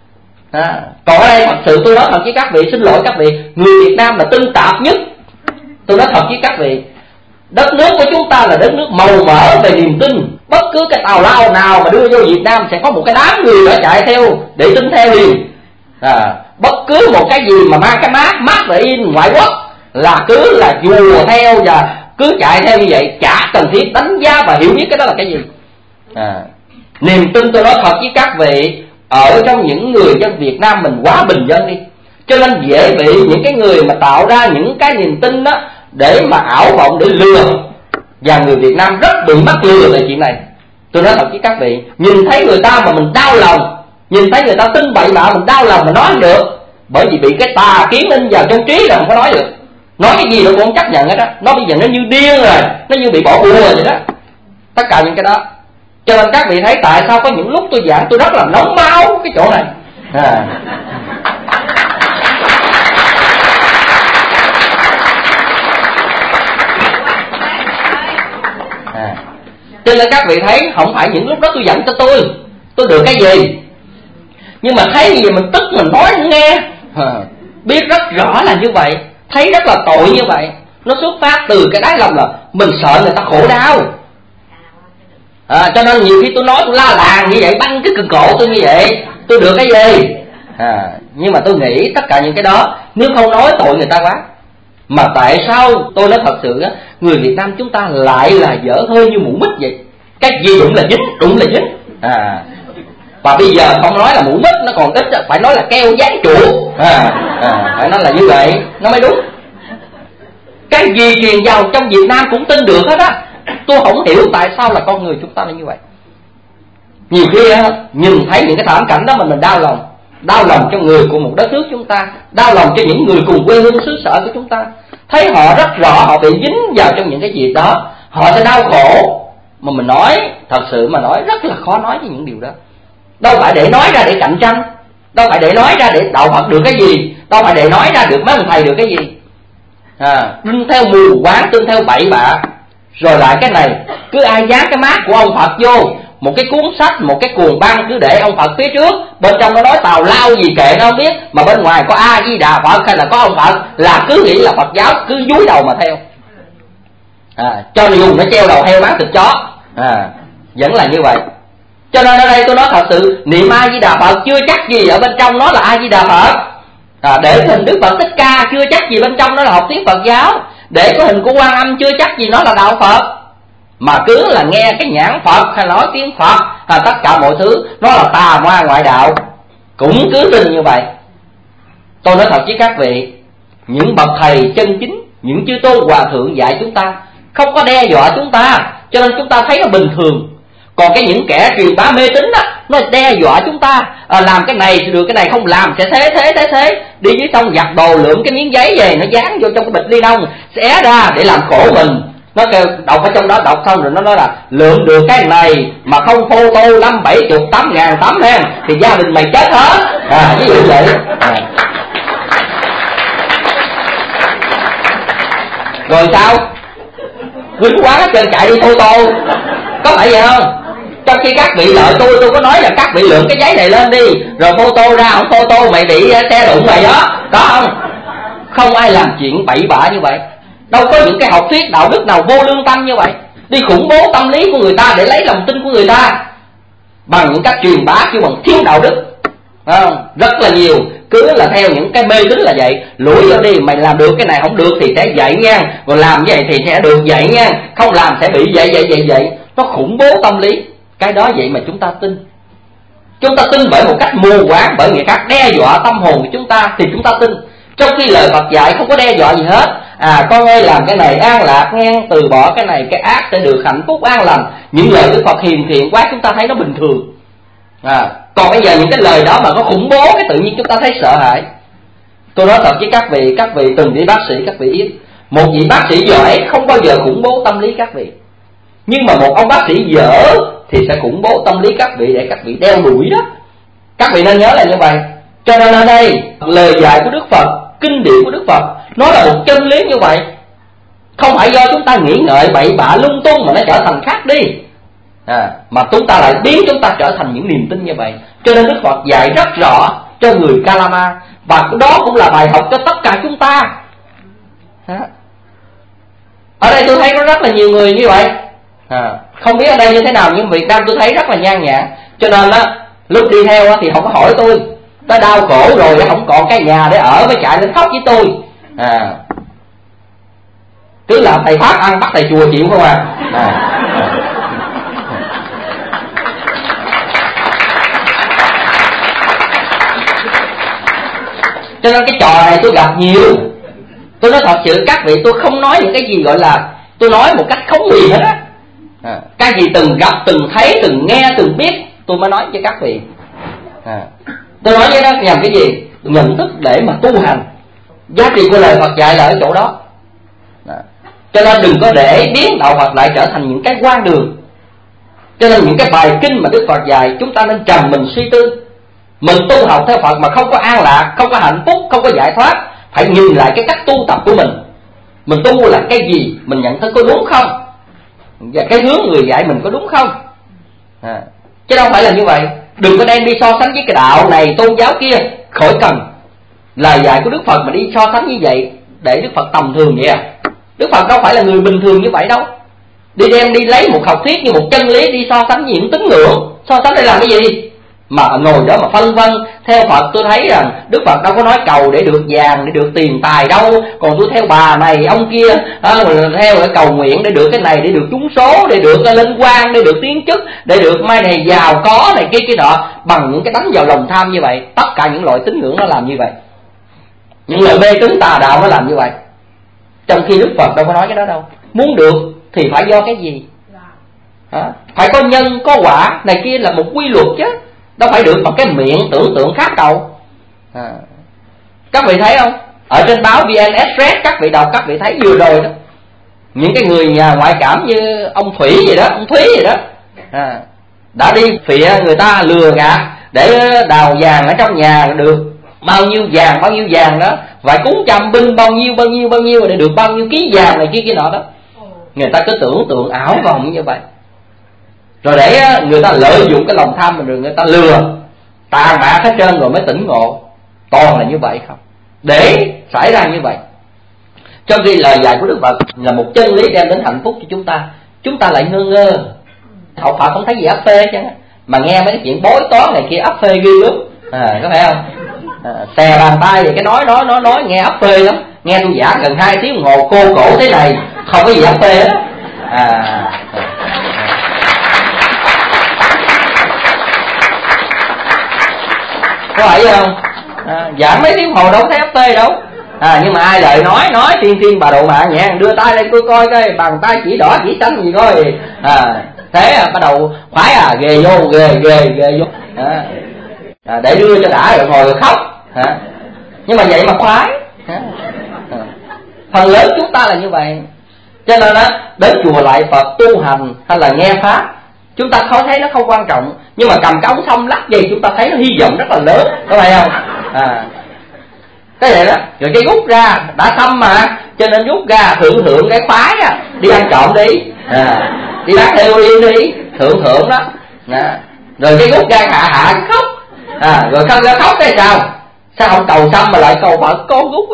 À, còn ở đây thật sự tôi nói thật với các vị, xin lỗi các vị, người Việt Nam là tinh tạp nhất. Tôi nói thật với các vị, đất nước của chúng ta là đất nước màu mỡ về niềm tin. Bất cứ cái tào lao nào mà đưa vô Việt Nam sẽ có một cái đám người đó chạy theo để tin theo liền. À, bất cứ một cái gì mà mang cái mác mác là in ngoại quốc là cứ là dùa theo và cứ chạy theo như vậy, chả cần thiết đánh giá và hiểu biết cái đó là cái gì. À, niềm tin tôi nói thật với các vị, ở trong những người dân Việt Nam mình quá bình dân đi, cho nên dễ bị những cái người mà tạo ra những cái niềm tin đó để mà ảo vọng để lừa, và người Việt Nam rất bị mắc lừa về chuyện này. Tôi nói thật với các vị, nhìn thấy người ta mà mình đau lòng, nhìn thấy người ta tin bậy bạ mình đau lòng mà nói không được, bởi vì bị cái tà kiến in vào trong trí là không có nói được. Nói cái gì nó cũng không chấp nhận hết đó. Nó bây giờ nó như điên rồi, nó như bị bỏ bùa vậy đó, tất cả những cái đó. Cho nên các vị thấy tại sao có những lúc tôi giảng tôi rất là nóng máu cái chỗ này. À, à. Cho nên các vị thấy không phải những lúc đó tôi giận cho tôi tôi được cái gì, nhưng mà thấy gì mình tức mình nói nghe, à, biết rất rõ là như vậy, thấy rất là tội như vậy. Nó xuất phát từ cái đáy lòng là mình sợ người ta khổ đau. À, cho nên nhiều khi tôi nói tôi la làng như vậy, băng cái cực cổ tôi như vậy, tôi được cái gì? À, nhưng mà tôi nghĩ tất cả những cái đó nếu không nói tội người ta quá. Mà tại sao tôi nói thật sự á, người Việt Nam chúng ta lại là dở hơi như mũ mít vậy, cái gì đụng là dính, đụng là dính. À, và bây giờ không nói là mũ mít nó còn ít, phải nói là keo dán trụ. À, à, phải nói là như vậy nó mới đúng. Cái gì truyền vào trong Việt Nam cũng tin được hết á. Tôi không hiểu tại sao là con người chúng ta là như vậy. Nhiều khi á, nhìn thấy những cái thảm cảnh đó mà mình đau lòng, đau lòng cho người của một đất nước chúng ta, đau lòng cho những người cùng quê hương xứ sở của chúng ta. Thấy họ rất rõ họ bị dính vào trong những cái việc đó, họ sẽ đau khổ. Mà mình nói, thật sự mà nói rất là khó nói với những điều đó. Đâu phải để nói ra để cạnh tranh, đâu phải để nói ra để đạo Phật được cái gì, đâu phải để nói ra được mấy ông thầy được cái gì. À, tin theo mù quáng, tin theo bậy bạ. Rồi lại cái này, cứ ai dán cái mác của ông Phật vô một cái cuốn sách, một cái cuồng băng, cứ để ông Phật phía trước, bên trong nó nói tào lao gì kệ nó không biết, mà bên ngoài có A Di Đà Phật hay là có ông Phật, là cứ nghĩ là Phật giáo, cứ dúi đầu mà theo. À, cho dùng nó treo đầu heo bán thịt chó. À, vẫn là như vậy. Cho nên ở đây tôi nói thật sự, niệm A Di Đà Phật chưa chắc gì ở bên trong nó là A Di Đà Phật. À, để cái hình Đức Phật Thích Ca chưa chắc gì bên trong nó là học thuyết Phật giáo, để cái hình của Quan Âm chưa chắc gì nó là đạo Phật, mà cứ là nghe cái nhãn Phật hay nói tiếng Phật, à, tất cả mọi thứ nó là tà ma ngoại đạo, cũng cứ tin như vậy. Tôi nói thật với các vị, những bậc thầy chân chính, những chư tôn hòa thượng dạy chúng ta không có đe dọa chúng ta, cho nên chúng ta thấy nó bình thường. Còn cái những kẻ truyền bá mê tín á, nó đe dọa chúng ta, à, làm cái này thì được, cái này không làm sẽ thế thế thế thế. Đi dưới sông giặt đồ lượm cái miếng giấy về, nó dán vô trong cái bịch ni lông, xé ra để làm khổ mình. Nó kêu đọc ở trong đó, đọc xong rồi nó nói là lượm được cái này mà không photo năm bảy chục tám ngàn tấm hen thì gia đình mày chết hết. À, ví dụ vậy. À. Rồi sao? Quýnh quá hết trơn, chạy đi photo, có phải vậy không? Trong khi các vị lợi tôi, tôi có nói là các vị lượm cái giấy này lên đi, rồi photo ra, không photo mày bị xe đụng mày đó, có không? Không ai làm chuyện bậy bạ như vậy. Đâu có những cái học thuyết đạo đức nào vô lương tâm như vậy, đi khủng bố tâm lý của người ta để lấy lòng tin của người ta bằng những cách truyền bá kêu bằng thiếu đạo đức. Không? Rất là nhiều cứ là theo những cái mê tín là vậy, lủi vô đi, mày làm được cái này không được thì sẽ vậy nha, rồi làm vậy thì sẽ được vậy nha, không làm sẽ bị vậy vậy vậy vậy. Nó khủng bố tâm lý, cái đó vậy mà chúng ta tin. Chúng ta tin bởi một cách mù quáng, bởi người khác đe dọa tâm hồn của chúng ta thì chúng ta tin, trong khi lời Phật dạy không có đe dọa gì hết. À, con ơi làm cái này an lạc nghe, từ bỏ cái này cái ác sẽ được hạnh phúc an lành. Những lời Đức Phật hiền thiện quá, chúng ta thấy nó bình thường. À, còn bây giờ những cái lời đó mà nó khủng bố, cái tự nhiên chúng ta thấy sợ hãi. Tôi nói thật với các vị, các vị từng đi bác sĩ, các vị biết một vị bác sĩ giỏi không bao giờ khủng bố tâm lý các vị, nhưng mà một ông bác sĩ dở thì sẽ khủng bố tâm lý các vị để các vị đeo đuổi đó. Các vị nên nhớ là như vậy. Cho nên ở đây lời dạy của Đức Phật, kinh điển của Đức Phật, nó là một chân lý như vậy, không phải do chúng ta nghĩ ngợi bậy bạ lung tung mà nó trở thành khác đi. À, mà chúng ta lại biến chúng ta trở thành những niềm tin như vậy. Cho nên Đức Phật dạy rất rõ cho người Kalama, và đó cũng là bài học cho tất cả chúng ta. À, ở đây tôi thấy có rất là nhiều người như vậy. À, không biết ở đây như thế nào, nhưng Việt Nam tôi thấy rất là nhan nhản. Cho nên á, lúc đi theo á, thì không có hỏi tôi, ta đau khổ rồi không còn cái nhà để ở, mới chạy lên khóc với tôi. À, cứ làm thầy Pháp ăn bắt thầy chùa chịu không à. À. Cho nên cái trò này tôi gặp nhiều. Tôi nói thật sự các vị, tôi không nói những cái gì gọi là tôi nói một cách khống quyền hết á. À, cái gì từng gặp, từng thấy, từng nghe, từng biết tôi mới nói cho các vị. À, tôi nói với nó nhằm cái gì? Nhận thức để mà tu hành. Giá trị của lời Phật dạy là ở chỗ đó. À, cho nên đừng có để biến đạo Phật lại trở thành những cái quan đường. Cho nên những cái bài kinh mà Đức Phật dạy, chúng ta nên trầm mình suy tư. Mình tu học theo Phật mà không có an lạc, không có hạnh phúc, không có giải thoát, phải nhìn lại cái cách tu tập của mình. Mình tu là cái gì? Mình nhận thức có đúng không? Và cái hướng người dạy mình có đúng không? À, chứ đâu phải là như vậy. Đừng có đem đi so sánh với cái đạo này, tôn giáo kia, khỏi cần. Lời dạy của Đức Phật mà đi so sánh như vậy, để Đức Phật tầm thường vậy à? Đức Phật đâu phải là người bình thường như vậy đâu. Đi đem đi lấy một học thuyết như một chân lý, đi so sánh với những tín ngưỡng, so sánh để làm cái gì? Mà ngồi đó mà phân vân. Theo Phật tôi thấy rằng Đức Phật đâu có nói cầu để được vàng, để được tiền tài đâu. Còn tôi theo bà này ông kia, à, theo để cầu nguyện để được cái này, để được trúng số, để được lên quan, để được tiến chức, để được mai này giàu có này kia kia nọ. Bằng những cái đánh vào lòng tham như vậy. Tất cả những loại tín ngưỡng nó làm như vậy, những loại mê tín tà đạo nó làm như vậy. Trong khi Đức Phật đâu có nói cái đó đâu. Muốn được thì phải do cái gì? À, phải có nhân, có quả này kia là một quy luật chứ, đâu phải được bằng cái miệng tưởng tượng khác đâu. À, các vị thấy không? Ở trên báo vê en Express các vị đọc, các vị thấy vừa rồi đó, những cái người nhà ngoại cảm như ông Thủy gì đó, ông Thúy gì đó, à, đã đi phịa người ta, lừa gạt để đào vàng ở trong nhà, được bao nhiêu vàng bao nhiêu vàng đó, phải cúng trăm binh bao nhiêu bao nhiêu bao nhiêu để được bao nhiêu ký vàng này kia kia nọ đó. Người ta cứ tưởng tượng ảo vọng như vậy, rồi để người ta lợi dụng cái lòng tham mình, rồi người ta lừa tàn mạ hết trơn, rồi mới tỉnh ngộ. Toàn là như vậy không, để xảy ra như vậy. Trong khi lời dạy của Đức Phật là một chân lý đem đến hạnh phúc cho chúng ta, chúng ta lại ngơ ngơ. Học Phật không thấy gì áp phê chứ, mà nghe mấy cái chuyện bói toán này kia áp phê ghê lắm. À, có phải không? à, xè bàn tay vậy cái nói nói nói nói nghe ấp phê lắm. Nghe tôi giảng gần hai tiếng đồng hồ cô cổ thế này không có gì ấp phê hết à. Có phải không? À, giảng mấy tiếng hồ đâu thấy ấp phê đâu à, nhưng mà ai lời nói nói thiên thiên bà độ mạng nhẹ, đưa tay lên tôi coi cái bàn tay chỉ đỏ chỉ xanh gì coi à, thế à, bắt đầu khoái à, ghê vô ghê ghê ghê vô à, à, để đưa cho đã rồi ngồi rồi khóc à. Nhưng mà vậy mà khoái à. À. Phần lớn chúng ta là như vậy, cho nên á đến chùa lại Phật tu hành hay là nghe pháp chúng ta khó thấy nó không quan trọng, nhưng mà cầm cái ống thông lắc gì chúng ta thấy nó hy vọng rất là lớn, có phải không à. Cái vậy đó, rồi cái rút ra đã xăm mà, cho nên rút ra thượng thượng cái khoái á, đi ăn trộm đi à, đi bán heroin đi, thượng thượng đó à. Rồi cái rút ra hạ hạ khóc à, rồi không ra khóc cái sao sao không cầu xăm mà lại cầu Phật, con rút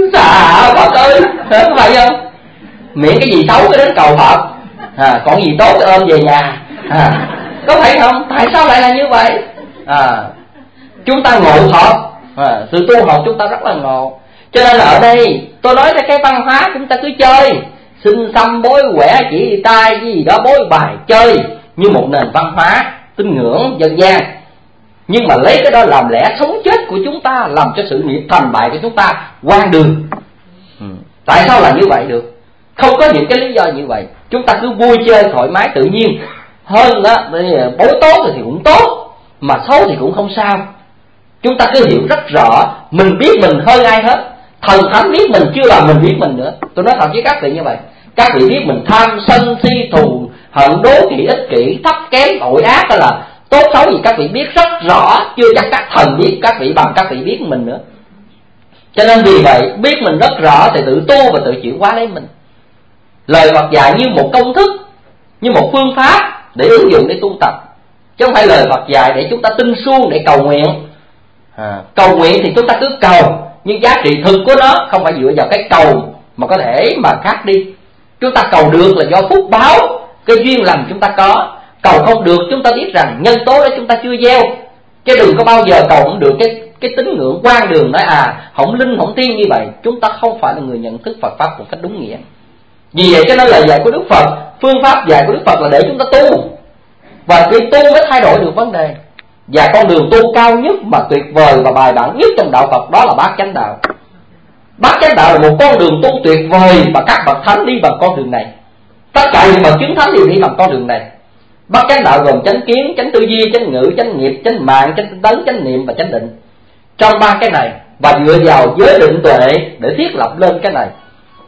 xà Phật ơi, có phải không? Miễn cái gì xấu cái đến cầu Phật à, còn gì tốt ôm về nhà à, có phải không? Tại sao lại là như vậy à? Chúng ta ngộ thật à, sự tu học chúng ta rất là ngộ. Cho nên là ở đây tôi nói là cái văn hóa chúng ta cứ chơi xin xăm bối quẻ chỉ tay cái gì đó bối bài chơi như một nền văn hóa tín ngưỡng dân gian, nhưng mà lấy cái đó làm lẽ sống chết của chúng ta, làm cho sự nghiệp thành bại của chúng ta hoang đường. ừ. Tại sao là như vậy được? Không có những cái lý do như vậy. Chúng ta cứ vui chơi thoải mái tự nhiên hơn đó, bối tốt thì cũng tốt, mà xấu thì cũng không sao. Chúng ta cứ hiểu rất rõ mình biết mình hơn ai hết. Thần thánh biết mình chưa bằng mình biết mình nữa. Tôi nói thật với các vị như vậy. Các vị biết mình tham sân si thù hận đố kỵ ích kỷ thấp kém tội ác hay là tốt xấu gì các vị biết rất rõ, chưa chắc các thần biết các vị bằng các vị biết mình nữa. Cho nên vì vậy biết mình rất rõ thì tự tu và tự chịu hóa lấy mình. Lời Phật dạy như một công thức, như một phương pháp để ứng dụng để tu tập, chứ không phải lời Phật dạy để chúng ta tin suông để cầu nguyện à, cầu nguyện thì chúng ta cứ cầu, nhưng giá trị thực của nó không phải dựa vào cái cầu mà có thể mà khác đi. Chúng ta cầu được là do phúc báo, cái duyên lành chúng ta có. Cầu không được chúng ta biết rằng nhân tố đó chúng ta chưa gieo, chứ đừng có bao giờ cầu không được cái cái tín ngưỡng quan đường nói à hổng linh hổng tiên như vậy. Chúng ta không phải là người nhận thức Phật pháp một cách đúng nghĩa. Vì vậy cho nên lời dạy của Đức Phật, phương pháp dạy của Đức Phật là để chúng ta tu, và khi tu mới thay đổi được vấn đề. Và con đường tu cao nhất mà tuyệt vời và bài bản nhất trong đạo Phật đó là bát chánh đạo. Bát chánh đạo là một con đường tu tuyệt vời và các bậc thánh đi bằng con đường này. Tất cả những bậc chứng thánh đều đi bằng con đường này. Bát chánh đạo gồm chánh kiến, chánh tư duy, chánh ngữ, chánh nghiệp, chánh mạng, chánh tinh tấn, chánh niệm và chánh định. Trong ba cái này và dựa vào giới định tuệ để thiết lập lên cái này.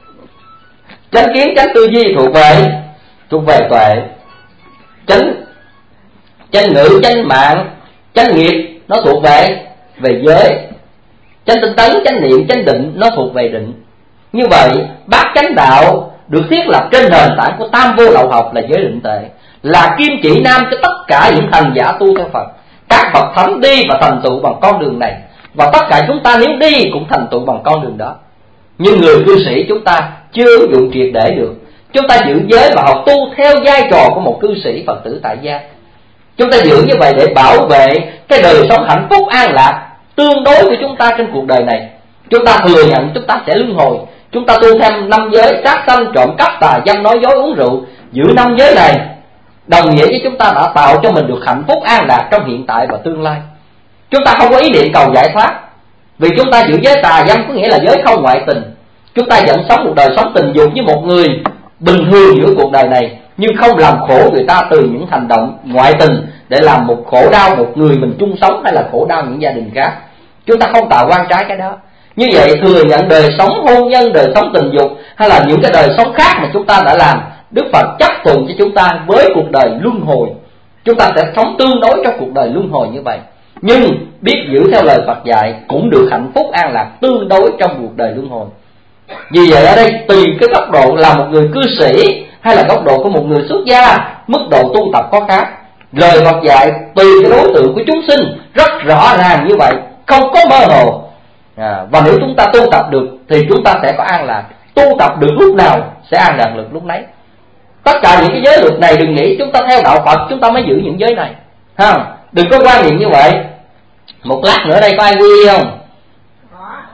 Chánh kiến, chánh tư duy thuộc về thuộc về tuệ. Chánh chánh ngữ, chánh mạng, chánh nghiệp nó thuộc về về giới. Chánh tinh tấn, chánh niệm, chánh định nó thuộc về định. Như vậy bát chánh đạo được thiết lập trên nền tảng của tam vô lậu học là giới định tuệ, là kim chỉ nam cho tất cả những hành giả tu theo Phật. Các bậc thánh đi và thành tựu bằng con đường này, và tất cả chúng ta nếu đi cũng thành tựu bằng con đường đó. Nhưng người cư sĩ chúng ta chưa ứng dụng triệt để được. Chúng ta giữ giới và học tu theo vai trò của một cư sĩ Phật tử tại gia. Chúng ta giữ như vậy để bảo vệ cái đời sống hạnh phúc an lạc tương đối của chúng ta trên cuộc đời này. Chúng ta thừa nhận chúng ta sẽ luân hồi. Chúng ta tu thêm năm giới sát sanh, trộm cắp, tà dâm, nói dối, uống rượu. Giữ năm giới này đồng nghĩa với chúng ta đã tạo cho mình được hạnh phúc an lạc trong hiện tại và tương lai. Chúng ta không có ý niệm cầu giải thoát, vì chúng ta giữ giới tà dâm có nghĩa là giới không ngoại tình. Chúng ta vẫn sống một đời sống tình dục như một người bình thường giữa cuộc đời này, nhưng không làm khổ người ta từ những hành động ngoại tình để làm một khổ đau một người mình chung sống, hay là khổ đau những gia đình khác. Chúng ta không tạo quan trái cái đó. Như vậy thừa nhận đời sống hôn nhân, đời sống tình dục hay là những cái đời sống khác mà chúng ta đã làm, Đức Phật chấp thuận cho chúng ta với cuộc đời luân hồi. Chúng ta sẽ sống tương đối trong cuộc đời luân hồi như vậy, nhưng biết giữ theo lời Phật dạy cũng được hạnh phúc an lạc tương đối trong cuộc đời luân hồi. Vì vậy ở đây tùy cái góc độ là một người cư sĩ hay là góc độ của một người xuất gia, mức độ tu tập có khác. Lời Phật dạy tùy cái đối tượng của chúng sinh rất rõ ràng như vậy, không có mơ hồ. À, và nếu chúng ta tu tập được thì chúng ta sẽ có an lạc. Tu tập được lúc nào sẽ an lạc được lúc nấy. Tất cả những cái giới luật này đừng nghĩ chúng ta theo đạo Phật chúng ta mới giữ những giới này ha. Đừng có quan niệm như vậy. Một lát nữa đây có ai quy y không?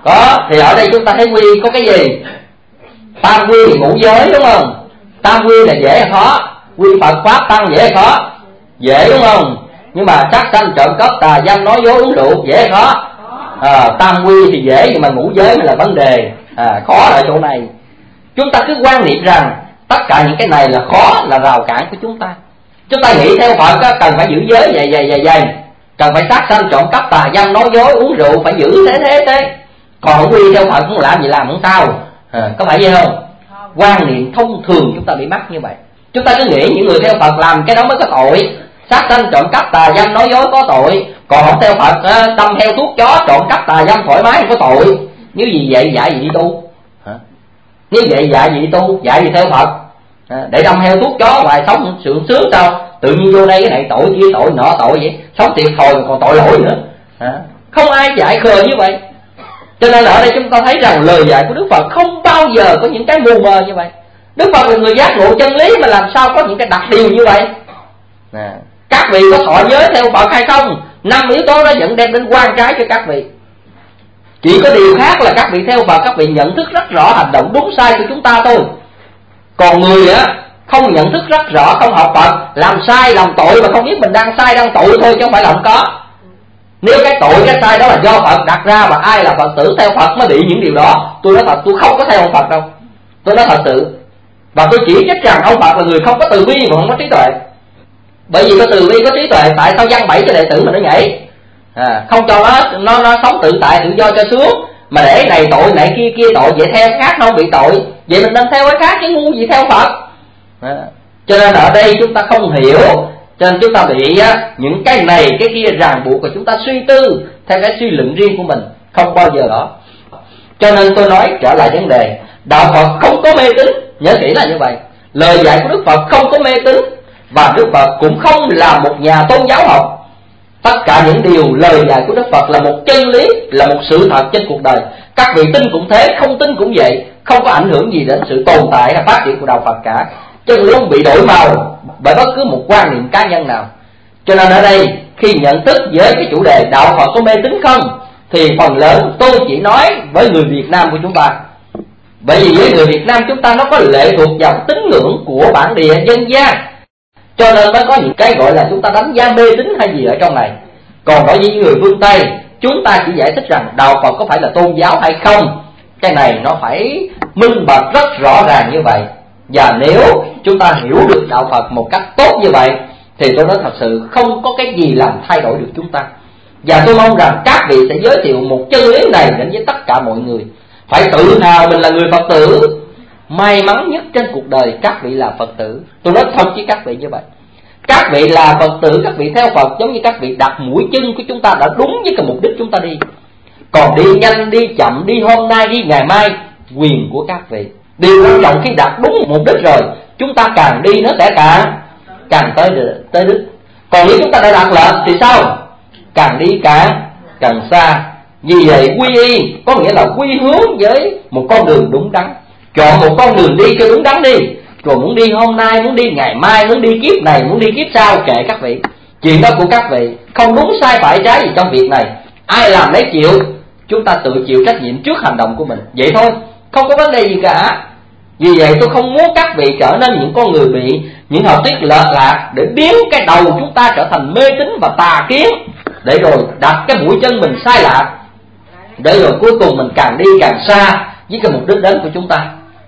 Có, thì ở đây chúng ta thấy quy có cái gì? Tam quy thì ngũ giới đúng không? Tam quy là dễ hay khó? Quy Phật Pháp Tăng dễ hay khó? Dễ đúng không? Nhưng mà sát sanh trộm cắp tà dâm nói dối uống rượu dễ hay khó? À, tam quy thì dễ, nhưng mà ngũ giới mới là vấn đề. À, khó ở chỗ này. Chúng ta cứ quan niệm rằng tất cả những cái này là khó, là rào cản của chúng ta. Chúng ta nghĩ theo Phật á, cần phải giữ giới vậy vậy vậy vậy, cần phải sát sanh trộm cắp tà dâm nói dối uống rượu, phải giữ thế thế thế. Còn không quy theo Phật không làm gì làm không sao. À, có phải vậy không? Quan niệm thông thường chúng ta bị mắc như vậy. Chúng ta cứ nghĩ những người theo Phật làm cái đó mới có tội. Sát sanh trộm cắp tà dâm nói dối có tội, còn không theo Phật á, đâm theo thuốc chó trộm cắp tà dâm thoải mái không có tội. Nếu gì vậy dạy gì đi tu? Hả? Nếu vậy dạy gì đi tu? Dạy gì theo Phật? À, để đâm theo thuốc chó hoài sống sướng sướng sao? Tự nhiên vô đây cái này tội kia tội nọ tội vậy, sống thiệt thòi còn tội lỗi nữa. À, không ai dạy khờ như vậy. Cho nên là ở đây chúng ta thấy rằng lời dạy của Đức Phật không bao giờ có những cái mù mờ như vậy. Đức Phật là người giác ngộ chân lý mà làm sao có những cái đặc điều như vậy. À, các vị có thọ giới theo Phật hay không? Năm yếu tố đó vẫn đem đến quan trái cho các vị. Chỉ có điều khác là các vị theo Phật, các vị nhận thức rất rõ hành động đúng sai của chúng ta thôi. Còn người á không nhận thức rất rõ, không học Phật, làm sai làm tội mà không biết mình đang sai đang tội thôi chứ không phải là không có. Nếu cái tội cái sai đó là do Phật đặt ra và ai là Phật tử theo Phật mới bị những điều đó, tôi nói thật tôi không có theo ông Phật đâu. Tôi nói thật sự. Và tôi chỉ trích rằng ông Phật là người không có từ bi mà không có trí tuệ. Bởi vì có từ bi có trí tuệ, tại sao văn bảy cho đệ tử mà nó nhảy? À, không cho nó, nó nó sống tự tại tự do cho sướng, mà để này tội này kia kia tội, vậy theo khác nó không bị tội, vậy mình nên theo cái khác chứ ngu gì theo Phật. À, cho nên ở đây chúng ta không hiểu, cho nên chúng ta bị á, những cái này cái kia ràng buộc và chúng ta suy tư theo cái suy luận riêng của mình, không bao giờ đó. Cho nên tôi nói trở lại vấn đề, đạo Phật không có mê tín, nhớ kỹ là như vậy. Lời dạy của Đức Phật không có mê tín, và Đức Phật cũng không là một nhà tôn giáo học. Tất cả những điều lời dạy của Đức Phật là một chân lý, là một sự thật trên cuộc đời. Các vị tin cũng thế, không tin cũng vậy, không có ảnh hưởng gì đến sự tồn tại hay phát triển của đạo Phật cả. Chân lý không bị đổi màu bởi bất cứ một quan niệm cá nhân nào. Cho nên ở đây khi nhận thức với cái chủ đề đạo Phật có mê tín không, thì phần lớn tôi chỉ nói với người Việt Nam của chúng ta. Bởi vì với người Việt Nam chúng ta nó có lệ thuộc vào tín ngưỡng của bản địa dân gian, cho nên mới có những cái gọi là chúng ta đánh giá mê tín hay gì ở trong này. Còn đối với người phương Tây, chúng ta chỉ giải thích rằng đạo Phật có phải là tôn giáo hay không, cái này nó phải minh bạch rất rõ ràng như vậy. Và nếu chúng ta hiểu được đạo Phật một cách tốt như vậy, thì tôi nói thật sự không có cái gì làm thay đổi được chúng ta. Và tôi mong rằng các vị sẽ giới thiệu một chân lý này đến với tất cả mọi người. Phải tự hào mình là người Phật tử. May mắn nhất trên cuộc đời các vị là Phật tử. Tôi nói thật với các vị như vậy. Các vị là Phật tử, các vị theo Phật giống như các vị đặt mũi chân của chúng ta đã đúng với cái mục đích chúng ta đi. Còn đi nhanh, đi chậm, đi hôm nay, đi ngày mai, quyền của các vị. Điều quan trọng khi đặt đúng mục đích rồi, chúng ta càng đi nó sẽ càng càng tới tới đích. Còn nếu chúng ta đã đặt lệnh thì sao? Càng đi càng càng xa. Vì vậy quy y có nghĩa là quy hướng với một con đường đúng đắn. Chọn một con đường đi cho đúng đắn đi. Rồi muốn đi hôm nay, muốn đi ngày mai, muốn đi kiếp này, muốn đi kiếp sau, kệ các vị. Chuyện đó của các vị, không đúng sai phải trái gì trong việc này. Ai làm lấy chịu, chúng ta tự chịu trách nhiệm trước hành động của mình. Vậy thôi, không có vấn đề gì cả. Vì vậy tôi không muốn các vị trở nên những con người bị những học thuyết lệch lạc, để biến cái đầu chúng ta trở thành mê tín và tà kiến, để rồi đặt cái mũi chân mình sai lạc, để rồi cuối cùng mình càng đi càng xa với cái mục đích đến của chúng ta.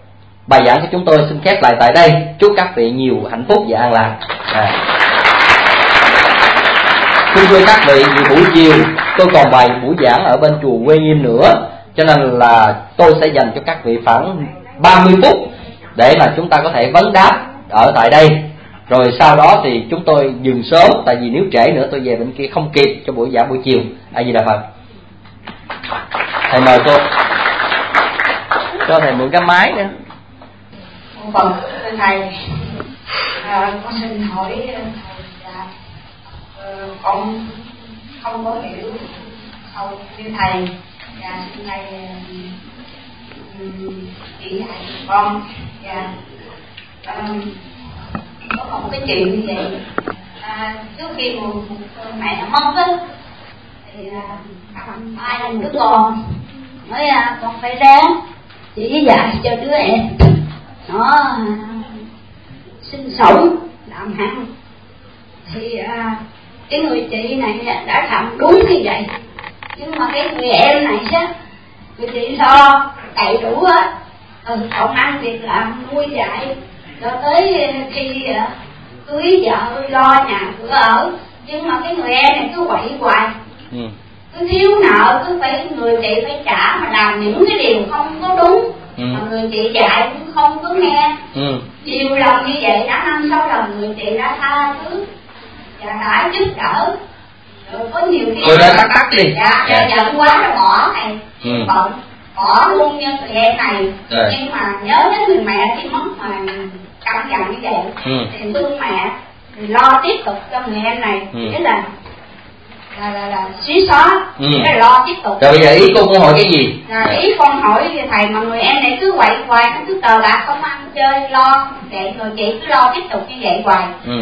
Bài giảng của chúng tôi xin khép lại tại đây. Chúc các vị nhiều hạnh phúc và an lạc. À. Xin thưa các vị, vì buổi chiều tôi còn bài buổi giảng ở bên chùa Quê Nghiêm nữa, cho nên là tôi sẽ dành cho các vị khoảng ba mươi phút để mà chúng ta có thể vấn đáp ở tại đây. Rồi sau đó thì chúng tôi dừng sớm, tại vì nếu trễ nữa tôi về bên kia không kịp cho buổi giảng buổi chiều. A Di Đà Phật. Thầy mời cô. Cho thầy mượn cái máy nữa. Vâng, thưa thầy, à, con xin hỏi là uh, con không có hiểu sâu như thầy, và xin thầy uh, chỉ dạy con. Và uh, có một cái chuyện như vậy, à, trước khi một, một mẹ mất á, thì uh, ai là đứa con, nói à, con phải ráng chỉ dạy cho đứa em nó sinh sống làm ăn. Thì à, cái người chị này đã làm đúng như vậy, nhưng mà cái người em này á, người chị lo đầy đủ hết, từ công ăn việc làm nuôi dạy cho tới khi à, cưới vợ lo nhà cửa ở. Nhưng mà cái người em này cứ quậy hoài, ừ. cứ thiếu nợ, cứ phải người chị phải trả, mà làm những cái điều không có đúng, ừ. mà người chị dạy cũng không có nghe. ừ. Nhiều lần như vậy đã năm sáu lần người chị đã tha thứ và đã giúp đỡ. Rồi có nhiều cái rồi tắt tắt đi, dạ, dạ. giận quá rồi bỏ này, ừ. bận bỏ luôn nhân người em này. Rồi. Nhưng mà nhớ đến người mẹ khi mất mà căm giận như vậy, ừ. thì thương mẹ thì lo tiếp tục cho người em này, ừ. nghĩa là là là, là xí xóa, ừ. nghĩa là lo tiếp tục. Rồi bây giờ ý cô muốn hỏi cái gì? Là ý con hỏi thầy, mà người em này cứ quậy hoài, nó cứ cờ bạc không ăn chơi lo vậy, người chị cứ lo tiếp tục như vậy hoài. ừ.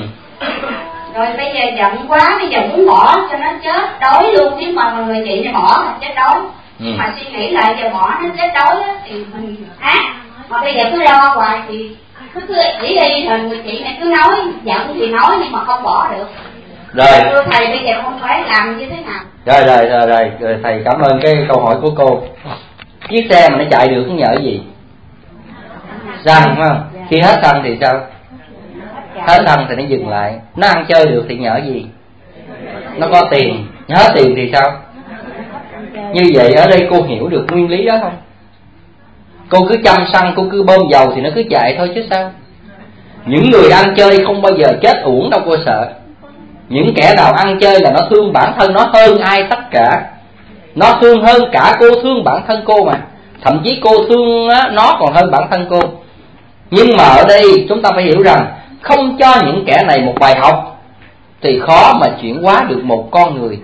Rồi bây giờ giận quá, bây giờ muốn bỏ cho nó chết đói luôn, nếu mà người chị này bỏ là chết đói. ừ. Mà suy nghĩ lại giờ bỏ nó chết đói á, thì mình ác, mà bây giờ cứ lo hoài thì cứ cứ chỉ đi, rồi người chị này cứ nói giận thì nói nhưng mà không bỏ được. Rồi thưa thầy, bây giờ không phải làm như thế nào? Rồi rồi rồi rồi, rồi thầy cảm ơn cái câu hỏi của cô. Chiếc xe mà nó chạy được nó nhờ cái gì? Xăng, đúng không? Khi hết xăng thì sao? Hết xăng thì nó dừng lại. Nó ăn chơi được thì nhờ gì? Nó có tiền. Hết tiền thì sao? Như vậy ở đây cô hiểu được nguyên lý đó không? Cô cứ chăm xăng, cô cứ bơm dầu thì nó cứ chạy thôi chứ sao. Những người ăn chơi không bao giờ chết uổng đâu cô sợ. Những kẻ nào ăn chơi là nó thương bản thân nó hơn ai tất cả. Nó thương hơn cả cô thương bản thân cô mà. Thậm chí cô thương nó còn hơn bản thân cô. Nhưng mà ở đây chúng ta phải hiểu rằng không cho những kẻ này một bài học thì khó mà chuyển hóa được một con người.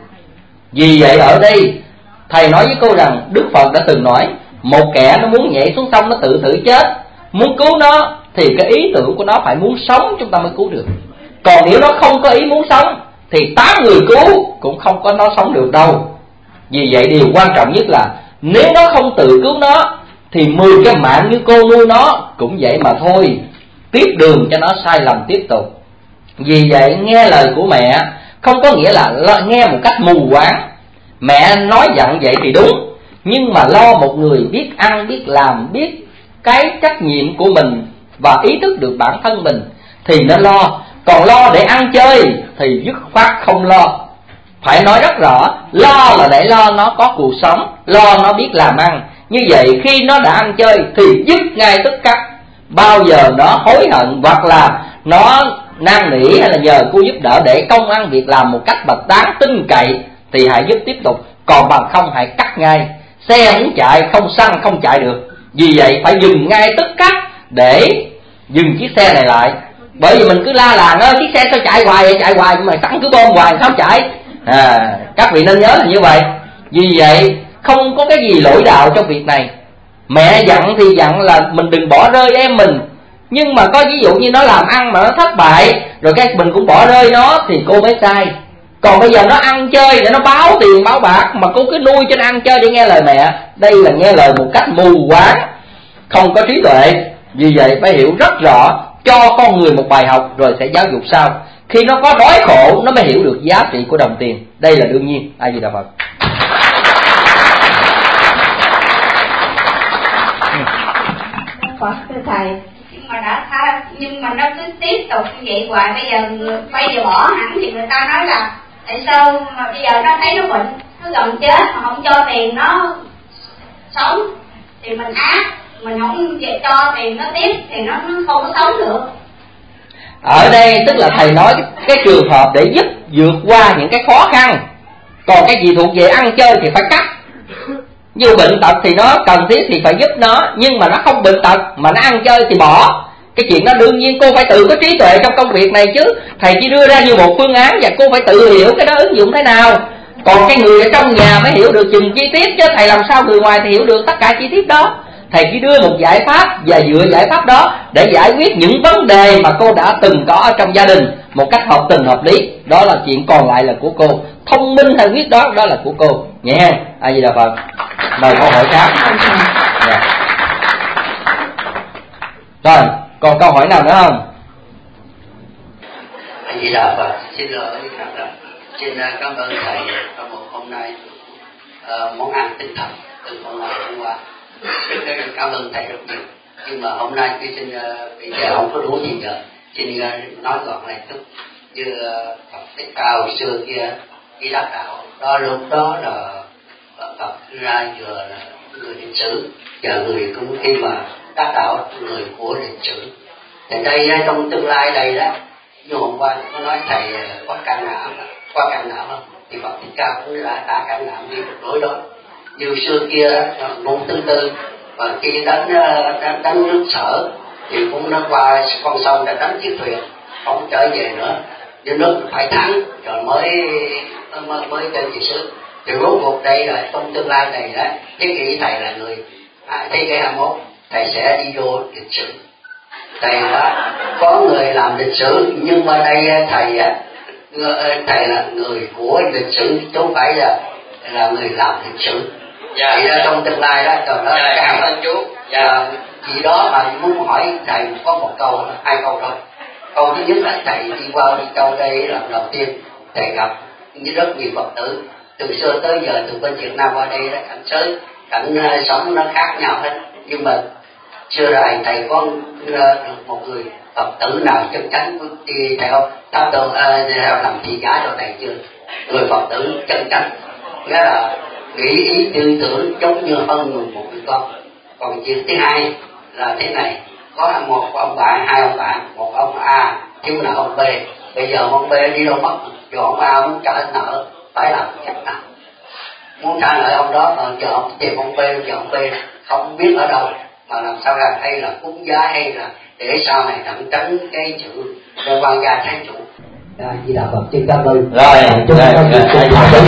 Vì vậy ở đây thầy nói với cô rằng Đức Phật đã từng nói, một kẻ nó muốn nhảy xuống sông nó tự tử chết, muốn cứu nó thì cái ý tưởng của nó phải muốn sống chúng ta mới cứu được. Còn nếu nó không có ý muốn sống thì tám người cứu cũng không có nó sống được đâu. Vì vậy điều quan trọng nhất là nếu nó không tự cứu nó thì mười cái mạng như cô nuôi nó cũng vậy mà thôi. Tiếp đường cho nó sai lầm tiếp tục. Vì vậy nghe lời của mẹ không có nghĩa là nghe một cách mù quáng. Mẹ nói dặn vậy thì đúng, nhưng mà lo một người biết ăn, biết làm, biết cái trách nhiệm của mình và ý thức được bản thân mình thì nó lo. Còn lo để ăn chơi thì dứt khoát không lo. Phải nói rất rõ, lo là để lo nó có cuộc sống, lo nó biết làm ăn. Như vậy khi nó đã ăn chơi thì dứt ngay tức khắc. Bao giờ nó hối hận hoặc là nó năn nỉ hay là nhờ cô giúp đỡ để công ăn việc làm một cách mà đáng tin cậy thì hãy giúp tiếp tục. Còn bằng không hãy cắt ngay. Xe muốn chạy không xăng không chạy được. Vì vậy phải dừng ngay tức khắc để dừng chiếc xe này lại. Bởi vì mình cứ la làng ơ chiếc xe sao chạy hoài vậy, chạy hoài nhưng mà sẵn cứ bơm hoài sao chạy. À, các vị nên nhớ là như vậy. Vì vậy không có cái gì lỗi đạo trong việc này. Mẹ dặn thì dặn là mình đừng bỏ rơi em mình. Nhưng mà có ví dụ như nó làm ăn mà nó thất bại rồi cái mình cũng bỏ rơi nó thì cô mới sai. Còn bây giờ nó ăn chơi để nó báo tiền báo bạc mà cô cứ nuôi cho nó ăn chơi để nghe lời mẹ, đây là nghe lời một cách mù quáng, không có trí tuệ. Vì vậy phải hiểu rất rõ, cho con người một bài học rồi sẽ giáo dục sau. Khi nó có đói khổ nó mới hiểu được giá trị của đồng tiền. Đây là đương nhiên. A Di Đà Phật. Phật thưa thầy, nhưng mà đã tha, nhưng mà nó cứ tiếp tục như vậy hoài. Bây giờ bây giờ bỏ hẳn thì người ta nói là tại sao mà bây giờ nó thấy nó bệnh, nó gần chết mà không cho tiền nó sống thì mình ác, mình không về cho tiền nó tiếp thì nó, nó không có sống được. Ở đây tức là thầy nói cái, cái trường hợp để giúp vượt qua những cái khó khăn. Còn cái gì thuộc về ăn chơi thì phải cắt. Như bệnh tật thì nó cần thiết thì phải giúp nó, nhưng mà nó không bệnh tật mà nó ăn chơi thì bỏ. Cái chuyện đó đương nhiên cô phải tự có trí tuệ trong công việc này chứ. Thầy chỉ đưa ra như một phương án và cô phải tự hiểu cái đó ứng dụng thế nào. Còn cái người ở trong nhà mới hiểu được chừng chi tiết, chứ thầy làm sao người ngoài thì hiểu được tất cả chi tiết đó. Thầy chỉ đưa một giải pháp và dựa giải pháp đó để giải quyết những vấn đề mà cô đã từng có ở trong gia đình một cách hợp tình hợp lý. Đó là chuyện còn lại là của cô. Thông minh hay quyết đó, đó là của cô. Nhẹ. A Di Đà Phật. Mời câu hỏi khác. Dạ. Rồi, còn câu hỏi nào nữa không? A Di Đà Phật, xin lỗi thật là xin cảm ơn thầy trong một hôm nay uh, món ăn tinh thần từ hôm nay hôm qua. Rất rất cảm ơn thầy rất nhiều. Nhưng mà hôm nay tôi xin uh, bây giờ không có đủ gì giờ, xin uh, nói gọn lại chút. Như uh, Phật Thích Ca hồi xưa kia đi đắc đạo, đó lúc đó là Phật ra vừa là người lịch sử, giờ người cũng khi mà đắc đạo người của lịch sử. Thì đây trong tương lai đây đó, như hôm qua có nói thầy có can đảm, có can đảm không? Thì Phật Thích Ca cũng đã đã can đảm đi một lối đó. Như xưa kia cũng tương tự, và khi đánh đánh, đánh nước Sở thì cũng nó qua con sông đã đánh chiếc thuyền, không trở về nữa. Nhưng nước phải thắng rồi mới mới mới trên về xứ. Thì rốt cuộc đây là trong tương lai này đó, thế kỷ thầy là người à, thế kỷ hai mươi mốt thầy sẽ đi vô lịch sử. Thầy đó có người làm lịch sử, nhưng mà đây thầy thầy là người của lịch sử chứ không phải là là người làm lịch sử. Dạ. Thì đó, trong tương lai đó rồi đó. Dạ, cảm ơn chú. Dạ. Vì đó mà muốn hỏi thầy có một câu, hai câu thôi. Câu thứ nhất là thầy đi qua đi châu đây lần đầu tiên thầy gặp với rất nhiều Phật tử từ xưa tới giờ, từ bên Việt Nam qua đây đó, cảnh giới cảnh uh, sống nó khác nhau hết. Nhưng mà xưa rồi thầy có uh, một người Phật tử nào chân chánh đi theo theo tôi uh, theo làm thị giả cho thầy chưa? Người Phật tử chân chánh nghĩa là nghĩ ý tư tưởng giống như hơn người một người con. Còn chuyện thứ hai là thế này, có một ông bạn, hai ông bạn, một ông A thiếu nợ ông B. Bây giờ ông B đi đâu mất, rồi ông A muốn trả nợ phải làm cách nào? Muốn trả nợ ông đó mà giờ ông tìm ông B, giờ ông B không biết ở đâu mà làm sao ra, hay là cúng giá hay là để sau này đặng tránh cái chữ để quan gia thái chủ. À, Di Đà Phật, xin cảm ơn. Rồi, rồi, rồi.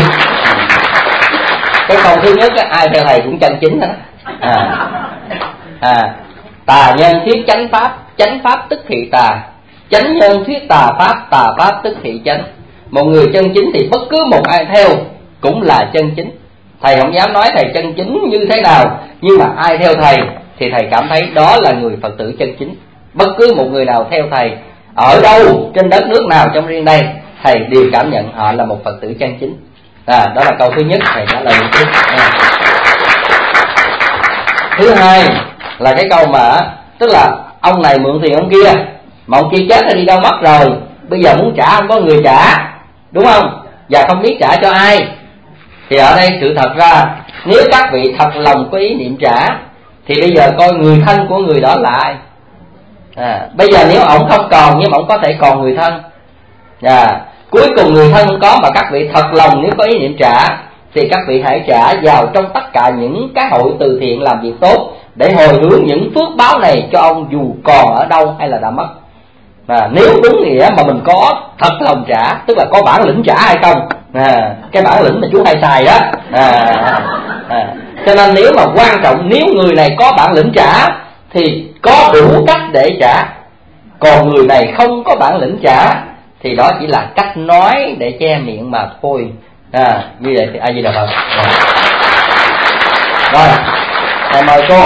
Cái câu thứ nhất á, ai theo thầy cũng chân chính đó. À, à, tà nhân thuyết chánh pháp, chánh pháp tức thị tà. Chánh nhân thuyết tà pháp, tà pháp tức thị chánh. Một người chân chính thì bất cứ một ai theo cũng là chân chính. Thầy không dám nói thầy chân chính như thế nào, nhưng mà ai theo thầy thì thầy cảm thấy đó là người Phật tử chân chính. Bất cứ một người nào theo thầy ở đâu, trên đất nước nào trong riêng đây, thầy đều cảm nhận họ là một Phật tử chân chính. À, đó là câu thứ nhất, thầy trả lời trước. À. Thứ hai là cái câu mà tức là ông này mượn tiền ông kia, mà ông kia chết rồi đi đâu mất rồi, bây giờ muốn trả không có người trả, đúng không? Và không biết trả cho ai. Thì ở đây sự thật ra, nếu các vị thật lòng có ý niệm trả thì bây giờ coi người thân của người đó là ai. À, bây giờ nếu ông không còn, nhưng mà ông có thể còn người thân. À, cuối cùng người thân không có, mà các vị thật lòng nếu có ý niệm trả thì các vị hãy trả vào trong tất cả những cái hội từ thiện làm việc tốt, để hồi hướng những phước báo này cho ông dù còn ở đâu hay là đã mất. À, nếu đúng nghĩa mà mình có thật lòng trả, tức là có bản lĩnh trả hay không. À, cái bản lĩnh mà chú hay xài đó. À, à, cho nên nếu mà quan trọng, nếu người này có bản lĩnh trả thì có đủ cách để trả. Còn người này không có bản lĩnh trả thì đó chỉ là cách nói để che miệng mà thôi. À, như vậy thì A Di Đà Phật. Rồi, thầy mời cô.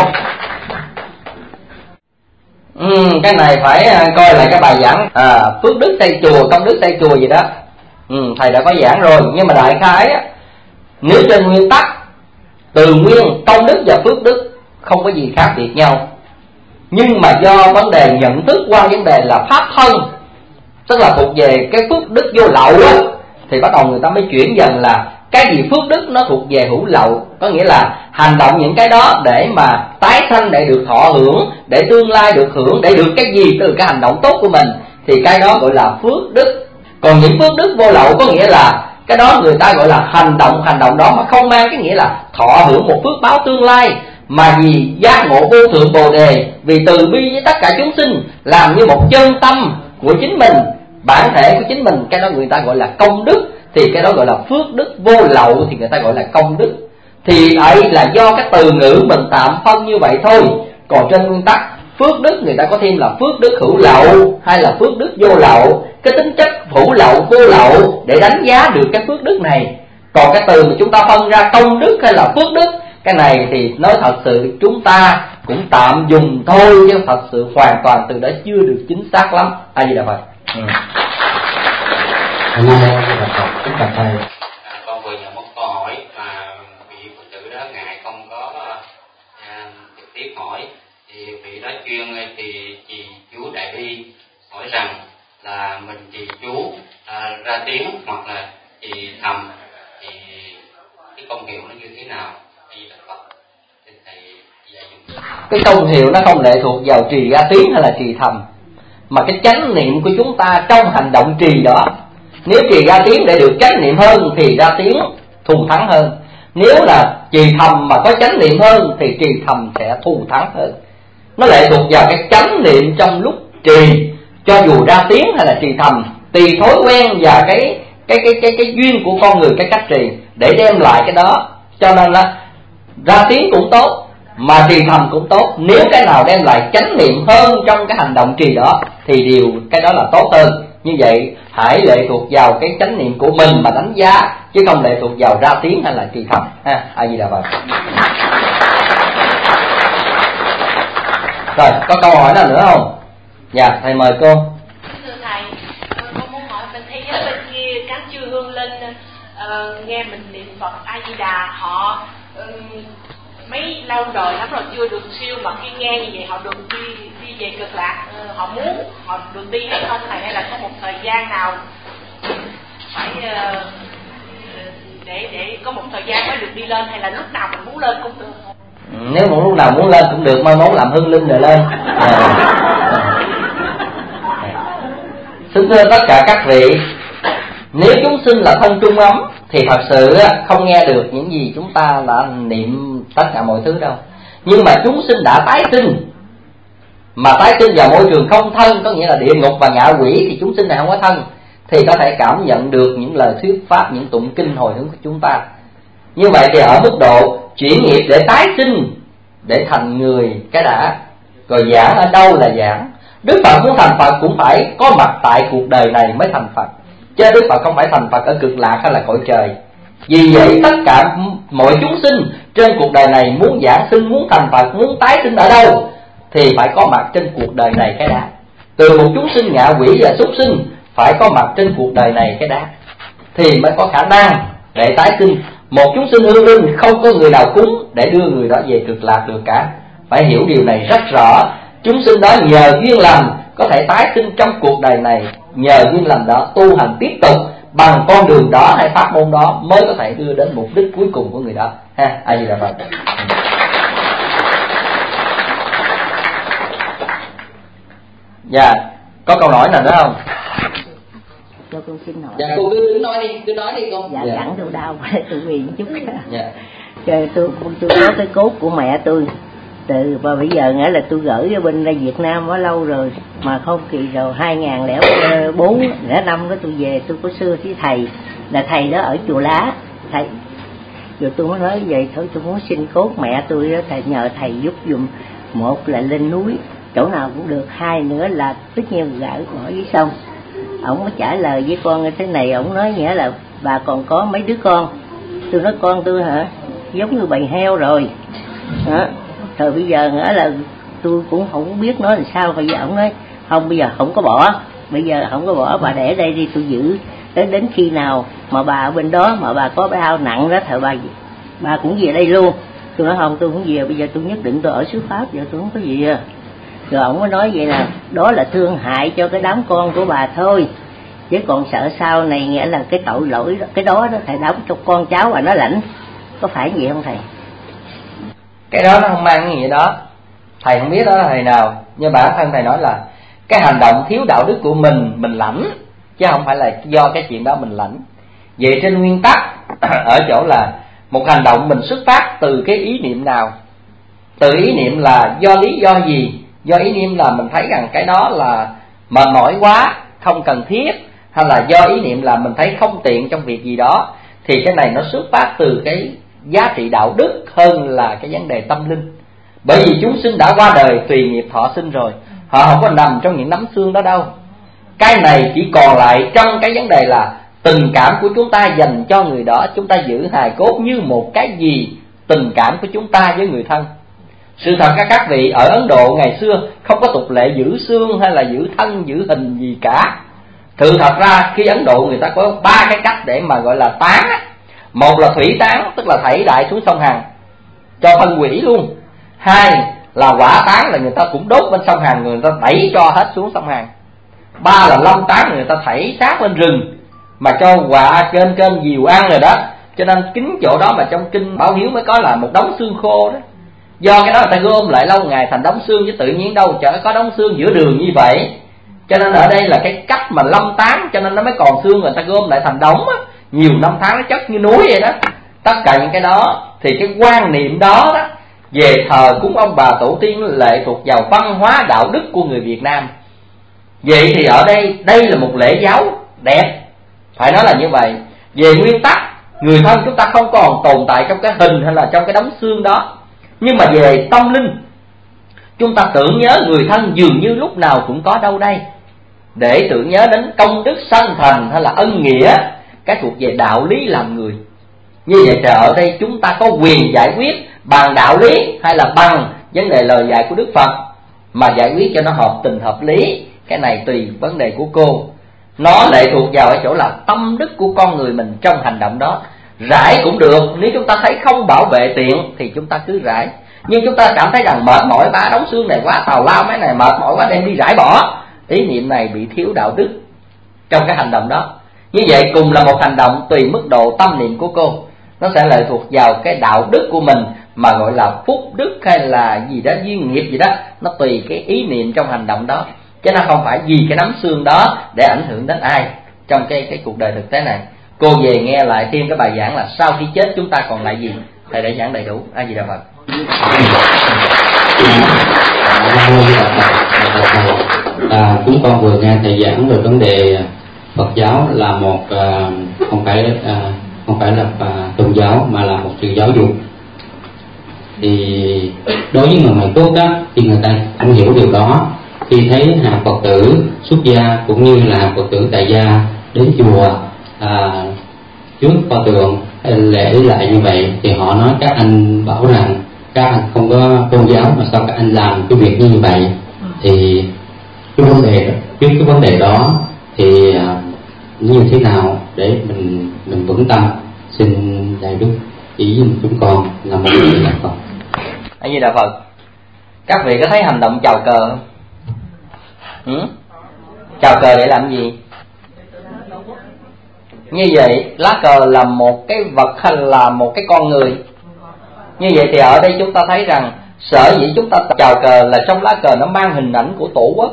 Ừ, cái này phải coi lại cái bài giảng à, phước đức xây chùa, công đức xây chùa gì đó. Ừ, thầy đã có giảng rồi, nhưng mà đại khái á, nếu trên nguyên tắc từ nguyên công đức và phước đức không có gì khác biệt nhau, nhưng mà do vấn đề nhận thức qua vấn đề là pháp thân, tức là thuộc về cái phước đức vô lậu á, thì bắt đầu người ta mới chuyển dần là cái gì phước đức nó thuộc về hữu lậu, có nghĩa là hành động những cái đó để mà tái sanh, để được thọ hưởng, để tương lai được hưởng, để được cái gì từ cái hành động tốt của mình, thì cái đó gọi là phước đức. Còn những phước đức vô lậu có nghĩa là cái đó người ta gọi là hành động, hành động đó mà không mang cái nghĩa là thọ hưởng một phước báo tương lai, mà vì giác ngộ vô thượng bồ đề, vì từ bi với tất cả chúng sinh, làm như một chân tâm của chính mình, bản thể của chính mình, cái đó người ta gọi là công đức. Thì cái đó gọi là phước đức vô lậu, thì người ta gọi là công đức. Thì ấy là do cái từ ngữ mình tạm phân như vậy thôi. Còn trên nguyên tắc phước đức người ta có thêm là phước đức hữu lậu hay là phước đức vô lậu, cái tính chất hữu lậu vô lậu để đánh giá được cái phước đức này. Còn cái từ mà chúng ta phân ra công đức hay là phước đức, Cái này thì nói thật sự chúng ta cũng tạm dùng thôi, chứ thật sự hoàn toàn từ đó chưa được chính xác lắm. A Di Đà Phật. Ừ. À, con vừa nhận một câu hỏi mà vị Phật tử đó ngài không có à, trực tiếp hỏi, thì vị đó chuyên thì trì chú Đại Bi hỏi rằng là mình trì chú à, ra tiếng hoặc là trì thầm thì cái công hiệu nó như thế nào? Thì Phật thầy dạy dùm. Cái công hiệu nó không lệ thuộc vào trì ra tiếng hay là trì thầm, mà cái chánh niệm của chúng ta trong hành động trì đó. Nếu trì ra tiếng để được chánh niệm hơn thì ra tiếng thù thắng hơn. Nếu là trì thầm mà có chánh niệm hơn thì trì thầm sẽ thù thắng hơn. Nó lệ thuộc vào cái chánh niệm trong lúc trì, cho dù ra tiếng hay là trì thầm, tùy thói quen và cái cái cái cái cái duyên của con người, cái cách trì để đem lại cái đó. Cho nên là ra tiếng cũng tốt mà trì thầm cũng tốt. Nếu cái nào đem lại chánh niệm hơn trong cái hành động trì đó thì điều cái đó là tốt hơn. Như vậy hãy lệ thuộc vào cái chánh niệm của mình mà đánh giá, chứ không lệ thuộc vào ra tiếng hay là trì thầm. Ha, A Di Đà Phật. Rồi, có câu hỏi nào nữa không? Dạ, thầy mời cô. Thưa thầy, con muốn hỏi bên thế giới bên kia các chư hương linh uh, nghe mình niệm Phật A Di Đà, họ um, mấy lâu rồi lắm rồi chưa được siêu, mà khi nghe như vậy họ được đi đi về cực lạc, uh, họ muốn họ được đi hay không thầy, hay là có một thời gian nào phải uh, để để có một thời gian mới được đi lên, hay là lúc nào mình muốn lên cũng được? Nếu một lúc nào muốn lên cũng được, mai mốt làm hương linh rồi lên. Xin thưa tất cả các vị, nếu chúng sinh là thân trung ấm thì thật sự không nghe được những gì chúng ta đã niệm tất cả mọi thứ đâu. Nhưng mà chúng sinh đã tái sinh, mà tái sinh vào môi trường không thân, có nghĩa là địa ngục và ngạ quỷ, thì chúng sinh này không có thân, thì có thể cảm nhận được những lời thuyết pháp, những tụng kinh hồi hướng của chúng ta. Như vậy thì ở mức độ chuyển nghiệp để tái sinh, để thành người cái đã. Rồi giảng ở đâu là giảng? Đức Phật muốn thành Phật cũng phải có mặt tại cuộc đời này mới thành Phật, chứ Đức Phật không phải thành Phật ở cực lạc hay là cõi trời. Vì vậy tất cả mọi chúng sinh trên cuộc đời này muốn giảng sinh, muốn thành Phật, muốn tái sinh ở đâu thì phải có mặt trên cuộc đời này cái đã. Từ một chúng sinh ngạ quỷ và súc sinh phải có mặt trên cuộc đời này cái đã, thì mới có khả năng để tái sinh. Một chúng sinh hương linh không có người nào cúng để đưa người đó về cực lạc được cả. Phải hiểu điều này rất rõ. Chúng sinh đó nhờ duyên lành có thể tái sinh trong cuộc đời này, nhờ duyên lành đó tu hành tiếp tục bằng con đường đó hay pháp môn đó mới có thể đưa đến mục đích cuối cùng của người đó. Ha, A Di Đà Phật. Dạ, có câu hỏi nào nữa không? Cho con xin hỏi. Dạ, cô cứ đứng nói đi, cứ nói đi con. Dạ, dạ. Gắn tôi đau quá, tôi vì chút. Dạ. Trời, tôi, tôi có cái cốt của mẹ tôi. Từ và bây giờ nghĩa là tôi gửi ở bên đây Việt Nam quá lâu rồi, mà không kỳ rồi hai nghìn lẻ bốn lẻ năm đó tôi về, tôi có xưa với thầy là thầy đó ở chùa Lá thầy, rồi tôi mới nói vậy thôi, tôi muốn xin cốt mẹ tôi đó, thầy nhờ thầy giúp dùm. Một là lên núi chỗ nào cũng được, hai nữa là tất nhiên gửi bỏ dưới sông. Ổng mới trả lời với con như thế này, ổng nói nghĩa là bà còn có mấy đứa con. Tôi nói con tôi hả, giống như bầy heo rồi đó. Rồi bây giờ nghĩa là tôi cũng không biết nói làm sao. Bây giờ ổng nói không, bây giờ không có bỏ, bây giờ không có bỏ, bà để đây đi tôi giữ đến đến khi nào mà bà ở bên đó mà bà có đau nặng đó thì bà bà cũng về đây luôn. Tôi nói không, tôi không về, bây giờ tôi nhất định tôi ở xứ Pháp, giờ tôi không có gì à. Rồi ổng mới nói vậy là đó là thương hại cho cái đám con của bà thôi, chứ còn sợ sau này nghĩa là cái tội lỗi đó, cái đó đó thầy đóng cho con cháu bà nó lãnh. Có phải vậy không thầy? Cái đó nó không mang cái gì đó, thầy không biết đó là thầy nào, nhưng bản thân thầy nói là cái hành động thiếu đạo đức của mình mình lãnh, chứ không phải là do cái chuyện đó mình lãnh. Vậy trên nguyên tắc ở chỗ là một hành động mình xuất phát từ cái ý niệm nào, từ ý niệm là do lý do gì. Do ý niệm là mình thấy rằng cái đó là mệt mỏi quá, không cần thiết, hay là do ý niệm là mình thấy không tiện trong việc gì đó, thì cái này nó xuất phát từ cái giá trị đạo đức hơn là cái vấn đề tâm linh. Bởi vì chúng sinh đã qua đời tùy nghiệp thọ sinh rồi, họ không có nằm trong những nắm xương đó đâu. Cái này chỉ còn lại trong cái vấn đề là tình cảm của chúng ta dành cho người đó. Chúng ta giữ hài cốt như một cái gì tình cảm của chúng ta với người thân. Sự thật các các vị, ở Ấn Độ ngày xưa không có tục lệ giữ xương hay là giữ thân giữ hình gì cả. Thực thật ra khi Ấn Độ người ta có ba cái cách để mà gọi là táng. Một là thủy táng, tức là thảy đại xuống sông Hằng cho phân quỷ luôn. Hai là hỏa táng, là người ta cũng đốt bên sông Hằng, người ta đẩy cho hết xuống sông Hằng. Ba là lâm táng, người ta thảy xác lên rừng mà cho quạ trên kênh diều ăn rồi đó. Cho nên kính chỗ đó mà trong kinh Bảo Hiếu mới có là một đống xương khô đó. Do cái đó người ta gom lại lâu ngày thành đống xương, chứ tự nhiên đâu chả có đống xương giữa đường như vậy. Cho nên ở đây là cái cách mà lâm táng, cho nên nó mới còn xương, người ta gom lại thành đống á. Nhiều năm tháng nó chất như núi vậy đó. Tất cả những cái đó thì cái quan niệm đó đó về thờ cúng ông bà tổ tiên lệ thuộc vào văn hóa đạo đức của người Việt Nam. Vậy thì ở đây đây là một lễ giáo đẹp, phải nói là như vậy. Về nguyên tắc, người thân chúng ta không còn tồn tại trong cái hình hay là trong cái đống xương đó. Nhưng mà về tâm linh, chúng ta tưởng nhớ người thân dường như lúc nào cũng có đâu đây, để tưởng nhớ đến công đức sanh thành hay là ân nghĩa, cái thuộc về đạo lý làm người. Như vậy thì ở đây chúng ta có quyền giải quyết bằng đạo lý hay là bằng vấn đề lời dạy của Đức Phật, mà giải quyết cho nó hợp tình hợp lý. Cái này tùy vấn đề của cô. Nó lệ thuộc vào ở chỗ là tâm đức của con người mình trong hành động đó. Rải cũng được, nếu chúng ta thấy không bảo vệ tiện thì chúng ta cứ rải. Nhưng chúng ta cảm thấy rằng mệt mỏi quá, đống xương này quá, tào lao mấy này mệt mỏi quá, đem đi rải bỏ. Ý niệm này bị thiếu đạo đức trong cái hành động đó. Như vậy cùng là một hành động, tùy mức độ tâm niệm của cô, nó sẽ lệ thuộc vào cái đạo đức của mình, mà gọi là phúc đức hay là gì đó, duyên nghiệp gì đó. Nó tùy cái ý niệm trong hành động đó, chứ nó không phải vì cái nắm xương đó để ảnh hưởng đến ai trong cái cái cuộc đời thực tế này. Cô về nghe lại thêm cái bài giảng là sau khi chết chúng ta còn lại gì, thầy đã giảng đầy đủ. A Di Đà Phật. À, chúng con vừa nghe thầy giảng về vấn đề Phật giáo là một uh, không phải uh, không phải là uh, tôn giáo mà là một sự giáo dục. Thì đối với người ngoại quốc á, thì người ta không hiểu điều đó. Khi thấy hàng Phật tử xuất gia cũng như là hàng Phật tử tại gia đến chùa à, trước pho tượng lễ lại như vậy, thì họ nói các anh bảo rằng các anh không có tôn giáo mà sao các anh làm cái việc như vậy. Thì cái vấn đề trước cái vấn đề đó thì à, như thế nào để mình mình vững tâm? Xin đại đức chỉ giúp chúng con là một người là Phật. A Di Đà Phật. Các vị có thấy hành động chào cờ không? Ừ? Chào cờ để làm gì? Như vậy lá cờ là một cái vật hay là một cái con người? Như vậy thì ở đây chúng ta thấy rằng sở dĩ chúng ta chào cờ là trong lá cờ nó mang hình ảnh của Tổ quốc.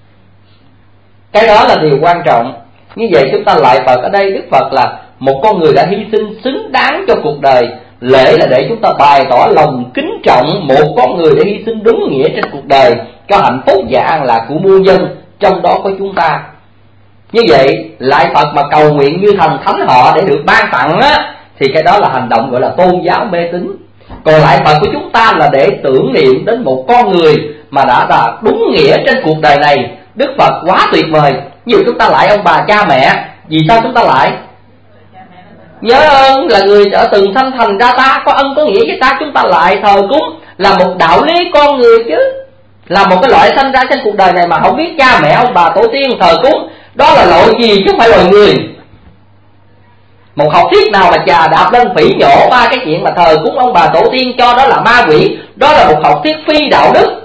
Cái đó là điều quan trọng. Như vậy chúng ta lại Phật ở đây, Đức Phật là một con người đã hy sinh xứng đáng cho cuộc đời. Lễ là để chúng ta bày tỏ lòng kính trọng một con người đã hy sinh đúng nghĩa trên cuộc đời, cho hạnh phúc và an lạc của muôn dân, trong đó có chúng ta. Như vậy lại Phật mà cầu nguyện như thần thánh họ để được ban tặng á, thì cái đó là hành động gọi là tôn giáo mê tín. Còn lại Phật của chúng ta là để tưởng niệm đến một con người mà đã là đúng nghĩa trên cuộc đời này. Đức Phật quá tuyệt vời. Như chúng ta lại ông bà cha mẹ, vì sao chúng ta lại? Nhớ ơn là người đã từng sanh thành ra ta, có ân có nghĩa với ta, chúng ta lại thờ cúng là một đạo lý con người chứ. Là một cái loại sanh ra trên cuộc đời này mà không biết cha mẹ ông bà tổ tiên thờ cúng, đó là loại gì chứ không phải loài người. Một học thuyết nào mà chà đạp lên phỉ nhổ ba cái chuyện mà thờ cúng ông bà tổ tiên cho đó là ma quỷ, đó là một học thuyết phi đạo đức.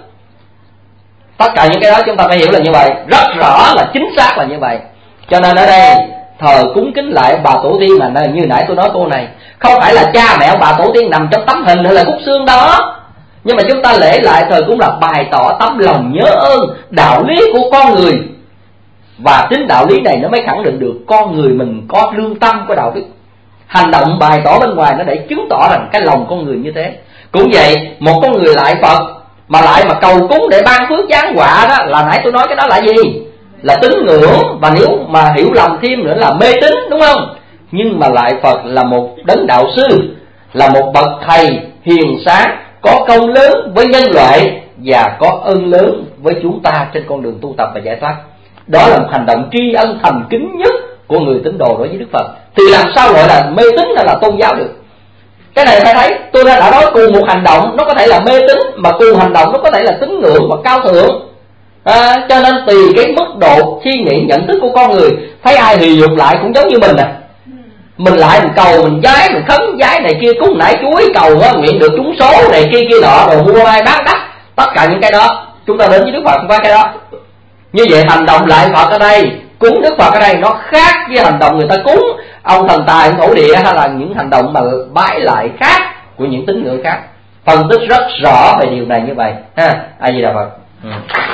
Tất cả những cái đó chúng ta phải hiểu là như vậy, rất rõ là chính xác là như vậy. Cho nên ở đây thờ cúng kính lại bà tổ tiên mà như nãy tôi nói cô này, không phải là cha mẹ ông bà tổ tiên nằm trong tấm hình hay là khúc xương đó, nhưng mà chúng ta lễ lại thờ cũng là bày tỏ tấm lòng nhớ ơn đạo lý của con người. Và chính đạo lý này nó mới khẳng định được con người mình có lương tâm, có đạo đức. Hành động bày tỏ bên ngoài nó để chứng tỏ rằng cái lòng con người như thế. Cũng vậy, một con người lại Phật mà lại mà cầu cúng để ban phước giáng họa đó, là nãy tôi nói cái đó là gì? Là tín ngưỡng, và nếu mà hiểu lầm thêm nữa là mê tín, đúng không? Nhưng mà lại Phật là một đấng đạo sư, là một bậc thầy hiền sáng, có công lớn với nhân loại và có ơn lớn với chúng ta trên con đường tu tập và giải thoát. Đó là một hành động tri ân thành kính nhất của người tín đồ đối với Đức Phật. Thì làm sao gọi là mê tín hay là tôn giáo được? Cái này phải thấy, tôi đã đã nói cùng một hành động nó có thể là mê tín, mà cùng hành động nó có thể là tín ngưỡng và cao thượng. À, cho nên tùy cái mức độ suy nghĩ nhận thức của con người, thấy ai hì dục lại cũng giống như mình nè. Mình lại mình cầu, mình giái, mình khấn giái này kia, cúng nải chuối, cầu á, nguyện được trúng số này kia kia nọ, rồi mua ai bán đắt. Tất cả những cái đó chúng ta đến với Đức Phật không phải cái đó. Như vậy hành động lại Phật ở đây, cúng Đức Phật ở đây nó khác với hành động người ta cúng ông thần tài, ông thổ địa, hay là những hành động mà bái lại khác của những tín ngưỡng khác. Phân tích rất rõ về điều này như vậy ha. A Di Đà Phật. Ừ.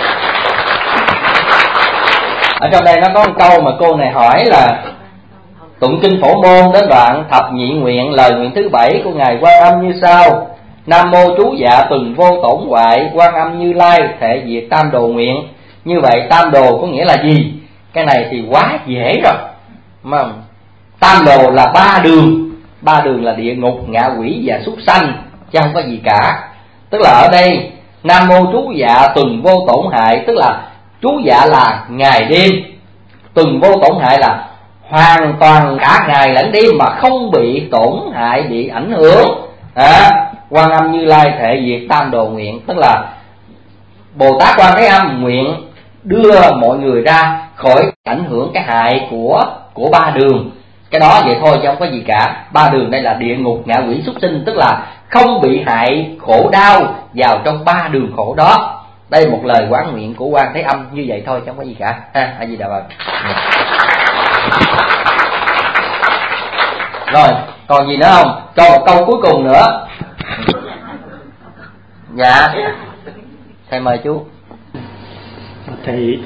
Ở trong đây nó có một câu mà cô này hỏi là tụng kinh Phổ Môn đến đoạn thập nhị nguyện, lời nguyện thứ bảy của ngài Quan Âm như sau: Nam mô trú dạ tuần vô tổn hoại, Quan Âm Như Lai thệ diệt tam đồ nguyện. Như vậy tam đồ có nghĩa là gì? Cái này thì quá dễ rồi. Mà tam đồ là ba đường, ba đường là địa ngục, ngạ quỷ và súc sanh, chứ không có gì cả. Tức là ở đây Nam mô trú dạ tuần vô tổn hại, tức là trú dạ là ngày đêm, tuần vô tổn hại là hoàn toàn cả ngày lẫn đêm mà không bị tổn hại, bị ảnh hưởng. À, Quan Âm Như Lai thệ diệt tam đồ nguyện, tức là Bồ Tát Quan Thế Âm nguyện đưa mọi người ra khỏi ảnh hưởng cái hại của của ba đường. Cái đó vậy thôi chứ không có gì cả. Ba đường đây là địa ngục, ngạ quỷ, súc sinh, tức là không bị hại khổ đau vào trong ba đường khổ đó. Đây một lời quán nguyện của Quan Thế Âm như vậy thôi chứ không có gì cả ha. A Di Đà Phật. Rồi còn gì nữa không? Cho một câu cuối cùng nữa. Dạ thầy mời chú. Thầy,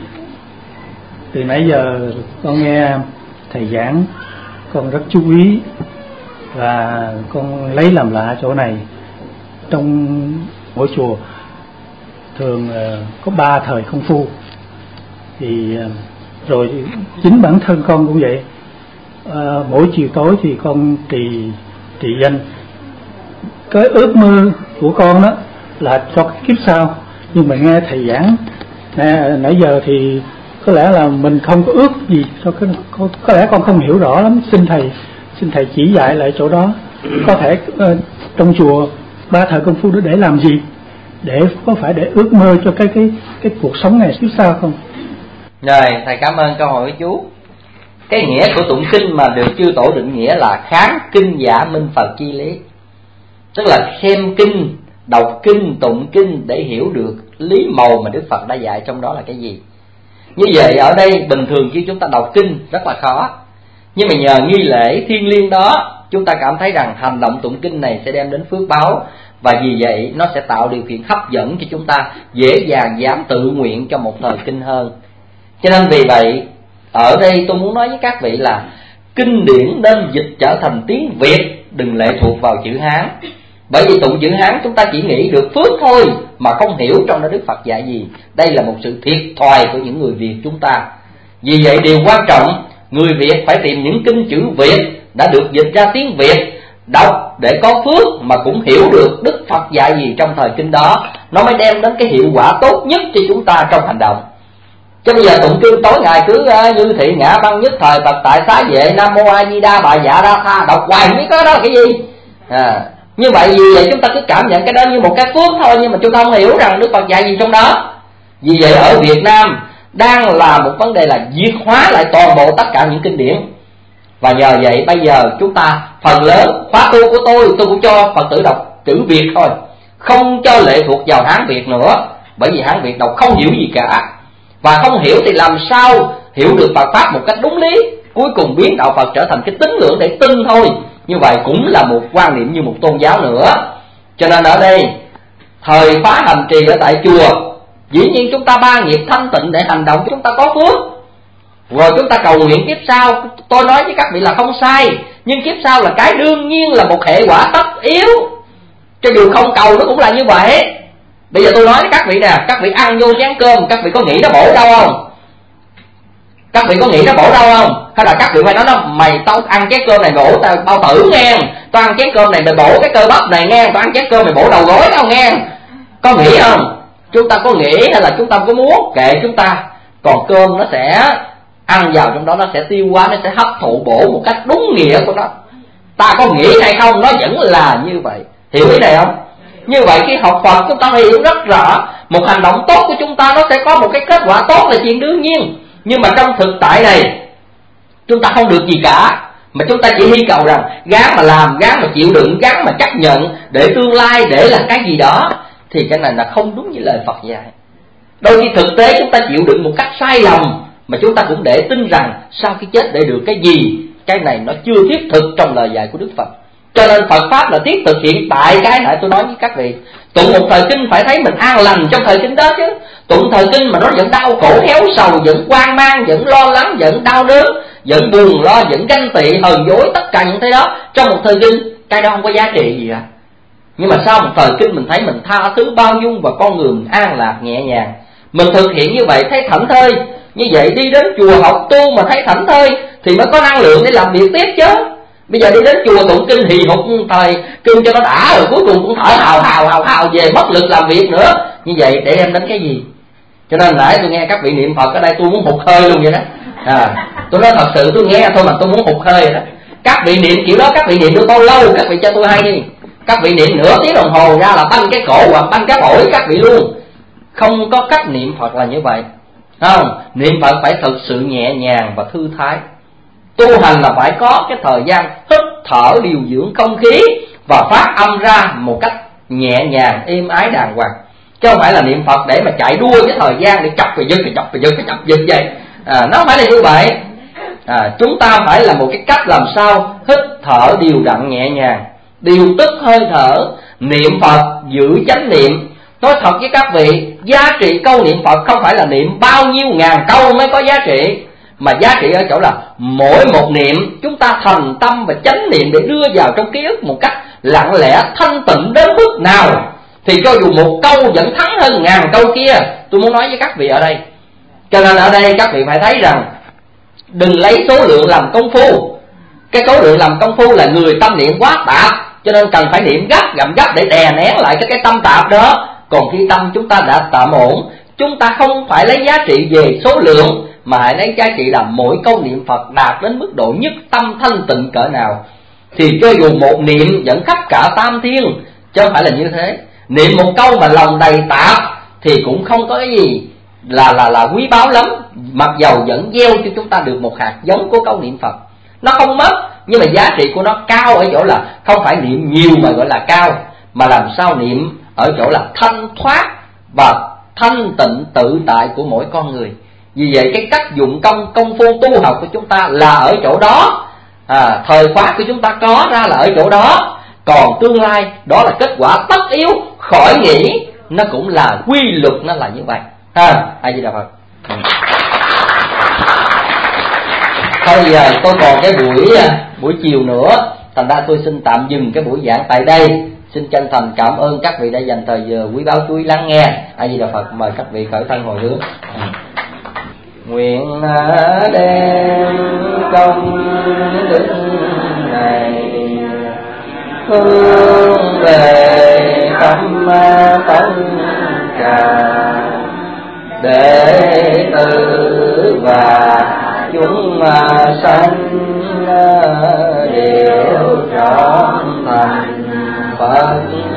từ nãy giờ con nghe thầy giảng, con rất chú ý và con lấy làm lạ chỗ này. Trong mỗi chùa thường có ba thời công phu, thì rồi chính bản thân con cũng vậy. À, mỗi chiều tối thì con trì trì danh. Cái ước mơ của con đó là cho cái kiếp sau, nhưng mà nghe thầy giảng nè, nãy giờ thì có lẽ là mình không có ước gì, cho cái có, có lẽ con không hiểu rõ lắm. Xin thầy xin thầy chỉ dạy lại chỗ đó. Có thể uh, trong chùa ba thời công phu đó để làm gì? Để có phải để ước mơ cho cái cái cái cuộc sống này kiếp sau không? Rồi thầy cảm ơn câu hỏi của chú. Cái nghĩa của tụng kinh mà được chư tổ định nghĩa là kháng kinh giả minh Phật chi lý, tức là xem kinh, đọc kinh, tụng kinh để hiểu được lý màu mà Đức Phật đã dạy trong đó là cái gì. Như vậy ở đây bình thường khi chúng ta đọc kinh rất là khó, nhưng mà nhờ nghi lễ thiêng liêng đó, chúng ta cảm thấy rằng hành động tụng kinh này sẽ đem đến phước báo, và vì vậy nó sẽ tạo điều kiện hấp dẫn cho chúng ta dễ dàng dám tự nguyện cho một thời kinh hơn. Cho nên vì vậy ở đây tôi muốn nói với các vị là kinh điển nên dịch trở thành tiếng Việt, đừng lệ thuộc vào chữ Hán. Bởi vì tụng chữ Hán chúng ta chỉ nghĩ được phước thôi mà không hiểu trong đó Đức Phật dạy gì. Đây là một sự thiệt thòi của những người Việt chúng ta. Vì vậy điều quan trọng, người Việt phải tìm những kinh chữ Việt đã được dịch ra tiếng Việt, đọc để có phước mà cũng hiểu được Đức Phật dạy gì trong thời kinh đó, nó mới đem đến cái hiệu quả tốt nhất cho chúng ta trong hành động. Chứ bây giờ tụng kinh tối ngày cứ uh, như thị ngã băng nhất thời Phật tại xá vệ Nam mô A Di Đà bà dạ đa tha, đọc hoài không biết đó là cái gì. À, như vậy vì vậy chúng ta cứ cảm nhận cái đó như một cái phước thôi, nhưng mà chúng ta không hiểu rằng Đức Phật dạy gì trong đó. Vì vậy ở Việt Nam đang là một vấn đề là diệt hóa lại toàn bộ tất cả những kinh điển. Và nhờ vậy bây giờ chúng ta phần lớn khóa tu của tôi tôi cũng cho Phật tử đọc chữ Việt thôi, không cho lệ thuộc vào Hán Việt nữa. Bởi vì Hán Việt đọc không hiểu gì cả, và không hiểu thì làm sao hiểu được Phật pháp một cách đúng lý, cuối cùng biến đạo Phật trở thành cái tín ngưỡng để tin thôi. Như vậy cũng là một quan niệm như một tôn giáo nữa. Cho nên ở đây thời phá hành trì ở tại chùa, dĩ nhiên chúng ta ba nghiệp thanh tịnh để hành động chúng ta có phước, rồi chúng ta cầu nguyện kiếp sau. Tôi nói với các vị là không sai, nhưng kiếp sau là cái đương nhiên, là một hệ quả tất yếu, cho dù không cầu nó cũng là như vậy. Bây giờ tôi nói với các vị nè, các vị ăn vô chén cơm, các vị có nghĩ nó bổ đâu không? Các vị có nghĩ nó bổ đâu không? Hay là các vị phải nói nó, mày tao ăn chén cơm này bổ tao bao tử nghe, tao ăn chén cơm này mày bổ cái cơ bắp này nghe, tao ăn chén cơm mày bổ đầu gối tao nghe. Có nghĩ không? Chúng ta có nghĩ hay là chúng ta có muốn? Kệ chúng ta. Còn cơm nó sẽ ăn vào trong đó, nó sẽ tiêu hóa, nó sẽ hấp thụ bổ một cách đúng nghĩa của nó. Ta có nghĩ hay không nó vẫn là như vậy. Hiểu ý này không? Như vậy khi học Phật chúng ta hiểu rất rõ, một hành động tốt của chúng ta nó sẽ có một cái kết quả tốt là chuyện đương nhiên. Nhưng mà trong thực tại này chúng ta không được gì cả, mà chúng ta chỉ hy cầu rằng gắng mà làm, gắng mà chịu đựng, gắng mà chấp nhận để tương lai, để là cái gì đó, thì cái này là không đúng như lời Phật dạy. Đôi khi thực tế chúng ta chịu đựng một cách sai lầm, mà chúng ta cũng để tin rằng sau khi chết để được cái gì. Cái này nó chưa thiết thực trong lời dạy của Đức Phật. Cho nên Phật Pháp là thiết thực hiện tại cái nãy tôi nói với các vị. Tụng một thời kinh phải thấy mình an lành trong thời kinh đó chứ. Tụng thời kinh mà nó vẫn đau khổ héo sầu, vẫn hoang mang, vẫn lo lắng, vẫn đau đớn, vẫn buồn lo, vẫn ganh tị, hờn dỗi, tất cả những thế đó trong một thời kinh, cái đó không có giá trị gì cả. Nhưng mà sau một thời kinh mình thấy mình tha thứ, bao dung và con người mình an lạc nhẹ nhàng. Mình thực hiện như vậy thấy thảnh thơi. Như vậy đi đến chùa học tu mà thấy thảnh thơi thì mới có năng lượng để làm việc tiếp chứ. Bây giờ đi đến chùa tụng kinh hì hục thời kinh cho nó đã rồi cuối cùng cũng thở hào hào hào hào về mất lực làm việc nữa. Như vậy để em đến cái gì? Cho nên nãy tôi nghe các vị niệm Phật ở đây tôi muốn hụt hơi luôn vậy đó. À, tôi nói thật sự tôi nghe thôi mà tôi muốn hụt hơi rồi đó. Các vị niệm kiểu đó các vị niệm được bao lâu các vị cho tôi hay đi. Các vị niệm nửa tiếng đồng hồ ra là băng cái cổ hoặc băng cái phổi các vị luôn. Không có cách niệm Phật là như vậy. Không, niệm Phật phải thực sự nhẹ nhàng và thư thái. Tu hành là phải có cái thời gian hít thở điều dưỡng không khí và phát âm ra một cách nhẹ nhàng, êm ái, đàng hoàng. Chứ không phải là niệm Phật để mà chạy đua với thời gian để chọc và giật và chọc và giật và chọc giật vậy. À, nó không phải là như vậy. À, chúng ta phải là một cái cách làm sao hít thở điều đặn nhẹ nhàng, điều tức hơi thở, niệm Phật giữ chánh niệm. Nói thật với các vị, giá trị câu niệm Phật không phải là niệm bao nhiêu ngàn câu mới có giá trị, mà giá trị ở chỗ là mỗi một niệm chúng ta thành tâm và chánh niệm để đưa vào trong ký ức một cách lặng lẽ thanh tịnh đến mức nào thì cho dù một câu vẫn thắng hơn ngàn câu kia. Tôi muốn nói với các vị ở đây. Cho nên ở đây các vị phải thấy rằng đừng lấy số lượng làm công phu. Cái số lượng làm công phu là người tâm niệm quá tạp, cho nên cần phải niệm gấp gặm gấp để đè nén lại cái, cái tâm tạp đó. Còn khi tâm chúng ta đã tạm ổn, chúng ta không phải lấy giá trị về số lượng, mà hãy lấy giá trị là mỗi câu niệm Phật đạt đến mức độ nhất tâm thanh tịnh cỡ nào. Thì cho dù một niệm vẫn khắp cả tam thiên, chứ không phải là như thế. Niệm một câu mà lòng đầy tạp thì cũng không có cái gì là là là quý báu lắm, mặc dầu vẫn gieo cho chúng ta được một hạt giống của câu niệm Phật. Nó không mất, nhưng mà giá trị của nó cao ở chỗ là không phải niệm nhiều mà gọi là cao, mà làm sao niệm ở chỗ là thanh thoát và thanh tịnh tự tại của mỗi con người. Vì vậy cái cách dụng công công phu tu học của chúng ta là ở chỗ đó. À, thời khóa của chúng ta có ra là ở chỗ đó. Còn tương lai đó là kết quả tất yếu, khỏi nghĩ nó cũng là quy luật, nó là như vậy. Ha, A Di Đà Phật. Ừ. Thôi giờ tôi còn cái buổi buổi chiều nữa, thành ra tôi xin tạm dừng cái buổi giảng tại đây. Xin chân thành cảm ơn các vị đã dành thời giờ quý báu chú ý lắng nghe. A Di Đà Phật. Mời các vị khởi thân hồi hướng. Ừ. Nguyện đem công đức này hướng về tâm tất cả đệ tử và chúng sanh đều trọn thành Phật